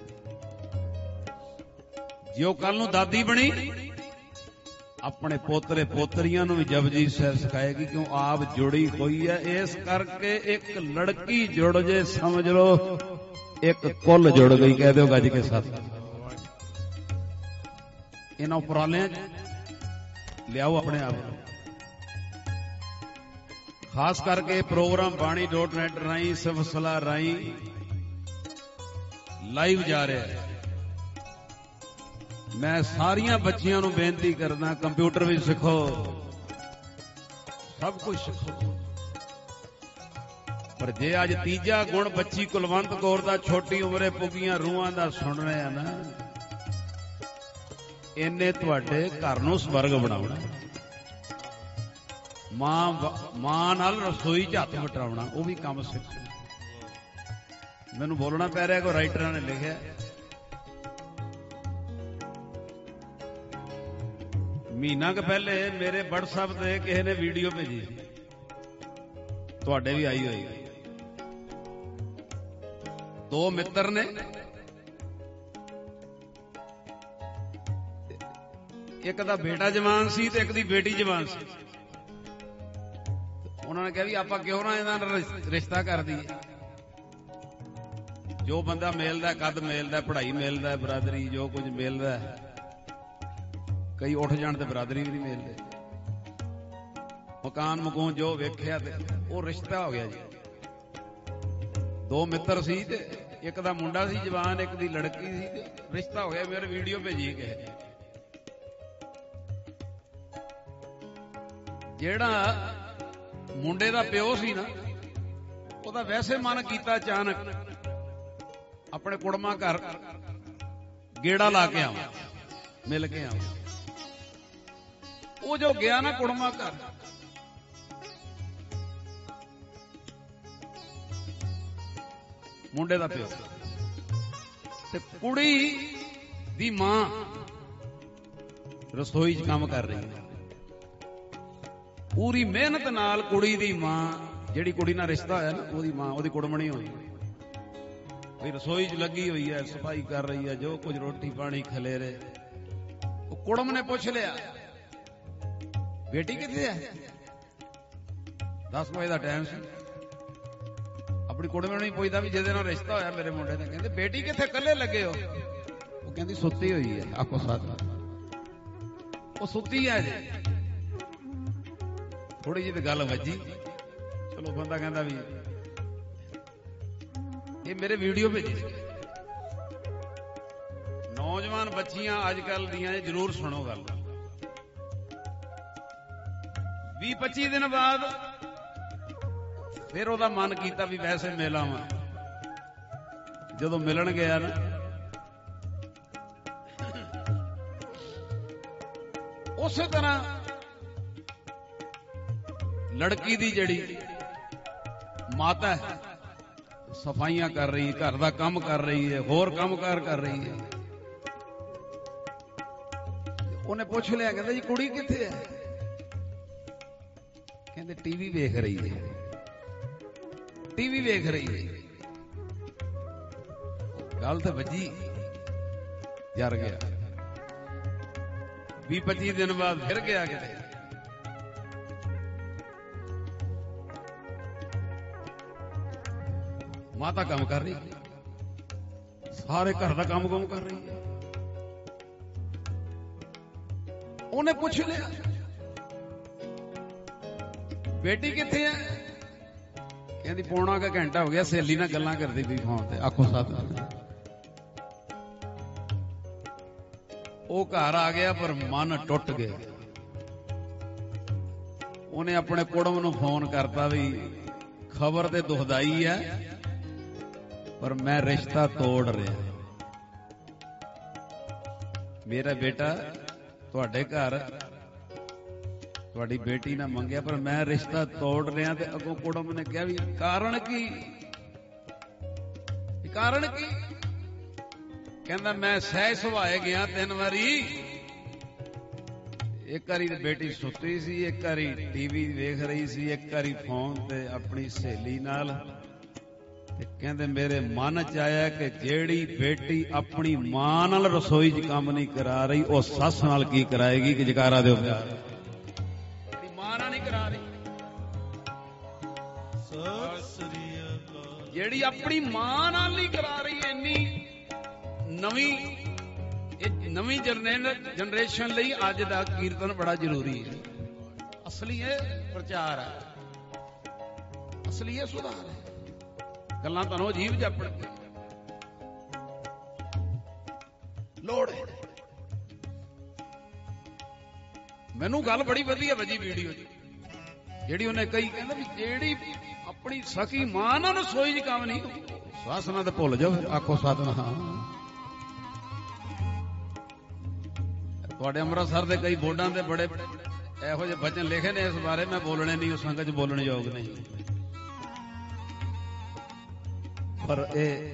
ਜੇ ਉਹ ਕੱਲ ਨੂੰ ਦਾਦੀ ਬਣੀ, ਆਪਣੇ ਪੋਤਰੇ ਪੋਤਰੀਆਂ ਨੂੰ ਵੀ ਜਪਜੀ ਸਾਹਿਬ ਸਿਖਾਏਗੀ, ਕਿਉਂ ਆਪ ਜੁੜੀ ਹੋਈ ਹੈ। ਇਸ ਕਰਕੇ ਇੱਕ ਲੜਕੀ ਜੁੜ ਜੇ ਸਮਝ ਲਓ ਇੱਕ ਕੁੱਲ ਜੁੜ ਗਈ। ਕਹਿ ਦਿਓ ਗੱਜ ਕੇ ਸਾਥ। ਇਹਨਾਂ ਉਪਰਾਲਿਆਂ ਲਿਆਓ ਆਪਣੇ ਆਪ ਨੂੰ। ਖਾਸ ਕਰਕੇ ਪ੍ਰੋਗਰਾਮ ਬਾਣੀ ਡੋਟ ਨੈਟ ਰਾਹੀਂ, ਸਿਫਤਸਲਾਹ ਰਾਹੀਂ ਲਾਈਵ ਜਾ ਰਿਹਾ ਹੈ। ਮੈਂ ਸਾਰੀਆਂ ਬੱਚੀਆਂ ਨੂੰ ਬੇਨਤੀ ਕਰਦਾ, ਕੰਪਿਊਟਰ ਵੀ ਸਿੱਖੋ, ਸਭ ਕੁਝ ਸਿੱਖੋ। ਪਰ ਜੇ ਅੱਜ ਤੀਜਾ ਗੁਣ ਬੱਚੀ ਕੁਲਵੰਤ ਕੌਰ ਦਾ ਛੋਟੀ ਉਮਰੇ ਪੁੱਗੀਆਂ ਰੂਹਾਂ ਦਾ ਸੁਣ ਰਹੇ ਆ ਨਾ, ਇਹਨੇ ਤੁਹਾਡੇ ਘਰ ਨੂੰ ਸਵਰਗ ਬਣਾਉਣਾ। ਮਾਂ ਮਾਂ ਨਾਲ ਰਸੋਈ 'ਚ ਹੱਥ ਵਟਾਉਣਾ, ਉਹ ਵੀ ਕੰਮ ਸਿੱਖਣਾ। ਮੈਨੂੰ ਬੋਲਣਾ ਪੈ ਰਿਹਾ, ਕੋਈ ਰਾਈਟਰਾਂ ਨੇ ਲਿਖਿਆ, ਮਹੀਨਾ ਕੁ ਪਹਿਲੇ ਮੇਰੇ WhatsApp ਤੇ ਕਿਸੇ ਨੇ ਵੀਡੀਓ ਭੇਜੀ, ਤੁਹਾਡੇ ਵੀ ਆਈ ਹੋਈ। ਦੋ ਮਿੱਤਰ ਨੇ, ਇੱਕ ਦਾ ਬੇਟਾ ਜਵਾਨ ਸੀ ਤੇ ਇੱਕ ਦੀ ਬੇਟੀ ਜਵਾਨ ਸੀ। ਉਹਨਾਂ ਨੇ ਕਿਹਾ ਵੀ ਆਪਾਂ ਕਿਉਂ ਨਾ ਇਹਨਾਂ ਨਾਲ ਰਿਸ਼ਤਾ ਕਰ ਦਈਏ। ਜੋ ਬੰਦਾ ਮਿਲਦਾ, ਕੱਦ ਮਿਲਦਾ, ਪੜ੍ਹਾਈ ਮਿਲਦਾ, ਬਰਾਦਰੀ ਜੋ ਕੁਝ ਮਿਲਦਾ, ਕਈ ਉੱਠ ਜਾਣ ਤੇ ਬਰਾਦਰੀ ਵੀ ਨਹੀਂ ਮਿਲਦੇ। ਮਕਾਨ ਮਕੂਨ ਜੋ ਵੇਖਿਆ ਤੇ ਉਹ ਰਿਸ਼ਤਾ ਹੋ ਗਿਆ ਜੀ। ਦੋ ਮਿੱਤਰ ਸੀ ਤੇ ਇੱਕ ਦਾ ਮੁੰਡਾ ਸੀ ਜਵਾਨ, ਇੱਕ ਦੀ ਲੜਕੀ ਸੀ, ਰਿਸ਼ਤਾ ਹੋ ਗਿਆ। ਮੇਰੇ ਵੀਡੀਓ ਭੇਜੀ ਕਿਸੇ ਜਿਹੜਾ ਮੁੰਡੇ ਦਾ ਪਿਓ ਸੀ ਨਾ, ਉਹਦਾ ਵੈਸੇ ਮਨ ਕੀਤਾ ਅਚਾਨਕ ਆਪਣੇ ਕੁੜਮਾ ਘਰ ਗੇੜਾ ਲਾ ਕੇ ਆਵਾਂ, ਮਿਲ ਕੇ ਆਵਾਂ। ਉਹ ਜੋ ਗਿਆ ਨਾ ਕੁੜਮਾ ਘਰ, ਮੁੰਡੇ ਦਾ ਪਿਓ ਤੇ ਕੁੜੀ ਦੀ ਮਾਂ ਰਸੋਈ 'ਚ ਕੰਮ ਕਰ ਰਹੀ ਹੈ। ਪੂਰੀ ਮਿਹਨਤ ਨਾਲ ਕੁੜੀ ਦੀ ਮਾਂ, ਜਿਹੜੀ ਕੁੜੀ ਨਾਲ ਰਿਸ਼ਤਾ ਹੋਇਆ ਨਾ, ਉਹਦੀ ਮਾਂ, ਉਹਦੀ ਕੁੜਮਣੀ ਹੋਈ ਵੀ ਰਸੋਈ 'ਚ ਲੱਗੀ ਹੋਈ ਹੈ, ਸਫਾਈ ਕਰ ਰਹੀ ਹੈ, ਜੋ ਕੁਝ ਰੋਟੀ ਪਾਣੀ ਖਲੇਰੇ। ਉਹ ਕੁੜਮ ਨੇ ਪੁੱਛ ਲਿਆ, ਬੇਟੀ ਕਿੱਥੇ ਹੈ? ਦਸ ਵਜੇ ਦਾ ਟਾਈਮ ਸੀ। ਆਪਣੀ ਕੁੜਮ ਨੂੰ ਨਹੀਂ ਪੁੱਛਦਾ ਵੀ ਜਿਹਦੇ ਨਾਲ ਰਿਸ਼ਤਾ ਹੋਇਆ ਮੇਰੇ ਮੁੰਡੇ ਦਾ। ਕਹਿੰਦੇ ਬੇਟੀ ਕਿੱਥੇ, ਇਕੱਲੇ ਲੱਗੇ ਹੋ? ਉਹ ਕਹਿੰਦੀ ਸੁੱਤੀ ਹੋਈ ਹੈ। ਆਖੋ ਸਾਥ, ਉਹ ਸੁੱਤੀ ਹੈ ਜੀ। ਥੋੜੀ ਜਿਹੀ ਤੇ ਗੱਲ ਵੱਜੀ। ਚਲੋ ਬੰਦਾ ਕਹਿੰਦਾ ਵੀ ਇਹ ਮੇਰੇ ਵੀਡੀਓ ਭੇਜੀ ਸੀ। ਨੌਜਵਾਨ ਬੱਚੀਆਂ ਅੱਜ ਕੱਲ ਦੀਆਂ ਜਰੂਰ ਸੁਣੋ ਗੱਲ। ਵੀਹ ਪੱਚੀ ਦਿਨ ਬਾਅਦ ਫਿਰ ਉਹਦਾ ਮਨ ਕੀਤਾ ਵੀ ਵੈਸੇ ਮਿਲ ਆਵਾਂ। ਜਦੋਂ ਮਿਲਣ ਗਿਆ ਨਾ, ਉਸੇ ਤਰ੍ਹਾਂ ਲੜਕੀ ਦੀ ਜਿਹੜੀ ਮਾਤਾ ਹੈ, ਸਫਾਈਆਂ ਕਰ ਰਹੀ, ਘਰ ਦਾ ਕੰਮ ਕਰ ਰਹੀ ਹੈ, ਹੋਰ ਕੰਮਕਾਰ ਕਰ ਰਹੀ ਹੈ। ਉਹਨੇ ਪੁੱਛ ਲਿਆ, ਕਹਿੰਦਾ ਜੀ ਕੁੜੀ ਕਿੱਥੇ ਹੈ? ਕਹਿੰਦੇ ਟੀਵੀ ਵੇਖ ਰਹੀ ਹੈ। ਟੀਵੀ ਵੇਖ ਰਹੀ ਹੈ। ਗੱਲ ਤਾਂ ਵੱਜੀ, ਜਰ ਗਿਆ। ਵੀਹ ਪੱਚੀ ਦਿਨ ਬਾਅਦ ਫਿਰ ਗਿਆ ਕਿਤੇ। ਮਾਤਾ ਕੰਮ ਕਰ ਰਹੀ, ਸਾਰੇ ਘਰ ਦਾ ਕੰਮ ਕੰਮ ਕਰ ਰਹੀ ਹੈ। ਉਹਨੇ ਪੁੱਛ ਲਿਆ, ਬੇਟੀ ਕਿੱਥੇ ਹੈ? ਕਹਿੰਦੀ ਪੌਣਾ ਕੁ ਘੰਟਾ ਹੋ ਗਿਆ, ਸਹੇਲੀ ਨਾਲ ਗੱਲਾਂ ਕਰਦੀ ਪਈ ਫੋਨ ਤੇ। ਆਖੋ ਸਾਥ, ਉਹ ਘਰ ਆ ਗਿਆ ਪਰ ਮਨ ਟੁੱਟ ਗਿਆ। ਉਹਨੇ ਆਪਣੇ ਕੁੜਮ ਨੂੰ ਫੋਨ ਕਰਤਾ ਵੀ ਖਬਰ ਤੇ ਦੁਖਦਾਈ ਹੈ, ਪਰ ਮੈਂ ਰਿਸ਼ਤਾ ਤੋੜ ਰਿਹਾ। ਮੇਰਾ ਬੇਟਾ ਤੁਹਾਡੇ ਘਰ ਤੁਹਾਡੀ ਬੇਟੀ ਨੇ ਮੰਗਿਆ, ਪਰ ਮੈਂ ਰਿਸ਼ਤਾ ਤੋੜ ਰਿਹਾ। ਤੇ ਅੱਗੋਂ ਕੁੜਮ ਨੇ ਕਿਹਾ ਵੀ ਕਾਰਨ ਕੀ? ਕਾਰਨ ਕੀ? ਕਹਿੰਦਾ ਮੈਂ ਸਹਿ ਸੁਭਾਏ ਗਿਆ ਤਿੰਨ ਵਾਰੀ। ਇੱਕ ਵਾਰੀ ਬੇਟੀ ਸੁੱਤੀ ਸੀ, ਇੱਕ ਵਾਰੀ ਟੀਵੀ ਵੇਖ ਰਹੀ ਸੀ, ਇੱਕ ਵਾਰੀ ਫੋਨ ਤੇ ਆਪਣੀ ਸਹੇਲੀ ਨਾਲ। ਤੇ ਕਹਿੰਦੇ ਮੇਰੇ ਮਨ ਚ ਆਇਆ ਕਿ ਜਿਹੜੀ ਬੇਟੀ ਆਪਣੀ ਮਾਂ ਨਾਲ ਰਸੋਈ 'ਚ ਕੰਮ ਨਹੀਂ ਕਰਾ ਰਹੀ, ਉਹ ਸੱਸ ਨਾਲ ਕੀ ਕਰਾਏਗੀ? ਕਿ ਜਕਾਰਾ ਦਿਓ ਪਿਆਰ। ਮਾਂ ਨਾਲ ਨਹੀਂ ਕਰਾ ਰਹੀ, ਜਿਹੜੀ ਆਪਣੀ ਮਾਂ ਨਾਲ ਨਹੀਂ ਕਰਾ ਰਹੀ। ਇੰਨੀ ਨਵੀਂ ਇਹ ਨਵੀਂ ਜਨਰੇਸ਼ਨ ਲਈ ਅੱਜ ਦਾ ਕੀਰਤਨ ਬੜਾ ਜ਼ਰੂਰੀ ਹੈ। ਅਸਲੀ ਇਹ ਪ੍ਰਚਾਰ ਹੈ, ਅਸਲੀ ਇਹ ਸੁਧਾਰ ਹੈ। ਗੱਲਾਂ ਤੁਹਾਨੂੰ ਅਜੀਬ ਜਾਪਣ ਲੋੜ ਹੈ। ਮੈਨੂੰ ਗੱਲ ਬੜੀ ਵਧੀਆ ਵਜੀ ਵੀਡੀਓ ਜੀ, ਜਿਹੜੀ ਉਹਨੇ ਕਹੀ। ਕਹਿੰਦਾ ਵੀ ਜਿਹੜੀ ਆਪਣੀ ਸਕੀ ਮਾਂ ਨਾਲ ਰਸੋਈ 'ਚ ਕੰਮ ਨਹੀਂ, ਸੱਸ ਨਾਲ ਤਾਂ ਭੁੱਲ ਜਾਓ। ਆਖੋ ਸਤਿਨਾਮ। ਤੁਹਾਡੇ ਅੰਮ੍ਰਿਤਸਰ ਦੇ ਕਈ ਬੋਰਡਾਂ ਤੇ ਬੜੇ ਇਹੋ ਜਿਹੇ ਬਚਨ ਲਿਖੇ ਨੇ ਇਸ ਬਾਰੇ, ਮੈਂ ਬੋਲਣੇ ਨਹੀਂ, ਉਹ ਸੰਗਤ 'ਚ ਬੋਲਣ ਯੋਗ ਨਹੀਂ। ਪਰ ਇਹ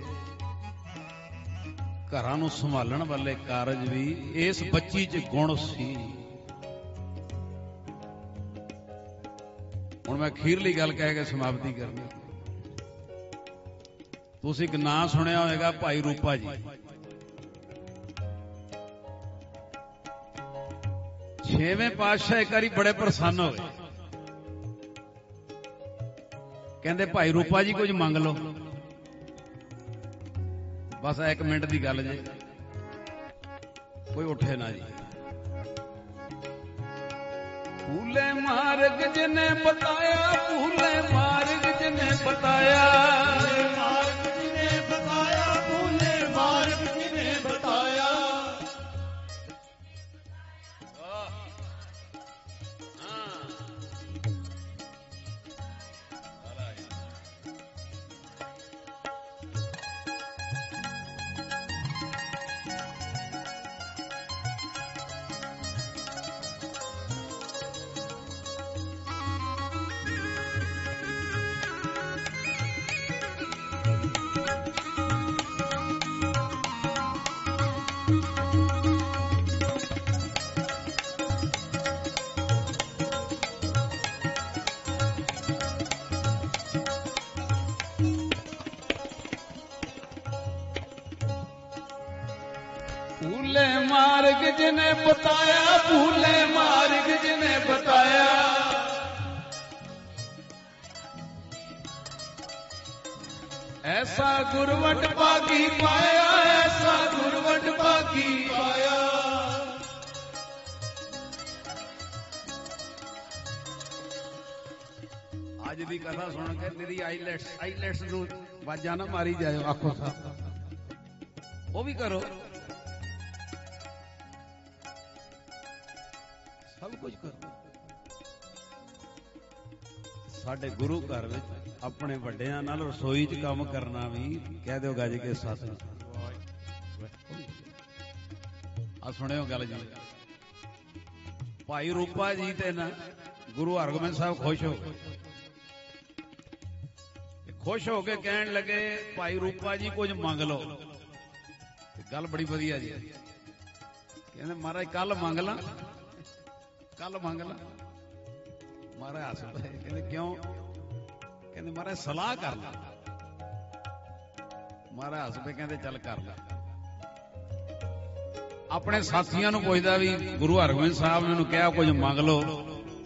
ਘਰਾਂ ਨੂੰ ਸੰਭਾਲਣ ਵਾਲੇ ਕਾਰਜ ਵੀ ਇਸ ਬੱਚੀ 'ਚ ਗੁਣ ਸੀ। ਹੁਣ ਮੈਂ ਅਖੀਰਲੀ ਗੱਲ ਕਹਿ ਕੇ ਸਮਾਪਤੀ ਕਰਨੀ। ਤੁਸੀਂ ਇੱਕ ਨਾਂ ਸੁਣਿਆ ਹੋਵੇਗਾ, ਭਾਈ ਰੂਪਾ ਜੀ। ਛੇਵੇਂ ਪਾਤਸ਼ਾਹ ਇੱਕ ਵਾਰੀ ਬੜੇ ਪ੍ਰਸੰਨ ਹੋਏ। ਕਹਿੰਦੇ ਭਾਈ ਰੂਪਾ ਜੀ ਕੁਝ ਮੰਗ ਲਓ। ਬਸ ਇੱਕ ਮਿੰਟ ਦੀ ਗੱਲ ਜੇ, ਕੋਈ ਉੱਠੇ ਨਾ ਜੀ। ਭੂਲੇ ਮਾਰਗ ਜਿਨੇ ਬਤਾਇਆ, ਭੂਲੇ ਮਾਰਗ ਜਿਨੇ ਬਤਾਇਆ, ਮਾਰਗ ਜਿਨੇ ਬਤਾਇਆ, भूले मार्ग जिन्हें बताया, भूले मार्ग जिन्हें बताया, ऐसा गुरवट भागी पाया, ऐसा गुरवट भागी पाया। ਅੱਜ ਦੀ ਕਥਾ ਸੁਣ ਕੇ ਮੇਰੀ ਆਈਲੈਟਸ ਆਈਲੈਟਸ ਨੂੰ ਵਾਜਾਂ ਨਾ ਮਾਰੀ ਜਾਇਓ, ਆਖੋ ਸਾਹਿਬ ਉਹ ਵੀ ਕਰੋ, ਸਭ ਕੁਝ ਕਰੋ। ਸਾਡੇ ਗੁਰੂ ਘਰ ਵਿੱਚ ਆਪਣੇ ਵੱਡਿਆਂ ਨਾਲ ਰਸੋਈ 'ਚ ਕੰਮ ਕਰਨਾ ਵੀ ਕਹਿ ਦਿਓ ਗੱਜ ਕੇ ਸੱਚ। ਆ ਸੁਣਿਓ ਗੱਲ ਜੀ, ਭਾਈ ਰੂਪਾ ਜੀ ਤੇ ਨਾ ਗੁਰੂ ਹਰਗੋਬਿੰਦ ਸਾਹਿਬ ਖੁਸ਼ ਹੋ ਗਏ, ਖੁਸ਼ ਹੋ ਕੇ ਕਹਿਣ ਲੱਗੇ ਭਾਈ ਰੂਪਾ ਜੀ ਕੁਝ ਮੰਗ ਲਓ। ਗੱਲ ਬੜੀ ਵਧੀਆ ਜੀ, ਕਹਿੰਦੇ ਮਹਾਰਾਜ ਕੱਲ ਮੰਗ ਲਾਂ, ਕੱਲ ਮੰਗ ਲਾਂ। ਮਹਾਰਾਜ ਹੱਸ ਪਏ, ਕਹਿੰਦੇ ਕਿਉਂ? ਕਹਿੰਦੇ ਮਹਾਰਾਜ ਸਲਾਹ ਕਰ ਲਾ। ਮਹਾਰਾਜ ਹੱਸ ਪਏ, ਕਹਿੰਦੇ ਚੱਲ ਕਰ ਲਾ। ਆਪਣੇ ਸਾਥੀਆਂ ਨੂੰ ਪੁੱਛਦਾ ਵੀ ਗੁਰੂ ਹਰਗੋਬਿੰਦ ਸਾਹਿਬ ਨੇ ਉਹਨੂੰ ਕਿਹਾ ਕੁਝ ਮੰਗ ਲਓ,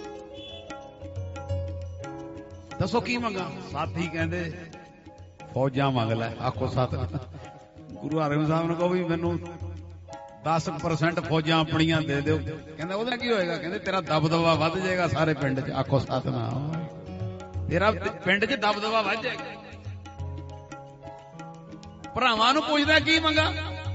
ਦੱਸੋ ਕੀ ਮੰਗਾ? ਸਾਥੀ ਕਹਿੰਦੇ ਫੌਜਾਂ ਮੰਗ ਲੈ। ਆਖੋ ਸਤ। ਗੁਰੂ ਹਰਗੋਬਿੰਦ ਸਾਹਿਬ ਨੂੰ ਕਹੋ ਵੀ ਮੈਨੂੰ ਦਸ ਪਰਸੈਂਟ ਫੌਜਾਂ ਆਪਣੀਆਂ ਦੇ ਦਿਓ। ਕਹਿੰਦਾ ਉਹਦੇ ਨਾਲ ਕੀ ਹੋਏਗਾ? ਕਹਿੰਦੇ ਤੇਰਾ ਦਬਦਬਾ ਵੱਧ ਜਾਏਗਾ ਸਾਰੇ ਪਿੰਡ 'ਚ। ਆਖੋ ਸਤਨਾਮ, ਤੇਰਾ ਪਿੰਡ 'ਚ ਦਬਦਬਾ ਵੱਧ ਜਾਏਗਾ। ਭਰਾਵਾਂ ਨੂੰ ਪੁੱਛਦਾ ਕੀ ਮੰਗਾ,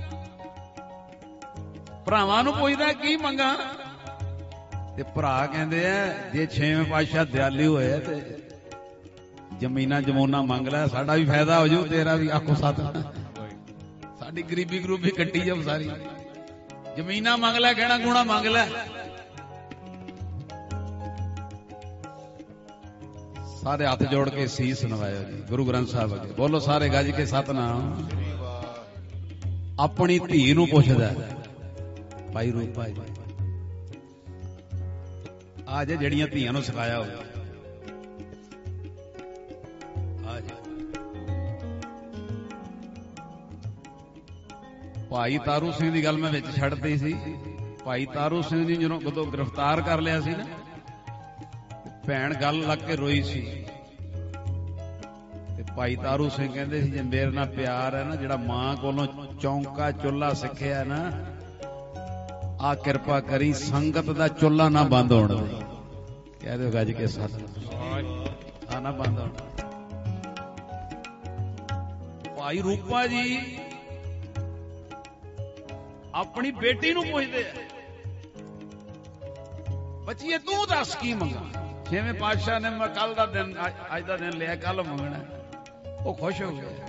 ਭਰਾਵਾਂ ਨੂੰ ਪੁੱਛਦਾ ਕੀ ਮੰਗਾ, ਤੇ ਭਰਾ ਕਹਿੰਦੇ ਆ ਜੇ ਛੇਵੇਂ ਪਾਤਸ਼ਾਹ ਦਿਆਲੀ ਹੋਏ ਤੇ ਜ਼ਮੀਨਾਂ ਜਮੂਨਾ ਮੰਗ ਲੈ, ਸਾਡਾ ਵੀ ਫਾਇਦਾ ਹੋ ਜਾਊ, ਤੇਰਾ ਵੀ। ਆਖੋ ਸਤਨਾਮ, ਸਾਡੀ ਗਰੀਬੀ ਗਰੂਬੀ ਕੱਟੀ ਜਾਊ ਸਾਰੀ। ਜ਼ਮੀਨਾਂ ਮੰਗ ਲੈ, ਗਹਿਣਾ ਗੁਣਾ ਮੰਗ ਲੈ। ਸਾਰੇ ਹੱਥ ਜੋੜ ਕੇ ਸੀਸ ਨਵਾਇਓ ਜੀ ਗੁਰੂ ਗ੍ਰੰਥ ਸਾਹਿਬ ਅੱਗੇ। ਬੋਲੋ ਸਾਰੇ ਗੱਜ ਕੇ ਸਤਨਾਮ। ਆਪਣੀ ਧੀ ਨੂੰ ਪੁੱਛਦਾ ਭਾਈ ਰੂਪਾ ਜੀ, ਆ ਜੇ ਜਿਹੜੀਆਂ ਧੀਆਂ ਨੂੰ ਸਿਖਾਇਆ ਹੋਵੇ, ਆ ਜੇ। ਭਾਈ ਤਾਰੂ ਸਿੰਘ ਦੀ ਗੱਲ ਮੈਂ ਵਿੱਚ ਛੱਡਤੀ ਸੀ। ਭਾਈ ਤਾਰੂ ਸਿੰਘ ਜੀ ਜਦੋਂ ਜਦੋਂ ਗ੍ਰਿਫਤਾਰ ਕਰ ਲਿਆ ਸੀ ਨਾ, ਭੈਣ ਗੱਲ ਲੱਗ ਕੇ ਰੋਈ ਸੀ, ਤੇ ਭਾਈ ਤਾਰੂ ਸਿੰਘ ਕਹਿੰਦੇ ਸੀ ਜੇ ਮੇਰੇ ਨਾਲ ਪਿਆਰ ਹੈ ਨਾ, ਜਿਹੜਾ ਮਾਂ ਕੋਲੋਂ ਚੌਂਕਾ ਚੁੱਲ੍ਹਾ ਸਿੱਖਿਆ ਨਾ, ਆ ਕਿਰਪਾ ਕਰੀ ਸੰਗਤ ਦਾ ਚੁੱਲ੍ਹਾ ਨਾ ਬੰਦ ਹੋਣ ਦੇ। ਕਹਿ ਦਿਓ ਗੱਜ ਕੇ ਸੱਚ, ਆ ਨਾ ਬੰਦ ਹੋਣ। ਭਾਈ ਰੂਪਾ ਜੀ ਆਪਣੀ ਬੇਟੀ ਨੂੰ ਪੁੱਛਦੇ ਆ, ਬੱਚੀਏ ਤੂੰ ਦੱਸ ਕੀ ਮੰਗਾ? ਛੇਵੇਂ ਪਾਤਸ਼ਾਹ ਨੇ ਮੈਂ ਕੱਲ ਦਾ ਦਿਨ ਅੱਜ ਦਾ ਦਿਨ ਲਿਆ, ਕੱਲ ਮੰਗਣਾ। ਉਹ ਖੁਸ਼ ਹੋ ਗਿਆ।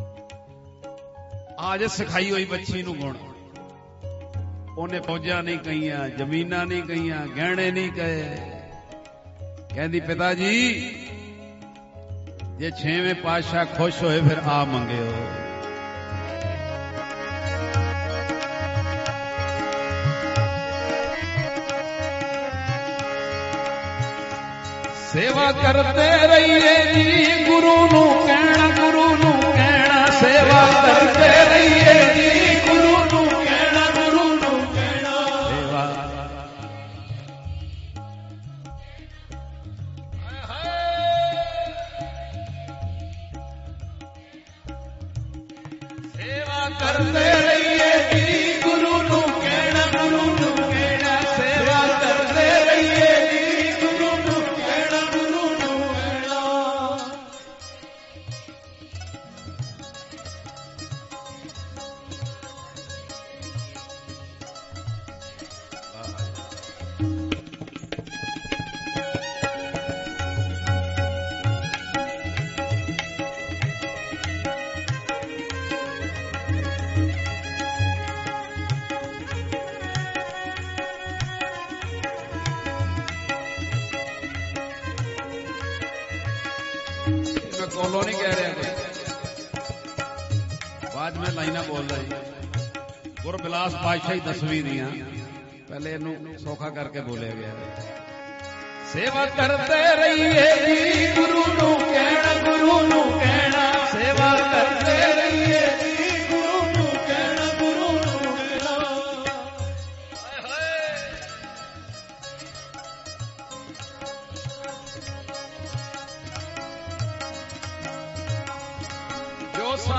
ਅੱਜ ਸਿਖਾਈ ਹੋਈ ਬੱਚੀ ਨੂੰ ਗੁਣ। ਉਹਨੇ ਫੌਜਾਂ ਨਹੀਂ ਕਹੀਆਂ, ਜ਼ਮੀਨਾਂ ਨਹੀਂ ਕਹੀਆਂ, ਗਹਿਣੇ ਨਹੀਂ ਕਹੇ। ਕਹਿੰਦੀ ਪਿਤਾ ਜੀ ਜੇ ਛੇਵੇਂ ਪਾਤਸ਼ਾਹ ਖੁਸ਼ ਹੋਏ ਫਿਰ ਆ ਮੰਗਿਓ। ਸੇਵਾ ਕਰਦੇ ਰਹੀਏ ਜੀ ਗੁਰੂ ਨੂੰ ਕਹਿਣਾ, ਗੁਰੂ ਨੂੰ ਕਹਿਣਾ। ਸੇਵਾ ਕਰਦੇ ਰਹੀਏ ਜੀ ਗੁਰੂ ਨੂੰ ਕਹਿਣਾ, ਗੁਰੂ ਨੂੰ ਕਹਿਣਾ। ਸੇਵਾ ਸੇਵਾ ਕਰਦੇ ਰਹੀਏ ਜੀ ਗੁਰੂ ਨੂੰ ਕਹਿਣਾ, ਗੁਰੂ ਨੂੰ ਕਹਿਣਾ। ਸੇਵਾ ਕਰਦੇ ਰਹੀਏ ਜੀ ਗੁਰੂ ਨੂੰ ਕਹਿਣਾ, ਗੁਰੂ ਨੂੰ ਕਹਿਣਾ। मैं कोलो नहीं कह रहा कोई, बाद में लाइना बोल रहा जी। गुरबिलास पातशाही दसवीं दियां पहले इनू सौखा करके बोलिया गया। सेवा करते रहिए जी गुरु नू कहना, गुरु नू कहना। सेवा करते रहिए जी गुरु नू कहना, गुरु नू कहना।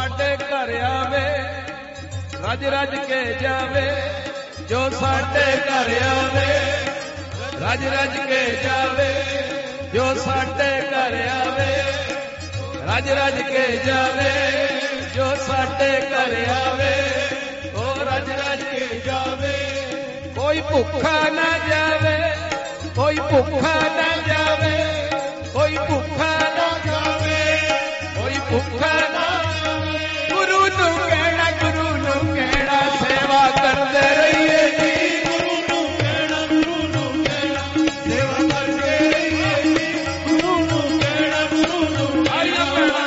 ਸਾਡੇ ਘਰ ਆਵੇ ਰੱਜ ਰੱਜ ਕੇ ਜਾਵੇ ਜੋ ਸਾਡੇ ਘਰ ਆਵੇ ਰੱਜ ਰੱਜ ਕੇ ਜਾਵੇ ਜੋ ਸਾਡੇ ਘਰ ਆਵੇ ਰੱਜ ਰੱਜ ਕੇ ਜਾਵੇ ਜੋ ਸਾਡੇ ਘਰ ਆਵੇ ਉਹ ਰੱਜ ਰੱਜ ਕੇ ਜਾਵੇ ਕੋਈ ਭੁੱਖਾ ਨਾ ਜਾਵੇ ਕੋਈ ਭੁੱਖਾ ਨਾ ਜਾਵੇ ਕੋਈ ਭੁੱਖਾ ਨਾ ਜਾਵੇ ਕੋਈ ਭੁੱਖਾ ਨਾ ਜਾਵੇ ਗੁਰੂ ਨੂੰ ਕਹਿਣਾ ਗੁਰੂ ਨੂੰ ਕਹਿਣਾ ਸੇਵਾ ਕਰਦੇ ਰਹੀਏ ਜੀ ਗੁਰੂ ਨੂੰ ਕਹਿਣਾ ਗੁਰੂ ਨੂੰ ਕਹਿਣਾ ਸੇਵਾ ਕਰਦੇ ਰਹੀਏ ਜੀ ਗੁਰੂ ਨੂੰ ਕਹਿਣਾ ਗੁਰੂ ਨੂੰ ਆਇਆ ਕਹਿਣਾ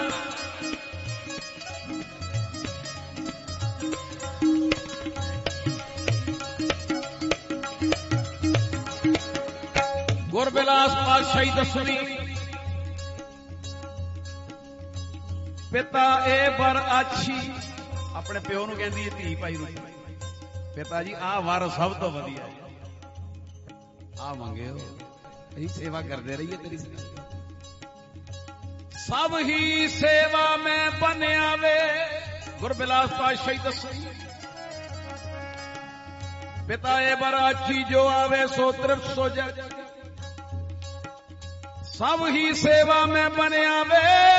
ਗੁਰਬਿਲਾਸ ਪਾਤਸ਼ਾਹੀ ਦਸਵੀਂ ਪਿਤਾ ਇਹ ਵਰ ਆਛੀ ਆਪਣੇ ਪਿਓ ਨੂੰ ਕਹਿੰਦੀ ਹੈ ਧੀ ਭਾਈ ਨੂੰ ਪਿਤਾ ਜੀ ਆਹ ਵਰ ਸਭ ਤੋਂ ਵਧੀਆ ਆ ਮੰਗਿਓ ਅਸੀਂ ਸੇਵਾ ਕਰਦੇ ਰਹੀਏ ਤੇਰੀ ਸਭ ਹੀ ਸੇਵਾ ਮੈਂ ਬਣਿਆ ਵੇ ਗੁਰਬਿਲਾਸ ਪਾਤਸ਼ਾਹੀ ਦਸਵੀਂ ਪਿਤਾ ਇਹ ਵਰ ਆਛੀ ਜੋ ਆਵੇ ਸੋ ਤ੍ਰਿਪਤ ਸੋ ਜਗ ਸਭ ਹੀ ਸੇਵਾ ਮੈਂ ਬਣਿਆ ਵੇ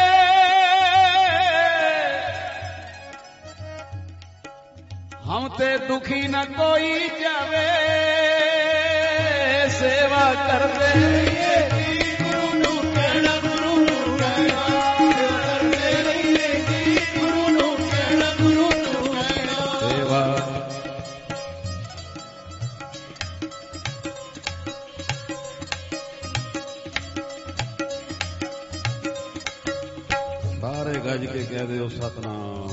ਹਮ ਤੇ ਦੁਖੀ ਨਾ ਕੋਈ ਜਾਵੇ ਸੇਵਾ ਕਰਦੇ ਰਹੀਏ ਜੀ ਗੁਰੂ ਨੂੰ ਕਹਿਣਾ ਗੁਰੂ ਨੂੰ ਕਹਿਣਾ ਕਰਦੇ ਰਹੀਏ ਜੀ ਗੁਰੂ ਨੂੰ ਕਹਿਣਾ ਗੁਰੂ ਨੂੰ ਕਹਿਣਾ ਸੇਵਾ ਸਾਰੇ ਗੱਜ ਕੇ ਕਹਿ ਦਿਓ ਸਤਨਾਮ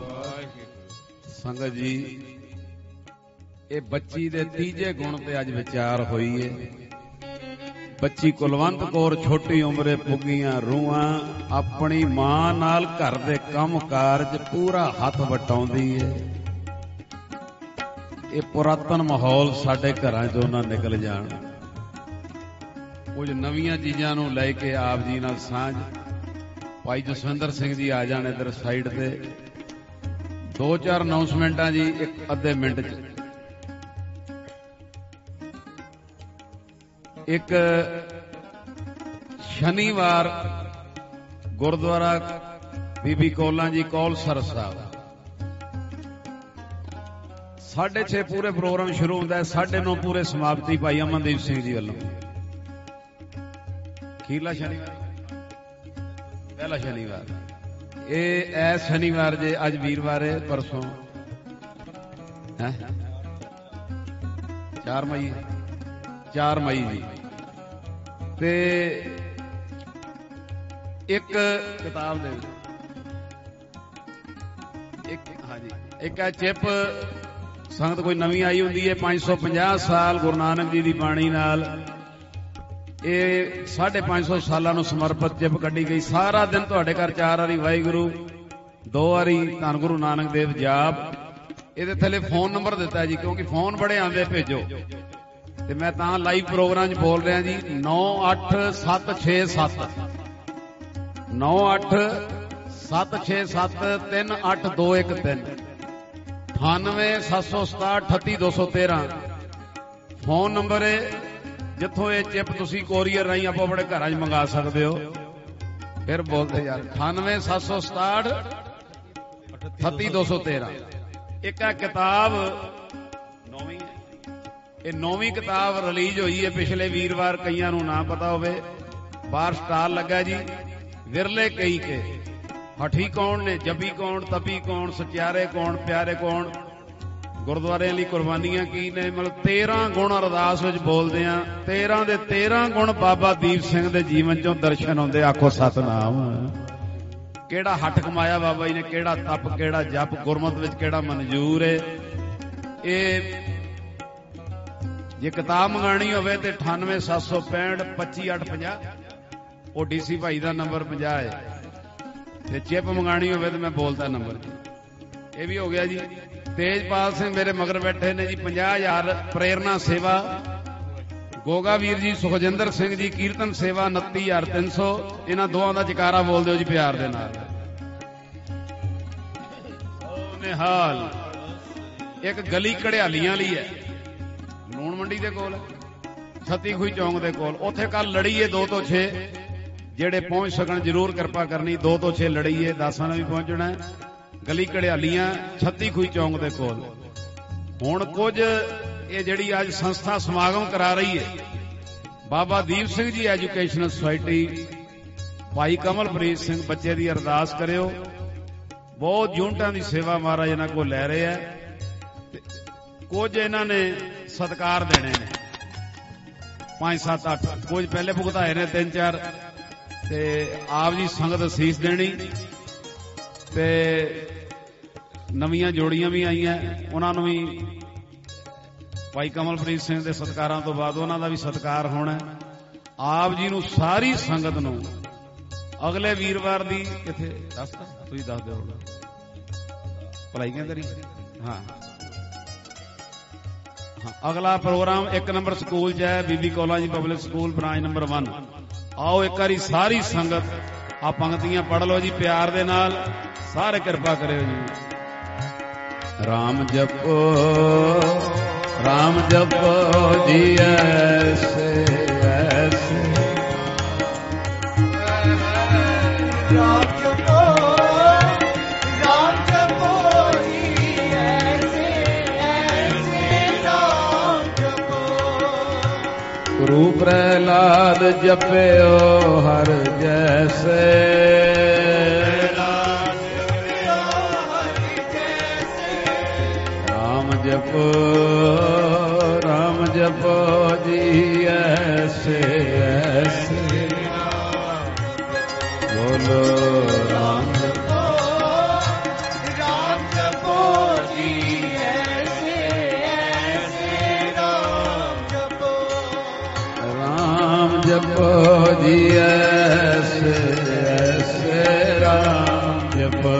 ਸੰਗਤ ਜੀ ਇਹ ਬੱਚੀ ਦੇ ਤੀਜੇ ਗੁਣ ਤੇ ਅੱਜ ਵਿਚਾਰ ਹੋਈ ਏ ਬੱਚੀ ਕੁਲਵੰਤ ਕੌਰ ਛੋਟੀ ਉਮਰੇ ਪੁੱਗੀਆਂ ਰੂਹਾਂ ਆਪਣੀ ਮਾਂ ਨਾਲ ਘਰ ਦੇ ਕੰਮ ਕਾਰਜ ਪੂਰਾ ਹੱਥ ਵਟਾਉਂਦੀ ਏ ਇਹ ਪੁਰਾਤਨ ਮਾਹੌਲ ਸਾਡੇ ਘਰਾਂ ਚੋਂ ਨਾ ਨਿਕਲ ਜਾਣ ਕੁਝ ਨਵੀਆਂ ਚੀਜ਼ਾਂ ਨੂੰ ਲੈ ਕੇ ਆਪ ਜੀ ਨਾਲ ਸਾਂਝ ਭਾਈ ਜਸਵਿੰਦਰ ਸਿੰਘ ਜੀ ਆ ਜਾਣ ਇਧਰ ਸਾਈਡ ਤੇ ਦੋ ਚਾਰ ਅਨਾਉਂਸਮੈਂਟਾਂ ਜੀ ਇੱਕ ਅੱਧੇ ਮਿੰਟ ਚ ਇੱਕ ਸ਼ਨੀਵਾਰ ਗੁਰਦੁਆਰਾ ਬੀਬੀ ਕੌਲਾਂ ਜੀ ਕੌਲਸਰ ਸਾਹਿਬ ਸਾਢੇ ਛੇ ਪੂਰੇ ਪ੍ਰੋਗਰਾਮ ਸ਼ੁਰੂ ਹੁੰਦਾ ਹੈ ਸਾਢੇ ਨੌ ਪੂਰੇ ਸਮਾਪਤੀ ਭਾਈ ਅਮਨਦੀਪ ਸਿੰਘ ਜੀ ਵੱਲੋਂ ਅਖੀਰਲਾ ਸ਼ਨੀਵਾਰ ਪਹਿਲਾ ਸ਼ਨੀਵਾਰ ਇਹ ਐ ਸ਼ਨੀਵਾਰ ਜੇ ਅੱਜ ਵੀਰਵਾਰ ਹੈ ਪਰਸੋਂ ਹੈ ਚਾਰ ਮਈ ਚਾਰ ਮਈ ਜੀ ਤੇ ਇੱਕ ਕਿਤਾਬ ਦੇ ਇੱਕ ਹਾਂਜੀ ਇੱਕ ਹੈ ਚਿੱਪ ਸੰਗਤ ਕੋਈ ਨਵੀਂ ਆਈ ਹੁੰਦੀ ਹੈ ਪੰਜ ਸੌ ਪੰਜਾਹ ਸਾਲ ਗੁਰੂ ਨਾਨਕ ਜੀ ਦੀ ਬਾਣੀ ਨਾਲ ਇਹ ਸਾਢੇ ਪੰਜ ਸੌ ਸਾਲਾਂ ਨੂੰ ਸਮਰਪਿਤ ਚਿੱਪ ਕੱਢੀ ਗਈ ਸਾਰਾ ਦਿਨ ਤੁਹਾਡੇ ਘਰ ਚਾਰ ਵਾਰੀ ਵਾਹਿਗੁਰੂ ਦੋ ਵਾਰੀ ਧੰਨ ਗੁਰੂ ਨਾਨਕ ਦੇਵ ਜਾਪ ਇਹਦੇ ਥੱਲੇ ਫੋਨ ਨੰਬਰ ਦਿੱਤਾ ਜੀ ਕਿਉਂਕਿ ਫੋਨ ਬੜੇ ਆਉਂਦੇ ਭੇਜੋ ਤੇ ਮੈਂ ਤਾਂ ਲਾਈਵ ਪ੍ਰੋਗਰਾਮ 'ਚ ਬੋਲ ਰਿਹਾ ਜੀ ਨੌ ਅੱਠ ਸੱਤ ਛੇ ਸੱਤ ਨੌ ਅੱਠ ਸੱਤ ਛੇ ਸੱਤ ਤਿੰਨ ਅੱਠ ਦੋ ਇੱਕ ਤਿੰਨ ਅਠਾਨਵੇਂ ਸੱਤ ਸੌ ਸਤਾਹਠ ਅਠੱਤੀ ਦੋ ਸੌ ਤੇਰਾਂ ਫੋਨ ਨੰਬਰ ਹੈ ਜਿੱਥੋਂ ਇਹ ਚਿੱਪ ਤੁਸੀਂ ਕੋਰੀਅਰ ਰਾਹੀਂ ਆਪੋ ਆਪਣੇ ਘਰਾਂ 'ਚ ਮੰਗਾ ਸਕਦੇ ਹੋ ਫਿਰ ਬੋਲਦੇ ਯਾਰ ਅਠਾਨਵੇਂ ਸੱਤ ਸੌ ਸਤਾਹਠ ਅਠੱਤੀ ਦੋ ਸੌ ਤੇਰਾਂ ਇੱਕ ਆ ਕਿਤਾਬ ਨੌਵੀਂ ਇਹ ਨੌਵੀਂ ਕਿਤਾਬ ਰਿਲੀਜ਼ ਹੋਈ ਹੈ ਪਿਛਲੇ ਵੀਰਵਾਰ ਕਈਆਂ ਨੂੰ ਨਾ ਪਤਾ ਹੋਵੇ ਬਾਹਰ ਸਟਾਲ ਲੱਗਾ ਜੀ ਵਿਰਲੇ ਕਈ ਕੇ ਹਠੀ ਕੌਣ ਨੇ ਜਪੀ ਕੌਣ ਤਪੀ ਕੌਣ ਸਚਿਆਰੇ ਕੌਣ ਪਿਆਰੇ ਕੌਣ ਗੁਰਦੁਆਰਿਆਂ ਲਈ ਕੁਰਬਾਨੀਆਂ ਕੀ ਨੇ ਮਤਲਬ ਤੇਰਾਂ ਗੁਣ ਅਰਦਾਸ ਵਿੱਚ ਬੋਲਦੇ ਆ ਤੇਰਾਂ ਦੇ ਤੇਰਾਂ ਗੁਣ ਬਾਬਾ ਦੀਪ ਸਿੰਘ ਦੇ ਜੀਵਨ ਚੋਂ ਦਰਸ਼ਨ ਹੁੰਦੇ ਆਖੋ ਸਤਨਾਮ ਕਿਹੜਾ ਹੱਠ ਕਮਾਇਆ ਬਾਬਾ ਜੀ ਨੇ ਕਿਹੜਾ ਤਪ ਕਿਹੜਾ ਜਪ ਗੁਰਮਤ ਵਿੱਚ ਕਿਹੜਾ ਮਨਜ਼ੂਰ ਹੈ ਇਹ ਜੇ ਕਿਤਾਬ ਮੰਗਾਣੀ ਹੋਵੇ ਤੇ ਅਠਾਨਵੇਂ ਸੱਤ ਸੌ ਪੈਂਹਠ ਪੱਚੀ ਅੱਠ ਪੰਜਾਹ ਉਹ ਡੀਸੀ ਭਾਈ ਦਾ ਨੰਬਰ ਪੰਜਾਹ ਹੈ ਤੇ ਚਿੱਪ ਮੰਗਾਣੀ ਹੋਵੇ ਤੇ ਮੈਂ ਬੋਲਦਾ ਨੰਬਰ ਇਹ ਵੀ ਹੋ ਗਿਆ ਜੀ ਤੇਜਪਾਲ ਸਿੰਘ ਮੇਰੇ ਮਗਰ ਬੈਠੇ ਨੇ ਜੀ ਪੰਜਾਹ ਹਜ਼ਾਰ ਪ੍ਰੇਰਨਾ ਸੇਵਾ ਗੋਗਾ ਵੀਰ ਜੀ ਸੁਖਜਿੰਦਰ ਸਿੰਘ ਜੀ ਕੀਰਤਨ ਸੇਵਾ ਉਨੱਤੀ ਹਜ਼ਾਰ ਤਿੰਨ ਸੌ ਇਹਨਾਂ ਦੋਵਾਂ ਦਾ ਜਕਾਰਾ ਬੋਲ ਦਿਓ ਜੀ ਪਿਆਰ ਦੇ ਨਾਲ ਨਿਹਾਲ ਇੱਕ ਗਲੀ ਘੜਿਆਲੀਆਂ ਲਈ ਹੈ, ਲੂਣ ਮੰਡੀ ਦੇ ਕੋਲ, ਛੱਤੀ ਖੂਹੀ ਚੌਂਕ ਦੇ ਕੋਲ। ਉੱਥੇ ਕੱਲ ਲੜੀਏ ਦੋ ਤੋਂ ਛੇ, ਜਿਹੜੇ ਪਹੁੰਚ ਸਕਣ ਜ਼ਰੂਰ ਕਿਰਪਾ ਕਰਨੀ। ਦੋ ਤੋਂ ਛੇ ਲੜੀਏ, ਦਸਾਂ ਨੇ ਵੀ ਪਹੁੰਚਣਾ। ਗਲੀ ਘੜਿਆਲੀਆਂ, ਛੱਤੀ ਖੂਹੀ ਚੌਂਕ ਦੇ ਕੋਲ। ਹੁਣ ਕੁਝ ਇਹ ਜਿਹੜੀ ਅੱਜ ਸੰਸਥਾ ਸਮਾਗਮ ਕਰਾ ਰਹੀ ਹੈ, ਬਾਬਾ ਦੀਪ ਸਿੰਘ ਜੀ ਐਜੂਕੇਸ਼ਨਲ ਸੁਸਾਇਟੀ, ਭਾਈ ਕਮਲਪ੍ਰੀਤ ਸਿੰਘ, ਬੱਚੇ ਦੀ ਅਰਦਾਸ ਕਰਿਓ। ਬਹੁਤ ਯੂਨਿਟਾਂ ਦੀ ਸੇਵਾ ਮਹਾਰਾਜ ਇਹਨਾਂ ਕੋਲ ਲੈ ਰਹੇ ਆ। ਕੁਝ ਇਹਨਾਂ ਨੇ ਸਤਿਕਾਰ ਦੇਣੇ ਨੇ, ਪੰਜ ਸੱਤ ਅੱਠ, ਕੁਝ ਪਹਿਲੇ ਭੁਗਤਾਏ ਨੇ ਤਿੰਨ ਚਾਰ, ਤੇ ਆਪ ਜੀ ਸੰਗਤ ਅਸੀਸ ਦੇਣੀ। ਤੇ ਨਵੀਆਂ ਜੋੜੀਆਂ ਵੀ ਆਈਆਂ, ਉਹਨਾਂ ਨੂੰ ਵੀ ਭਾਈ ਕਮਲਪ੍ਰੀਤ ਸਿੰਘ ਦੇ ਸਤਿਕਾਰਾਂ ਤੋਂ ਬਾਅਦ ਉਹਨਾਂ ਦਾ ਵੀ ਸਤਿਕਾਰ ਹੋਣਾ। ਆਪ ਜੀ ਨੂੰ, ਸਾਰੀ ਸੰਗਤ ਨੂੰ ਅਗਲੇ ਵੀਰਵਾਰ ਦੀ, ਕਿੱਥੇ ਦੱਸ ਤੁਸੀਂ ਦੱਸ ਦਿਓ, ਭਲਾਈ ਕਹਿੰਦੇ ਨਹੀਂ, ਹਾਂ ਹਾਂ ਅਗਲਾ ਪ੍ਰੋਗਰਾਮ ਇੱਕ ਨੰਬਰ ਸਕੂਲ 'ਚ ਹੈ, Bibi Kaulan ji public school, branch number one. ਆਓ ਇੱਕ ਵਾਰੀ ਸਾਰੀ ਸੰਗਤ ਆ ਪੰਕਤੀਆਂ ਪੜ੍ਹ ਲਓ ਜੀ ਪਿਆਰ ਦੇ ਨਾਲ, ਸਾਰੇ ਕਿਰਪਾ ਕਰਿਓ ਜੀ। ਰਾਮ ਜਪੋ ਰਾਮ ਜਪੋ ਜੀ ਐਸੇ ਐਸੇ, ਰਾਮ ਜਪੋ ਰਾਮ ਜਪੋ ਜੀ ਐਸੇ ਐਸੇ, ਰਾਮ ਜਪੋ। ਗੁਰੂ ਪ੍ਰਹਿਲਾਦ ਜਪਿਓ ਹਰ ਜੈਸੇ, ਜਪੋ ਰਾਮ ਜਪੋ ਜੀ ਐਸੇ ਐਸੇ, ਬੋਲੋ ਰਾਮ ਜਪੋ ਰਾਮ ਜਪੋ ਜੀ ਐਸੇ ਐਸੇ, ਰਾਮ ਜਪੋ ਰਾਮ ਜਪੋ ਜੀ ਐਸੇ ਐਸੇ, ਰਾਮ ਜਪੋ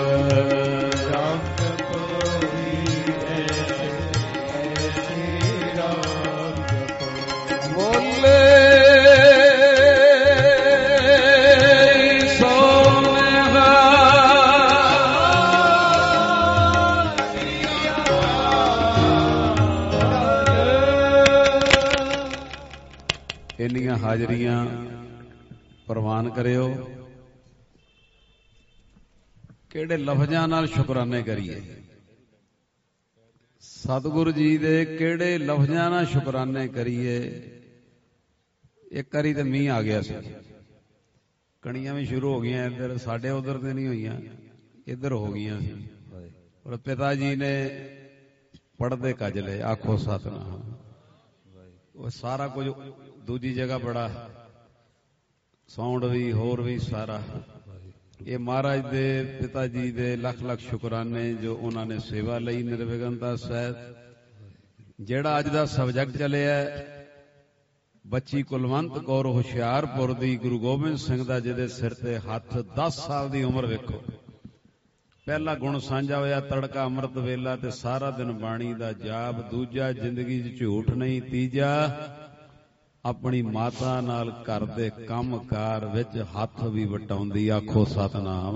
ਇੰਨੀਆਂ ਹਾਜ਼ਰੀਆਂ ਪ੍ਰਵਾਨ ਕਰਿਓ। ਕਿਹੜੇ ਲਫ਼ਜ਼ਾਂ ਨਾਲ ਸ਼ੁਕਰਾਨੇ ਕਰੀਏ, ਸਤਿਗੁਰੂ ਜੀ ਦੇ ਕਿਹੜੇ ਲਫ਼ਜ਼ਾਂ ਨਾਲ ਸ਼ੁਕਰਾਨੇ ਕਰੀਏ। ਇੱਕ ਵਾਰੀ ਤੇ ਮੀਂਹ ਆ ਗਿਆ ਸੀ, ਕਣੀਆਂ ਵੀ ਸ਼ੁਰੂ ਹੋ ਗਈਆਂ, ਇੱਧਰ ਸਾਡੇ ਉਧਰ ਤੇ ਨਹੀਂ ਹੋਈਆਂ, ਇੱਧਰ ਹੋ ਗਈਆਂ ਸੀ। ਔਰ ਪਿਤਾ ਜੀ ਨੇ ਪੜਦੇ ਕੱਜ ਲਏ, ਆਖੋ ਸਤਿਨਾਮ। ਉਹ ਸਾਰਾ ਕੁਝ ਦੂਜੀ ਜਗ੍ਹਾ ਬੜਾ ਸਾਊਂਡ ਵੀ ਹੋਰ ਵੀ ਸਾਰਾ, ਇਹ ਮਹਾਰਾਜ ਦੇ ਪਿਤਾ ਜੀ ਦੇ ਲੱਖ ਲੱਖ ਸ਼ੁਕਰਾਨੇ ਜੋ ਉਹਨਾਂ ਨੇ ਸੇਵਾ ਲਈ ਨਿਰਵਿਘਨਤਾ ਸਹਿਤ। ਜਿਹੜਾ ਅੱਜ ਦਾ ਸਬਜੈਕਟ ਚੱਲਿਆ, ਬੱਚੀ ਕੁਲਵੰਤ ਕੌਰ ਹੁਸ਼ਿਆਰਪੁਰ ਦੀ, ਗੁਰੂ ਗੋਬਿੰਦ ਸਿੰਘ ਦਾ ਜਿਹਦੇ ਸਿਰ ਤੇ ਹੱਥ, ਦਸ ਸਾਲ ਦੀ ਉਮਰ ਵੇਖੋ। ਪਹਿਲਾ ਗੁਣ ਸਾਂਝਾ ਹੋਇਆ, ਤੜਕਾ ਅੰਮ੍ਰਿਤ ਵੇਲਾ ਤੇ ਸਾਰਾ ਦਿਨ ਬਾਣੀ ਦਾ ਜਾਪ। ਦੂਜਾ, ਜ਼ਿੰਦਗੀ 'ਚ ਝੂਠ ਨਹੀਂ। ਤੀਜਾ, ਆਪਣੀ ਮਾਤਾ ਨਾਲ ਘਰ ਦੇ ਕੰਮ ਕਾਰ ਵਿੱਚ ਹੱਥ ਵੀ ਵਟਾਉਂਦੀ। ਆਖੋ ਸਤਨਾਮ।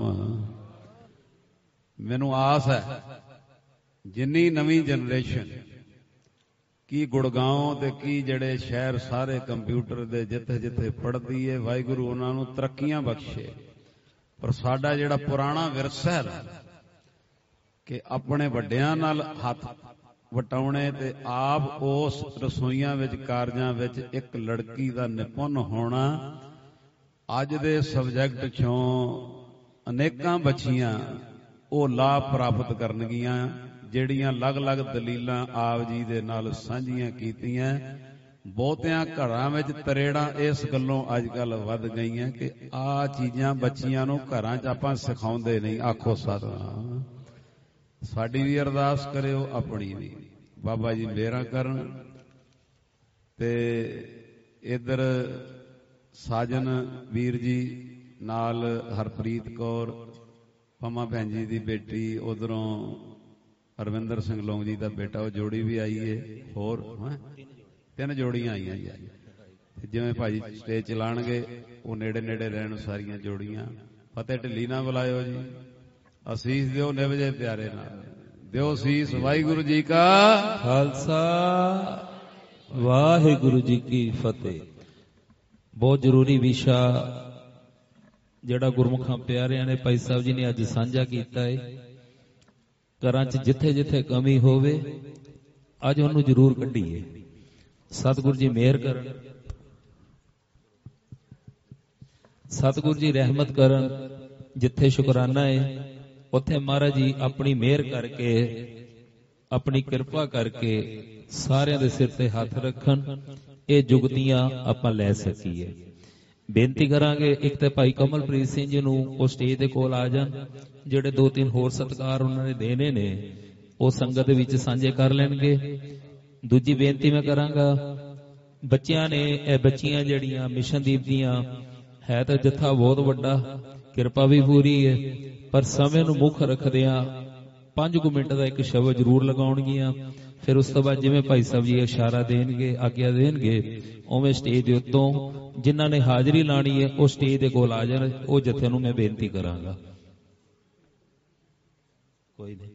ਮੈਨੂੰ ਆਸ ਹੈ ਜਿੰਨੀ ਨਵੀਂ ਜਨਰੇਸ਼ਨ, ਕੀ ਗੁੜਗਾਉਂ ਤੇ ਕੀ ਜਿਹੜੇ ਸ਼ਹਿਰ ਸਾਰੇ ਕੰਪਿਊਟਰ ਦੇ ਜਿੱਥੇ ਜਿੱਥੇ ਪੜ੍ਹਦੀ ਹੈ, ਵਾਹਿਗੁਰੂ ਉਹਨਾਂ ਨੂੰ ਤਰੱਕੀਆਂ ਬਖਸ਼ੇ। ਪਰ ਸਾਡਾ ਜਿਹੜਾ ਪੁਰਾਣਾ ਵਿਰਸਾ ਹੈ ਕਿ ਆਪਣੇ ਵੱਡਿਆਂ ਨਾਲ ਹੱਥ ਵਟਾਉਣੇ ਤੇ ਆਪ ਉਸ ਰਸੋਈਆਂ ਵਿੱਚ, ਕਾਰਜਾਂ ਵਿੱਚ ਇੱਕ ਲੜਕੀ ਦਾ ਨਿਪੁੰਨ ਹੋਣਾ, ਅੱਜ ਦੇ ਸਬਜੈਕਟ ਚੋਂ ਅਨੇਕਾਂ ਬੱਚੀਆਂ ਉਹ ਲਾਭ ਪ੍ਰਾਪਤ ਕਰਨਗੀਆਂ, ਜਿਹੜੀਆਂ ਅਲੱਗ-ਅਲੱਗ ਦਲੀਲਾਂ ਆਪ ਜੀ ਦੇ ਨਾਲ ਸਾਂਝੀਆਂ ਕੀਤੀਆਂ। ਬਹੁਤਿਆਂ ਘਰਾਂ ਵਿੱਚ ਤਰੇੜਾਂ ਇਸ ਗੱਲੋਂ ਅੱਜ ਕੱਲ ਵੱਧ ਗਈਆਂ ਕਿ ਆਹ ਚੀਜ਼ਾਂ ਬੱਚੀਆਂ ਨੂੰ ਘਰਾਂ 'ਚ ਆਪਾਂ ਸਿਖਾਉਂਦੇ ਨਹੀਂ। ਆਖੋ ਸਤਿਨਾਮ। ਸਾਡੀ ਵੀ ਅਰਦਾਸ ਕਰਿਓ, ਆਪਣੀ ਵੀ, ਬਾਬਾ ਜੀ ਮਿਹਰਾਂ ਕਰਨ। ਤੇ ਇੱਧਰ ਸਾਜਨ ਵੀਰ ਜੀ ਨਾਲ ਹਰਪ੍ਰੀਤ ਕੌਰ, ਪੰਮਾ ਭੈਣ ਜੀ ਦੀ ਬੇਟੀ, ਉਧਰੋਂ ਹਰਵਿੰਦਰ ਸਿੰਘ ਲੌਂਗ ਜੀ ਦਾ ਬੇਟਾ, ਉਹ ਜੋੜੀ ਵੀ ਆਈ ਏ। ਹੋਰ ਤਿੰਨ ਜੋੜੀਆਂ ਆਈਆਂ ਜੀ। ਜਿਵੇਂ ਭਾਜੀ ਸਟੇਜ ਚਲਾਣਗੇ ਉਹ ਨੇੜੇ ਨੇੜੇ ਰਹਿਣ ਸਾਰੀਆਂ ਜੋੜੀਆਂ। ਫਤਿਹ ਢਿੱਲੀ ਨਾ ਬੁਲਾਇਓ ਜੀ, ਅਸੀਸ ਦਿਓ ਨਿਭ ਜੇ ਪਿਆਰੇ ਨਾਲ। ਦਿਓ ਸੀਸ। ਵਾਹਿਗੁਰੂ ਜੀ ਕਾ ਖਾਲਸਾ ਵਾਹਿਗੁਰੂ ਜੀ ਕੀ ਫਤਿਹ। ਬਹੁਤ ਜ਼ਰੂਰੀ ਵਿਸ਼ਾ ਜਿਹੜਾ ਗੁਰਮੁਖਾਂ ਪਿਆਰਿਆਂ ਨੇ ਭਾਈ ਸਾਹਿਬ ਜੀ ਨੇ ਅੱਜ ਸਾਂਝਾ ਕੀਤਾ ਹੈ। ਘਰਾਂ 'ਚ ਜਿੱਥੇ ਜਿੱਥੇ ਕਮੀ ਹੋਵੇ ਅੱਜ ਉਹਨੂੰ ਜ਼ਰੂਰ ਕੱਢੀਏ। ਸਤਿਗੁਰੂ ਜੀ ਮਿਹਰ ਕਰਨ, ਸਤਿਗੁਰੂ ਜੀ ਰਹਿਮਤ ਕਰਨ। ਜਿੱਥੇ ਸ਼ੁਕਰਾਨਾ ਹੈ ਉੱਥੇ ਮਹਾਰਾਜ ਜੀ ਆਪਣੀ ਮਿਹਰ ਕਰਕੇ, ਆਪਣੀ ਕਿਰਪਾ ਕਰਕੇ ਸਾਰਿਆਂ ਦੇ ਸਿਰ ਤੇ ਹੱਥ ਰੱਖਣ। ਇਹ ਜੁਗਤੀਆਂ ਆਪਾਂ ਲੈ ਸਕੀਏ। ਬੇਨਤੀ ਕਰਾਂਗੇ ਇੱਕ ਤੇ ਭਾਈ ਕਮਲਪ੍ਰੀਤ ਸਿੰਘ ਜੀ ਨੂੰ ਉਹ ਸਟੇਜ ਦੇ ਕੋਲ ਆ ਜਾਣ। ਜਿਹੜੇ ਦੋ ਤਿੰਨ ਹੋਰ ਸਤਿਕਾਰ ਉਹਨਾਂ ਨੇ ਦੇਣੇ ਨੇ ਉਹ ਸੰਗਤ ਦੇ ਵਿੱਚ ਸਾਂਝੇ ਕਰ ਲੈਣਗੇ। ਦੂਜੀ ਬੇਨਤੀ ਮੈਂ ਕਰਾਂਗਾ, ਬੱਚਿਆਂ ਨੇ ਇਹ ਬੱਚੀਆਂ ਜਿਹੜੀਆਂ ਮਿਸ਼ਨਦੀਪ ਦੀਆਂ, ਹੈ ਤਾਂ ਜੱਥਾ ਬਹੁਤ ਵੱਡਾ, ਕਿਰਪਾ ਵੀ ਪੂਰੀ ਹੈ, ਪਰ ਸਮੇਂ ਨੂੰ ਮੁੱਖ ਰੱਖਦਿਆਂ ਪੰਜ ਕੁ ਮਿੰਟ ਦਾ ਇੱਕ ਸ਼ਬਦ ਜ਼ਰੂਰ ਲਗਾਉਣਗੀਆਂ। ਫਿਰ ਉਸ ਤੋਂ ਬਾਅਦ ਜਿਵੇਂ ਭਾਈ ਸਾਹਿਬ ਜੀ ਇਸ਼ਾਰਾ ਦੇਣਗੇ, ਆਗਿਆ ਦੇਣਗੇ, ਉਵੇਂ ਸਟੇਜ ਦੇ ਉੱਤੋਂ ਜਿਨ੍ਹਾਂ ਨੇ ਹਾਜ਼ਰੀ ਲਾਣੀ ਹੈ ਉਹ ਸਟੇਜ ਦੇ ਕੋਲ ਆ ਜਾਣ। ਉਹ ਜਥੇ ਨੂੰ ਮੈਂ ਬੇਨਤੀ ਕਰਾਂਗਾ। ਕੋਈ ਨਹੀਂ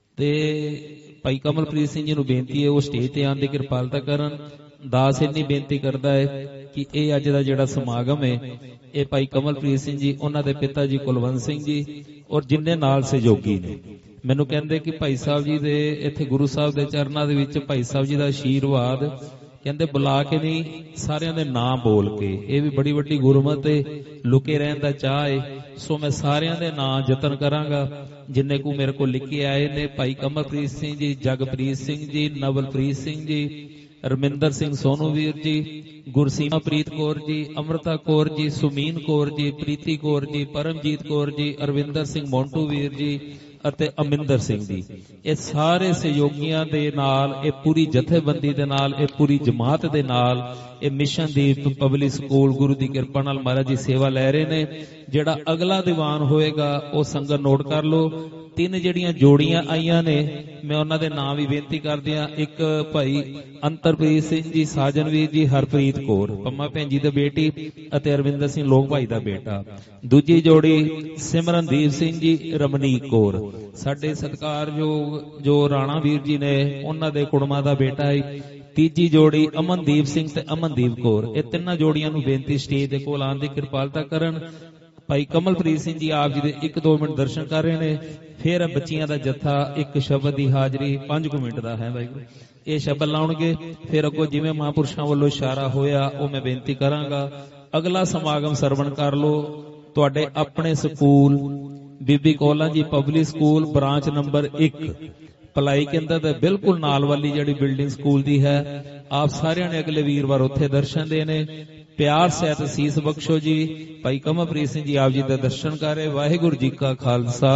ਤੇ ਭਾਈ ਕਮਲਪ੍ਰੀਤ ਸਿੰਘ ਜੀ ਨੂੰ ਬੇਨਤੀ ਹੈ ਉਹ ਸਟੇਜ ਤੇ ਆਉਣ ਦੀ ਕਿਰਪਾਲਤਾ ਕਰਨ। ਦਾਸ ਇੰਨੀ ਬੇਨਤੀ ਕਰਦਾ ਹੈ ਕਿ ਇਹ ਅੱਜ ਦਾ ਜਿਹੜਾ ਸਮਾਗਮ ਹੈ ਇਹ ਭਾਈ ਕਮਲਪ੍ਰੀਤ ਸਿੰਘ ਜੀ, ਉਹਨਾਂ ਦੇ ਪਿਤਾ ਜੀ ਕੁਲਵੰਤ ਸਿੰਘ ਜੀ ਔਰ ਜਿੰਨੇ ਨਾਲ ਸਹਿਯੋਗੀ ਨੇ, ਮੈਨੂੰ ਕਹਿੰਦੇ ਕਿ ਭਾਈ ਸਾਹਿਬ ਜੀ ਦੇ ਇੱਥੇ ਗੁਰੂ ਸਾਹਿਬ ਦੇ ਚਰਨਾਂ ਦੇ ਵਿੱਚ ਭਾਈ ਸਾਹਿਬ ਜੀ ਦਾ ਆਸ਼ੀਰਵਾਦ ਕਹਿੰਦੇ ਬੁਲਾ ਕੇ ਨਹੀਂ, ਸਾਰਿਆਂ ਦੇ ਨਾਂ ਬੋਲ ਕੇ। ਇਹ ਵੀ ਬੜੀ ਵੱਡੀ ਗੁਰਮਤਿ ਹੈ, ਲੁਕੇ ਰਹਿਣ ਦਾ ਚਾਹ ਹੈ। ਸੋ ਮੈਂ ਸਾਰਿਆਂ ਦੇ ਨਾਂ ਯਤਨ ਕਰਾਂਗਾ ਜਿੰਨੇ ਕੁ ਮੇਰੇ ਕੋਲ ਲਿਖੇ ਆਏ ਨੇ। ਭਾਈ ਕਮਲਪ੍ਰੀਤ ਸਿੰਘ ਜੀ, ਜਗਪ੍ਰੀਤ ਸਿੰਘ ਜੀ, ਨਵਲਪ੍ਰੀਤ ਸਿੰਘ ਜੀ, ਰਮਿੰਦਰ ਸਿੰਘ ਸੋਨੂ ਵੀਰ ਜੀ, ਗੁਰਸੀਮਾਪ੍ਰੀਤ ਕੌਰ ਜੀ, ਅਮਰਤਾ ਕੌਰ ਜੀ, ਸੁਮੀਨ ਕੌਰ ਜੀ, ਪ੍ਰੀਤੀ ਕੌਰ ਜੀ, ਪਰਮਜੀਤ ਕੌਰ ਜੀ, ਅਰਵਿੰਦਰ ਸਿੰਘ ਮੌਂਟੂ ਵੀਰ ਜੀ ਅਤੇ ਅਮਿੰਦਰ ਸਿੰਘ ਜੀ। ਇਹ ਸਾਰੇ ਸਹਿਯੋਗੀਆਂ ਦੇ ਨਾਲ, ਇਹ ਪੂਰੀ ਜਥੇਬੰਦੀ ਦੇ ਨਾਲ, ਇਹ ਪੂਰੀ ਜਮਾਤ ਦੇ ਨਾਲ ਇਹ ਮਿਸ਼ਨਦੀਪ ਪਬਲਿਕ ਸਕੂਲ ਗੁਰੂ ਦੀ ਕਿਰਪਾ ਨਾਲ ਮਹਾਰਾਜ ਜੀ ਸੇਵਾ ਲੈ ਰਹੇ ਨੇ। ਜਿਹੜਾ ਅਗਲਾ ਦੀਵਾਨ ਹੋਏਗਾ ਉਹ ਸੰਗਤ ਨੋਟ ਕਰ ਲਓ। ਤਿੰਨ ਜਿਹੜੀਆਂ ਜੋੜੀਆਂ ਆਈਆਂ ਨੇ ਮੈਂ ਉਹਨਾਂ ਦੇ ਨਾਮ ਵੀ ਬੇਨਤੀ ਕਰਦਿਆਂ। ਇੱਕ ਭਾਈ ਅੰਤਰਪ੍ਰੀਤ ਸਿੰਘ ਜੀ, ਸਾਜਨਵੀਰ ਜੀ, ਹਰਪ੍ਰੀਤ ਕੌਰ ਪੰਮਾ ਭੈਣ ਜੀ ਦੀ ਬੇਟੀ ਅਤੇ ਅਰਵਿੰਦਰ ਸਿੰਘ ਲੋਕ ਭਾਈ ਦਾ ਬੇਟਾ। ਦੂਜੀ ਜੋੜੀ ਸਿਮਰਨਦੀਪ ਸਿੰਘ ਜੀ, ਰਮਨੀਕ ਕੌਰ ਸਾਡੇ ਸਤਿਕਾਰਯੋਗ ਜੋ ਰਾਣਾ ਵੀਰ ਜੀ ਨੇ ਉਹਨਾਂ ਦੇ ਕੁੜਮਾ ਦਾ ਬੇਟਾ ਹੈ। ਤੀਜੀ ਜੋੜੀ ਅਮਨਦੀਪ ਸਿੰਘ ਤੇ ਅਮਨਦੀਪ ਕੌਰ। ਇਹ ਤਿੰਨਾਂ ਜੋੜੀਆਂ ਨੂੰ ਬੇਨਤੀ ਸਟੇਜ ਦੇ ਕੋਲ ਆਉਣ ਦੀ ਕਿਰਪਾਲਤਾ ਕਰਨ। ਭਾਈ ਕਮਲਪ੍ਰੀਤ ਸਿੰਘ ਜੀ ਆਪ ਜੀ ਦੇ ਇੱਕ ਦੋ ਮਿੰਟ ਦਰਸ਼ਨ ਕਰ ਰਹੇ ਨੇ। ਫਿਰ ਬੱਚੀਆਂ ਦਾ ਜੱਥਾ ਇੱਕ ਸ਼ਬਦ ਦੀ ਹਾਜ਼ਰੀ ਪੰਜ ਕੁ ਮਿੰਟ ਦਾ ਹੈ ਵਾਹਿਗੁਰੂ, ਇਹ ਸ਼ਬਦ ਲਾਉਣਗੇ। ਫਿਰ ਅੱਗੋਂ ਜਿਵੇਂ ਮਹਾਂਪੁਰਸ਼ਾਂ ਵੱਲੋਂ ਇਸ਼ਾਰਾ ਹੋਇਆ ਉਹ ਮੈਂ ਬੇਨਤੀ ਕਰਾਂਗਾ। ਅਗਲਾ ਸਮਾਗਮ ਸਰਵਣ ਕਰ ਲਓ। ਤੁਹਾਡੇ ਆਪਣੇ ਸਕੂਲ ਬੀਬੀ Kaulan ji public school branch number ਇੱਕ ਭਲਾਈ ਕੇਂਦਰ ਦੇ ਬਿਲਕੁਲ ਨਾਲ ਵਾਲੀ ਜਿਹੜੀ ਬਿਲਡਿੰਗ ਸਕੂਲ ਦੀ ਹੈ, ਆਪ ਸਾਰਿਆਂ ਨੇ ਅਗਲੇ ਵੀਰਵਾਰ ਉੱਥੇ ਦਰਸ਼ਨ ਦੇਣੇ। ਪਿਆਰ ਸਹਿਤ ਸੀਸ ਬਖਸ਼ੋ ਜੀ। ਭਾਈ ਕਮਲਪ੍ਰੀਤ ਸਿੰਘ ਜੀ ਆਪ ਜੀ ਦਾ ਦਰਸ਼ਨ ਕਰੇ। ਵਾਹਿਗੁਰੂ ਜੀ ਕਾ ਖਾਲਸਾ,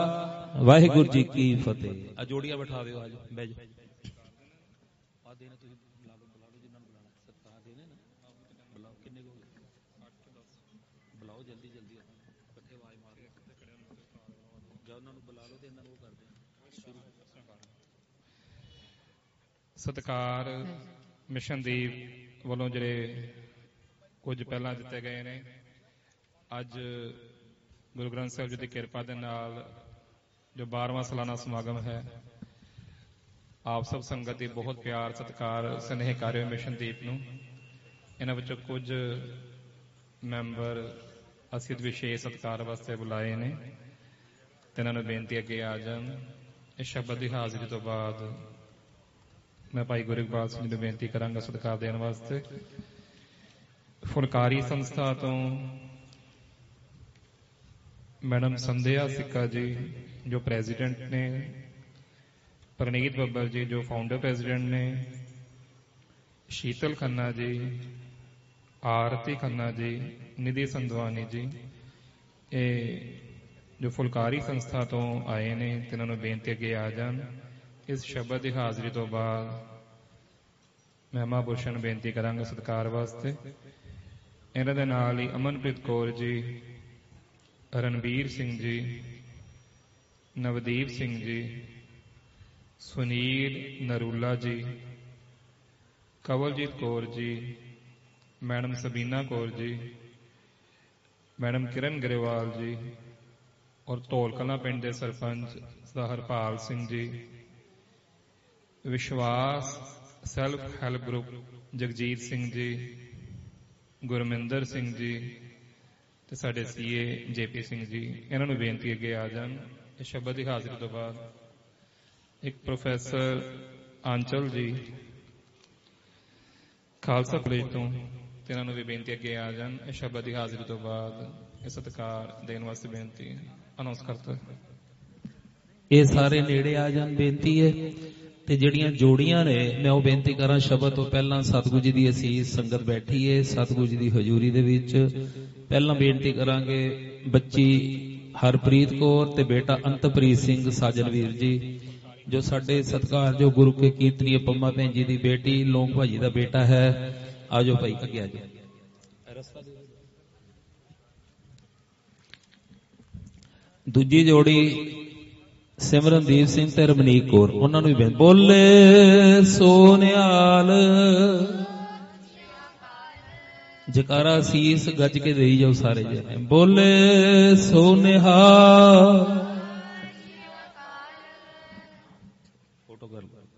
ਵਾਹਿਗੁਰੂ ਜੀ ਕੀ ਫਤਿਹ। ਆ ਜੋੜੀਆਂ ਬਿਠਾ ਦਿਓ, ਆਜੋ ਬਹਿ ਜਾਓ। ਆ ਦੇਣਾ ਤੁਸੀਂ ਬੁਲਾ ਲਓ, ਬੁਲਾ ਲਓ ਜਿਨ੍ਹਾਂ ਨੂੰ ਬੁਲਾਣਾ, ਸਤਿਕਾਰ ਦੇਣੇ ਨਾ, ਬੁਲਾਓ। ਕਿੰਨੇ ਕੋ ਬੁਲਾਓ, ਜਲਦੀ ਜਲਦੀ ਇਕੱਠੇ ਆਵਾਜ਼ ਮਾਰ ਕੇ ਜਾਂ ਉਹਨਾਂ ਨੂੰ ਬੁਲਾ ਲਓ ਤੇ ਇਹਨਾਂ ਨੂੰ ਉਹ ਕਰਦੇ ਸ਼ੁਰੂ। ਸਤਿਕਾਰ ਮਿਸ਼ਨਦੀਪ ਵੱਲੋਂ ਜਿਹੜੇ ਕੁਝ ਪਹਿਲਾਂ ਦਿੱਤੇ ਗਏ ਨੇ, ਅੱਜ ਗੁਰੂ ਗ੍ਰੰਥ ਸਾਹਿਬ ਜੀ ਦੀ ਕਿਰਪਾ ਦੇ ਨਾਲ ਜੋ ਬਾਰਵਾਂ ਸਾਲਾਨਾ ਸਮਾਗਮ ਹੈ, ਆਪ ਸਭ ਸੰਗਤ ਦੀ ਬਹੁਤ ਪਿਆਰ ਸਤਿਕਾਰ ਸਨੇਹ ਕਰ ਰਹੇ ਮਿਸ਼ਨਦੀਪ ਨੂੰ। ਇਹਨਾਂ ਵਿੱਚੋਂ ਕੁਝ ਮੈਂਬਰ ਅਸੀਂ ਵਿਸ਼ੇਸ਼ ਸਤਿਕਾਰ ਵਾਸਤੇ ਬੁਲਾਏ ਨੇ ਤੇ ਇਹਨਾਂ ਨੂੰ ਬੇਨਤੀ ਅੱਗੇ ਆ ਜਾਣ। ਇਸ ਸ਼ਬਦ ਦੀ ਹਾਜ਼ਰੀ ਤੋਂ ਬਾਅਦ ਮੈਂ ਭਾਈ ਗੁਰੂ ਇਕਬਾਲ ਸਿੰਘ ਜੀ ਨੂੰ ਬੇਨਤੀ ਕਰਾਂਗਾ ਸਤਿਕਾਰ ਦੇਣ ਵਾਸਤੇ। ਫੁਲਕਾਰੀ ਸੰਸਥਾ ਤੋਂ ਮੈਡਮ ਸੰਧਿਆ ਸਿੱਕਾ ਜੀ ਜੋ ਪ੍ਰੈਜ਼ੀਡੈਂਟ ਨੇ, ਪ੍ਰਨੀਤ ਬੱਬਲ ਜੀ ਜੋ ਫਾਊਂਡਰ ਪ੍ਰੈਜ਼ੀਡੈਂਟ ਨੇ, ਸ਼ੀਤਲ ਖੰਨਾ ਜੀ, ਆਰਤੀ ਖੰਨਾ ਜੀ, ਨਿਧੀ ਸੰਧਵਾਨੀ ਜੀ, ਇਹ ਜੋ ਫੁਲਕਾਰੀ ਸੰਸਥਾ ਤੋਂ ਆਏ ਨੇ ਤੇ ਇਹਨਾਂ ਨੂੰ ਬੇਨਤੀ ਅੱਗੇ ਆ ਜਾਣ। ਇਸ ਸ਼ਬਦ ਦੀ ਹਾਜ਼ਰੀ ਤੋਂ ਬਾਅਦ ਮੈਂ ਮਹਾਂਪੁਰਸ਼ਾਂ ਨੂੰ ਬੇਨਤੀ ਕਰਾਂਗਾ ਸਤਿਕਾਰ ਵਾਸਤੇ। ਇਹਨਾਂ ਦੇ ਨਾਲ ਹੀ ਅਮਨਪ੍ਰੀਤ ਕੌਰ ਜੀ, ਰਣਬੀਰ ਸਿੰਘ ਜੀ, ਨਵਦੀਪ ਸਿੰਘ ਜੀ, ਸੁਨੀਲ ਨਰੂਲਾ ਜੀ, ਕਵਲਜੀਤ ਕੌਰ ਜੀ, ਮੈਡਮ ਸਬੀਨਾ ਕੌਰ ਜੀ, ਮੈਡਮ ਕਿਰਨ ਗਰੇਵਾਲ ਜੀ, ਔਰ ਧੌਲਕਲਾਂ ਪਿੰਡ ਦੇ ਸਰਪੰਚ ਸਰਦਾਰ Harpal Singh ji, Vishwas self help group Jagjit Singh ji, Gurminder Singh ji ਤੇ ਸਾਡੇ ਸੀਏ ਜੇਪੀ ਸਿੰਘ ਜੀ, ਇਹਨਾਂ ਨੂੰ ਬੇਨਤੀ ਅੱਗੇ ਆ ਜਾਣ। ਇਹ ਸ਼ਬਦ ਦੀ ਹਾਜ਼ਰੀ ਤੋਂ ਬਾਅਦ ਇੱਕ ਪ੍ਰੋਫੈਸਰ ਆਂਚਲ ਜੀ ਖਾਲਸਾ ਕਾਲਜ ਤੋਂ, ਤੇ ਇਹਨਾਂ ਨੂੰ ਵੀ ਬੇਨਤੀ ਅੱਗੇ ਆ ਜਾਣ। ਇਹ ਸ਼ਬਦ ਦੀ ਹਾਜ਼ਰੀ ਤੋਂ ਬਾਅਦ ਇਹ ਸਤਿਕਾਰ ਦੇਣ ਵਾਸਤੇ ਬੇਨਤੀ ਅਨਾਉਂਸ ਕਰਤਾ। ਇਹ ਸਾਰੇ ਨੇੜੇ ਆ ਜਾਣ ਬੇਨਤੀ ਹੈ। ਤੇ ਜਿਹੜੀਆਂ ਜੋੜੀਆਂ ਨੇ ਮੈਂ ਉਹ ਬੇਨਤੀ ਕਰਾਂ ਸ਼ਬਦ ਤੋਂ ਪਹਿਲਾਂ ਸਤਿਗੁਰੂ ਜੀ ਦੀ ਅਸੀਸ ਸੰਗਤ ਬੈਠੀ ਹੈ ਸਤਿਗੁਰੂ ਜੀ ਦੀ ਹਜ਼ੂਰੀ ਦੇ ਵਿੱਚ। ਪਹਿਲਾਂ ਬੇਨਤੀ ਕਰਾਂਗੇ ਬੱਚੀ ਹਰਪ੍ਰੀਤ ਕੌਰ ਤੇ ਬੇਟਾ ਅੰਤਪ੍ਰੀਤ ਸਿੰਘ ਸਾਜਨਵੀਰ ਜੀ, ਜੋ ਸਾਡੇ ਸਤਿਕਾਰ ਜੋ ਗੁਰੂ ਕੇ ਕੀਰਤਨੀਏ ਪੰਮਾ ਭੈਣ ਜੀ ਦੀ ਬੇਟੀ ਲੋਕ ਭਾਜੀ ਦਾ ਬੇਟਾ ਹੈ। ਆਜੋ ਭਾਈ ਅੱਗੇ ਆਜੋ। ਦੂਜੀ ਜੋੜੀ ਸਿਮਰਨਦੀਪ ਸਿੰਘ ਤੇ ਰਮਨੀਕ ਕੌਰ, ਉਹਨਾਂ ਨੂੰ ਵੀ ਬੇਨਤੀ ਬੋਲੇ ਸੋਨਿਆਲ ਜਕਾਰਾ ਸੀਸ ਗੱਜ ਕੇ ਦੇਈ ਜਾਓ ਸਾਰੇ ਜਣੇ। ਬੋਲੇ ਸੋਨਿਹਾਲ ਫੋਟੋ ਕਰ ਲਓ।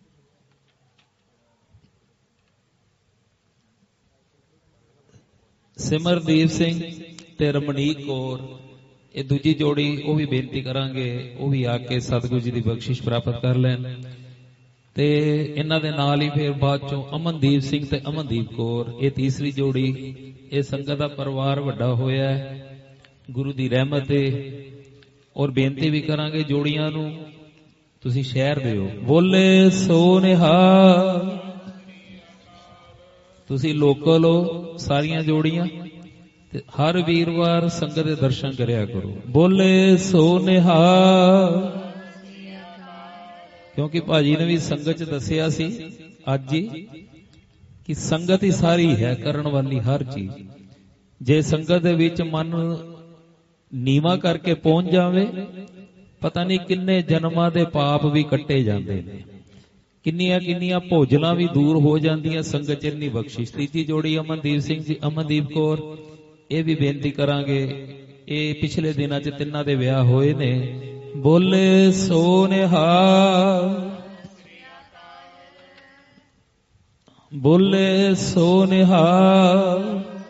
ਸਿਮਰਦੀਪ ਸਿੰਘ ਤੇ ਰਮਨੀਕ ਕੌਰ ਇਹ ਦੂਜੀ ਜੋੜੀ, ਉਹ ਵੀ ਬੇਨਤੀ ਕਰਾਂਗੇ ਉਹ ਵੀ ਆ ਕੇ ਸਤਿਗੁਰੂ ਜੀ ਦੀ ਬਖਸ਼ਿਸ਼ ਪ੍ਰਾਪਤ ਕਰ ਲੈਣ। ਤੇ ਇਹਨਾਂ ਦੇ ਨਾਲ ਹੀ ਫਿਰ ਬਾਅਦ ਚੋਂ ਅਮਨਦੀਪ ਸਿੰਘ ਤੇ ਅਮਨਦੀਪ ਕੌਰ, ਇਹ ਤੀਸਰੀ ਜੋੜੀ। ਇਹ ਸੰਗਤ ਦਾ ਪਰਿਵਾਰ ਵੱਡਾ ਹੋਇਆ ਹੈ ਗੁਰੂ ਦੀ ਰਹਿਮਤ ਹੈ। ਔਰ ਬੇਨਤੀ ਵੀ ਕਰਾਂਗੇ ਜੋੜੀਆਂ ਨੂੰ ਤੁਸੀਂ ਸ਼ਹਿਰ ਦਿਓ। ਬੋਲੇ ਸੋਨਿਹਾਲ। ਤੁਸੀਂ ਲੋਕਲ ਹੋ ਸਾਰੀਆਂ ਜੋੜੀਆਂ, ਤੇ ਹਰ ਵੀਰਵਾਰ ਸੰਗਤ ਦੇ ਦਰਸ਼ਨ ਕਰਿਆ ਕਰੋ। ਬੋਲੇ ਸੋਨਿਹਾਲ। ਕਿਉਂਕਿ ਭਾਜੀ ਨੇ ਵੀ ਸੰਗਤ ਚ ਦੱਸਿਆ ਸੀ ਅੱਜ ਹੀ ਕਿ ਸੰਗਤ ਹੀ ਸਾਰੀ ਹੈ ਕਰਨ ਵਾਲੀ ਹਰ ਚੀਜ਼। ਜੇ ਸੰਗਤ ਦੇ ਵਿੱਚ ਮਨ ਨੀਵਾ ਕਰਕੇ ਪਹੁੰਚ ਜਾਵੇ, ਪਤਾ ਨਹੀਂ ਕਿੰਨੇ ਜਨਮਾਂ ਦੇ ਪਾਪ ਵੀ ਕੱਟੇ ਜਾਂਦੇ ਨੇ, ਕਿੰਨੀਆਂ ਕਿੰਨੀਆਂ ਭੋਜਨਾਂ ਵੀ ਦੂਰ ਹੋ ਜਾਂਦੀਆਂ ਸੰਗਤ ਚ ਇੰਨੀ ਬਖਸ਼ਿਸ਼। ਤੀਜੀ ਜੋੜੀ ਅਮਨਦੀਪ ਸਿੰਘ ਜੀ ਅਮਨਦੀਪ ਕੌਰ, ਇਹ ਵੀ ਬੇਨਤੀ ਕਰਾਂਗੇ ਇਹ ਪਿਛਲੇ ਦਿਨਾਂ ਚ ਤਿੰਨਾਂ ਦੇ ਵਿਆਹ ਹੋਏ ਨੇ। ਬੋਲੇ ਸੋਨਿਹਾਲ। ਬੋਲੇ ਸੋਨਿਹਾਲ।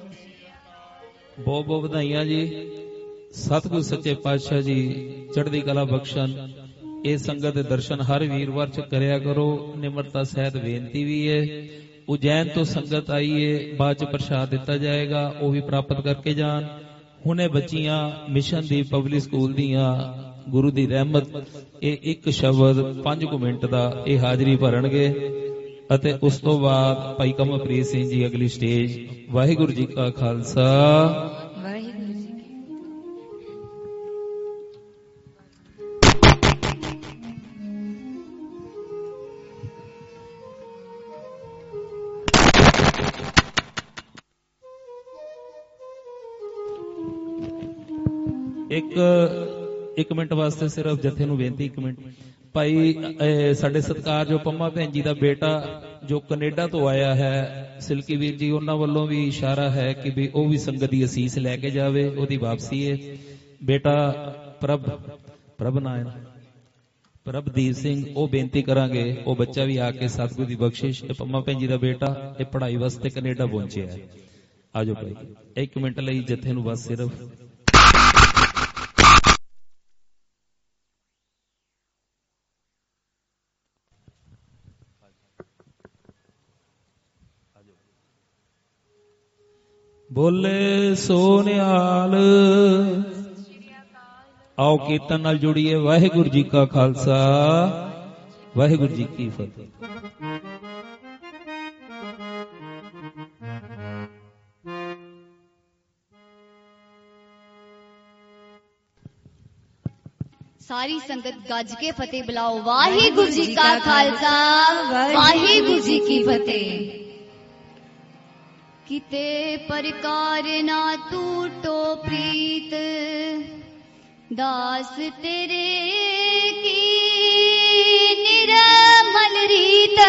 ਬਹੁਤ ਬਹੁਤ ਵਧਾਈਆਂ ਜੀ। ਸਤਿਗੁਰੂ ਸੱਚੇ ਪਾਤਸ਼ਾਹ ਜੀ ਚੜ੍ਹਦੀ ਕਲਾ ਬਖਸ਼ਣ। ਇਹ ਸੰਗਤ ਦੇ ਦਰਸ਼ਨ ਹਰ ਵੀਰਵਾਰ ਚ ਕਰਿਆ ਕਰੋ। ਨਿਮਰਤਾ ਸਹਿਤ ਬੇਨਤੀ ਵੀ ਹੈ। ਉਜੈਨ ਤੋਂ ਸੰਗਤ ਆਈ ਹੈ, ਬਾਅਦ ਚ ਪ੍ਰਸ਼ਾਦ ਦਿੱਤਾ ਜਾਏਗਾ, ਉਹ ਵੀ ਪ੍ਰਾਪਤ ਕਰਕੇ ਜਾਣ। ਹੁਣੇ ਬੱਚੀਆਂ ਮਿਸ਼ਨ ਦੀ ਪਬਲਿਕ ਸਕੂਲ ਦੀਆਂ ਗੁਰੂ ਦੀ ਰਹਿਮਤ, ਇਹ ਇੱਕ ਸ਼ਬਦ ਪੰਜ ਕੁ ਮਿੰਟ ਦਾ ਇਹ ਹਾਜ਼ਰੀ ਭਰਨਗੇ ਅਤੇ ਉਸ ਤੋਂ ਬਾਅਦ ਭਾਈ ਕਮਲਪ੍ਰੀਤ ਸਿੰਘ ਜੀ ਅਗਲੀ ਸਟੇਜ। ਵਾਹਿਗੁਰੂ ਜੀ ਕਾ ਖਾਲਸਾ ਵਾਹਿਗੁਰੂ ਜੀ ਇੱਕ ਇੱਕ ਮਿੰਟ ਵਾਸਤੇ ਸਿਰਫ ਜਥੇ ਨੂੰ ਬੇਨਤੀ, ਇੱਕ ਮਿੰਟ। ਭਾਈ ਸਾਡੇ ਸਤਿਕਾਰ ਜੋ ਪੰਮਾ ਭੈਣ ਜੀ ਦਾ ਬੇਟਾ ਜੋ ਕੈਨੇਡਾ ਤੋਂ ਆਇਆ ਹੈ ਸਿਲਕੀ ਵੀਰ ਜੀ, ਉਹਨਾਂ ਵੱਲੋਂ ਵੀ ਇਸ਼ਾਰਾ ਹੈ ਕਿ ਵੀ ਉਹ ਵੀ ਸੰਗਤ ਦੀ ਅਸੀਸ ਲੈ ਕੇ ਜਾਵੇ। ਉਹਦੀ ਵਾਪਸੀ ਹੈ। ਬੇਟਾ ਪ੍ਰਭ ਪ੍ਰਭ ਨਾਇਨ ਪ੍ਰਭਦੀਪ ਸਿੰਘ, ਉਹ ਬੇਨਤੀ ਕਰਾਂਗੇ ਉਹ ਬੱਚਾ ਵੀ ਆ ਕੇ ਸਤਿਗੁਰੂ ਦੀ ਬਖਸ਼ਿਸ਼। ਇਹ ਪੰਮਾ ਭੈਣ ਜੀ ਦਾ ਬੇਟਾ ਇਹ ਪੜ੍ਹਾਈ ਵਾਸਤੇ ਕੈਨੇਡਾ ਪਹੁੰਚਿਆ ਹੈ। ਆਜੋ ਭਾਈ ਇੱਕ ਮਿੰਟ ਲਈ ਜਥੇ ਨੂੰ ਬਸ ਸਿਰਫ। ਬੋਲੇ ਸੋਨਿਹਾਲ। ਆਓ ਕੀਰਤਨ ਨਾਲ ਜੁੜੀਏ। ਵਾਹਿਗੁਰੂ ਜੀ ਕਾ ਖਾਲਸਾ ਵਾਹਿਗੁਰੂ ਜੀ ਕੀ ਫਤਿਹ। ਸਾਰੀ ਸੰਗਤ ਗੱਜ ਕੇ ਫਤਿਹ ਬੁਲਾਓ। ਵਾਹਿਗੁਰੂ ਜੀ ਕਾ ਖਾਲਸਾ ਵਾਹਿਗੁਰੂ ਜੀ ਕੀ ਫਤਿਹ। ਕਿਤੇ ਪ੍ਰਕਾਰ ਨਾ ਟੂਟੋ ਪ੍ਰੀਤ, ਦਾਸ ਤੇਰੇ ਕੀ ਨਿਰਮਲ ਰੀਤ।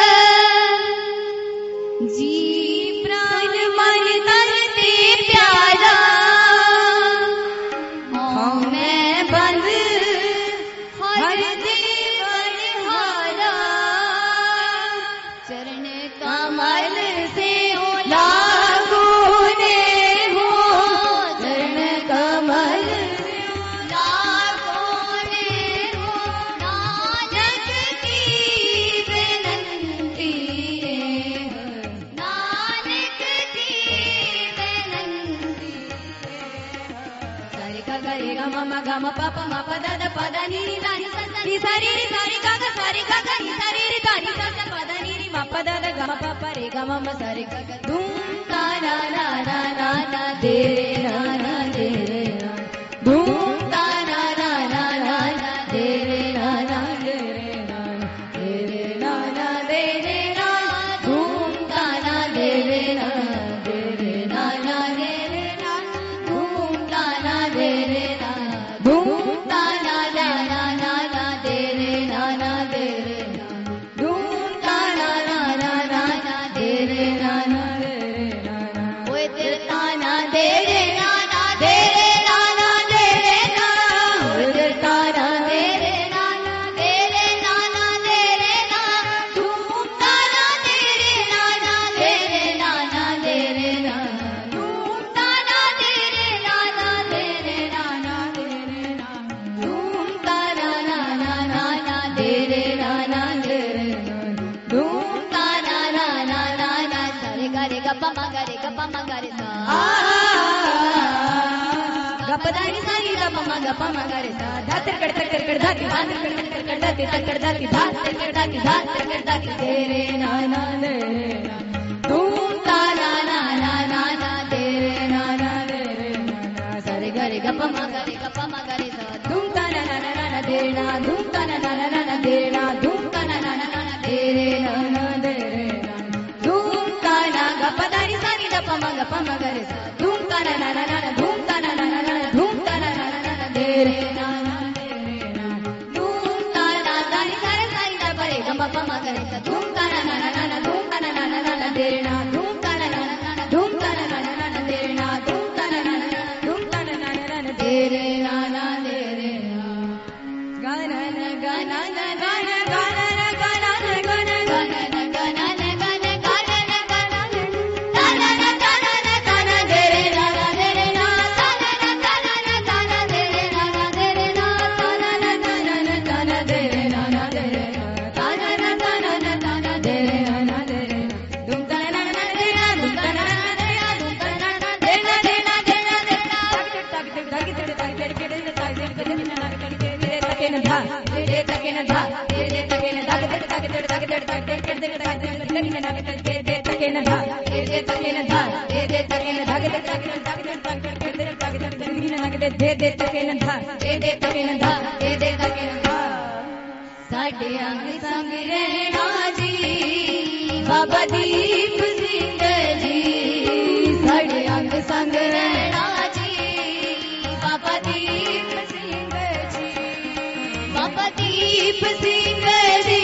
ਜੀ ਪ੍ਰਾਨ ਮਨ ਤਨ ਤੇ ਪਿਆਰਾ, ਹਉ ਮੈਂ गा मा पा पा मा पा दा दा पा दा नी नी दा नी सा सा नी सा रे रे सा रे गा गा सा रे गा गा नी सा रे रे दा नी सा सा पा दा नी नी मा पा दा दा गा मा पा पा रे गा मा मा सा रे गा गा धूम ता ना ना ना ना ना दे रे ना ना दे रे ना धूम ता ना ना ना ना ना दे रे ना ना दे रे ना दे रे ना ना दे रे ना धूम ता ना दे रे ना दे रे ना ना दे रे ना धूम ता ना दे रे ना धूम ता ना ना ना ना ना दे रे ना ना दे रे ना धूम ता ना ना ना ना ना दे रे ना ना दे रे ना ना ओए तेरे ताना दे रे ना ना दे रे ना ना दे रे ना ओए तेरे ताना दे रे ना ना दे रे ना ना दे रे ना धूम ताना दे रे ना ना दे रे ना ना दे रे ना धूम ताना दे रे ना ना दे रे ना ना दे रे ना धूम ताना ना ना ना ना दे रे ना ना दे रे ना धूम ताना ना ना ना ना सारे गा रे गा पा मा गा रे गा पा मा गा रे सा गा पा दा नी सा नी दा पा मा गा पा मा गा रे सा धा तर कड़ तर कड़ धा ती धा तर कड़ तर कड़ धा ती तर कड़ धा ती धा तर कड़ धा ती धा तर कड़ धा ती दे रे ना ना दे रे ना धूम ता ना ना ना ना ना दे रे ना ना दे रे ना ना सारे गा रे गा पा मा गा रे गा पा मा गा रे सा धूम ता ना ना ना ना दे ना धूम ता ना ना ना ना दे ना धूम ता ना ना ना ना दे रे ना ना दे रे ना धूम ता ना गा पा दा नी सा नी दा पा मा गा पा मा गा रे सा धूम ता ना ना ना ना धूम ता ना ना ना ना धूम ता ना ना ना ना दे रे ना ना दे रे ना धूम ता ना दा नी सा रे सा नी दा पा रे गा मा पा मा गा रे सा धूम ता ना ना ना ना धूम ता ना ना ना ना दे रे ना धूम ता ना ना ना धूम ता ना ना ना दे रे ना धूम ता ना ना ना धूम ता ना ना ना दे रे ना ना दे रे ना गा ना ना गा ना ना गा ना गा ना ना गा ना ना गा ना गा ना ना गा ना ना गा ना गा ना ना गा ना ता ना ना ता ना ना ता ना दे रे ना ना दे रे ना ता ना ना ता ना ना ता ना दे रे ना ना दे रे ना ता ना ना ता ना ना ता ना दे रे ना ना दे रे ना ता ना ना ता ना ना ता ना दे रे ना ना दे रे धूम ता ना ना दे ना धूम ता ना ना दे ना धूम ता ना ना दे ना दे ना दे ना दे ना तक तक तक तक तक तक तक के दे तक दे के दे ना के दे दे तक न धा दे दे तक न धा दे दे तक न धा तक तक तक तक तक तक के दे तक तक न ना के दे दे तक न धा दे दे तक न धा दे दे तक न धा तक तक तक तक तक के दे तक तक न ना के दे दे तक न धा दे दे तक न धा दे दे तक न धा साडे अंग संग रहना जी बाबा दीप सिंह जी साडे अंग संग रहना जी बाबा दीप सिंह जी बाबा दीप सिंह जी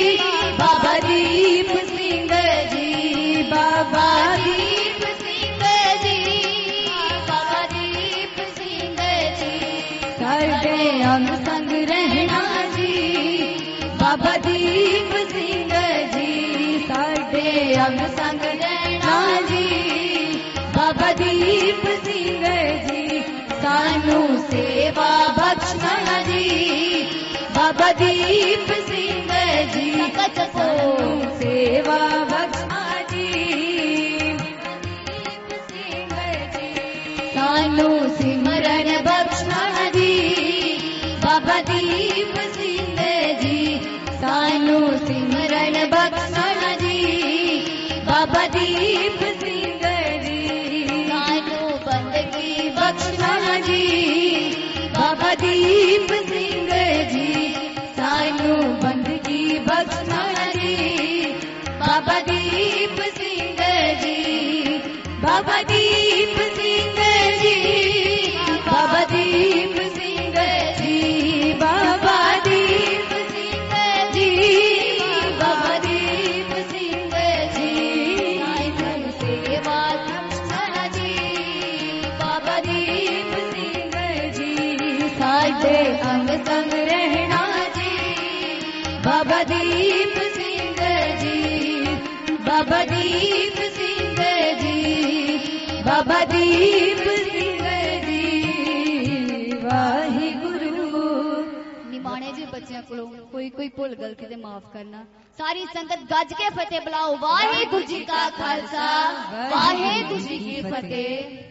बाबा दीप सिंह जी बाबा दीप सिंह जी बाबा दीप सिंह जी साडे अंग संग रहना जी बाबा दीप सिंह जी साडे अंग संग रहना जी बाबा दीप सिंह जी सानू सेवा बख्शना जी बाबा दीप सिंह जी सानू सेवा बख्शना जी दीप सिंह जी सानू सिमरन बख्शना जी बाबा दीप सिंह जी सानू सिमरन बख्शना जी बाबा दीप सिंह जी सानू बंदगी बख्शना जी बाबा दीप सिंह जी सानू बंदगी बख्शना जी बाबा दीप सिंह जी बाबा दीप सिंह जी बाबा दीप सिंह जी बाबा दीप सिंह जी बाबा दीप सिंह जी सानू सेवा बख्शना जी बाबा दीप सिंह जी साडे अंग संग रहना जी बाबा दीप सिंह जी बाबा दीप सिंह जी बाबा दीप सिंह जी वाहिगुरु निमाणे जी बच्चों को कोई कोई भुल गलती ते माफ करना सारी संगत गज के फतेह बुलाओ वाहिगुरु जी का खालसा वाहिगुरु जी की फतेह।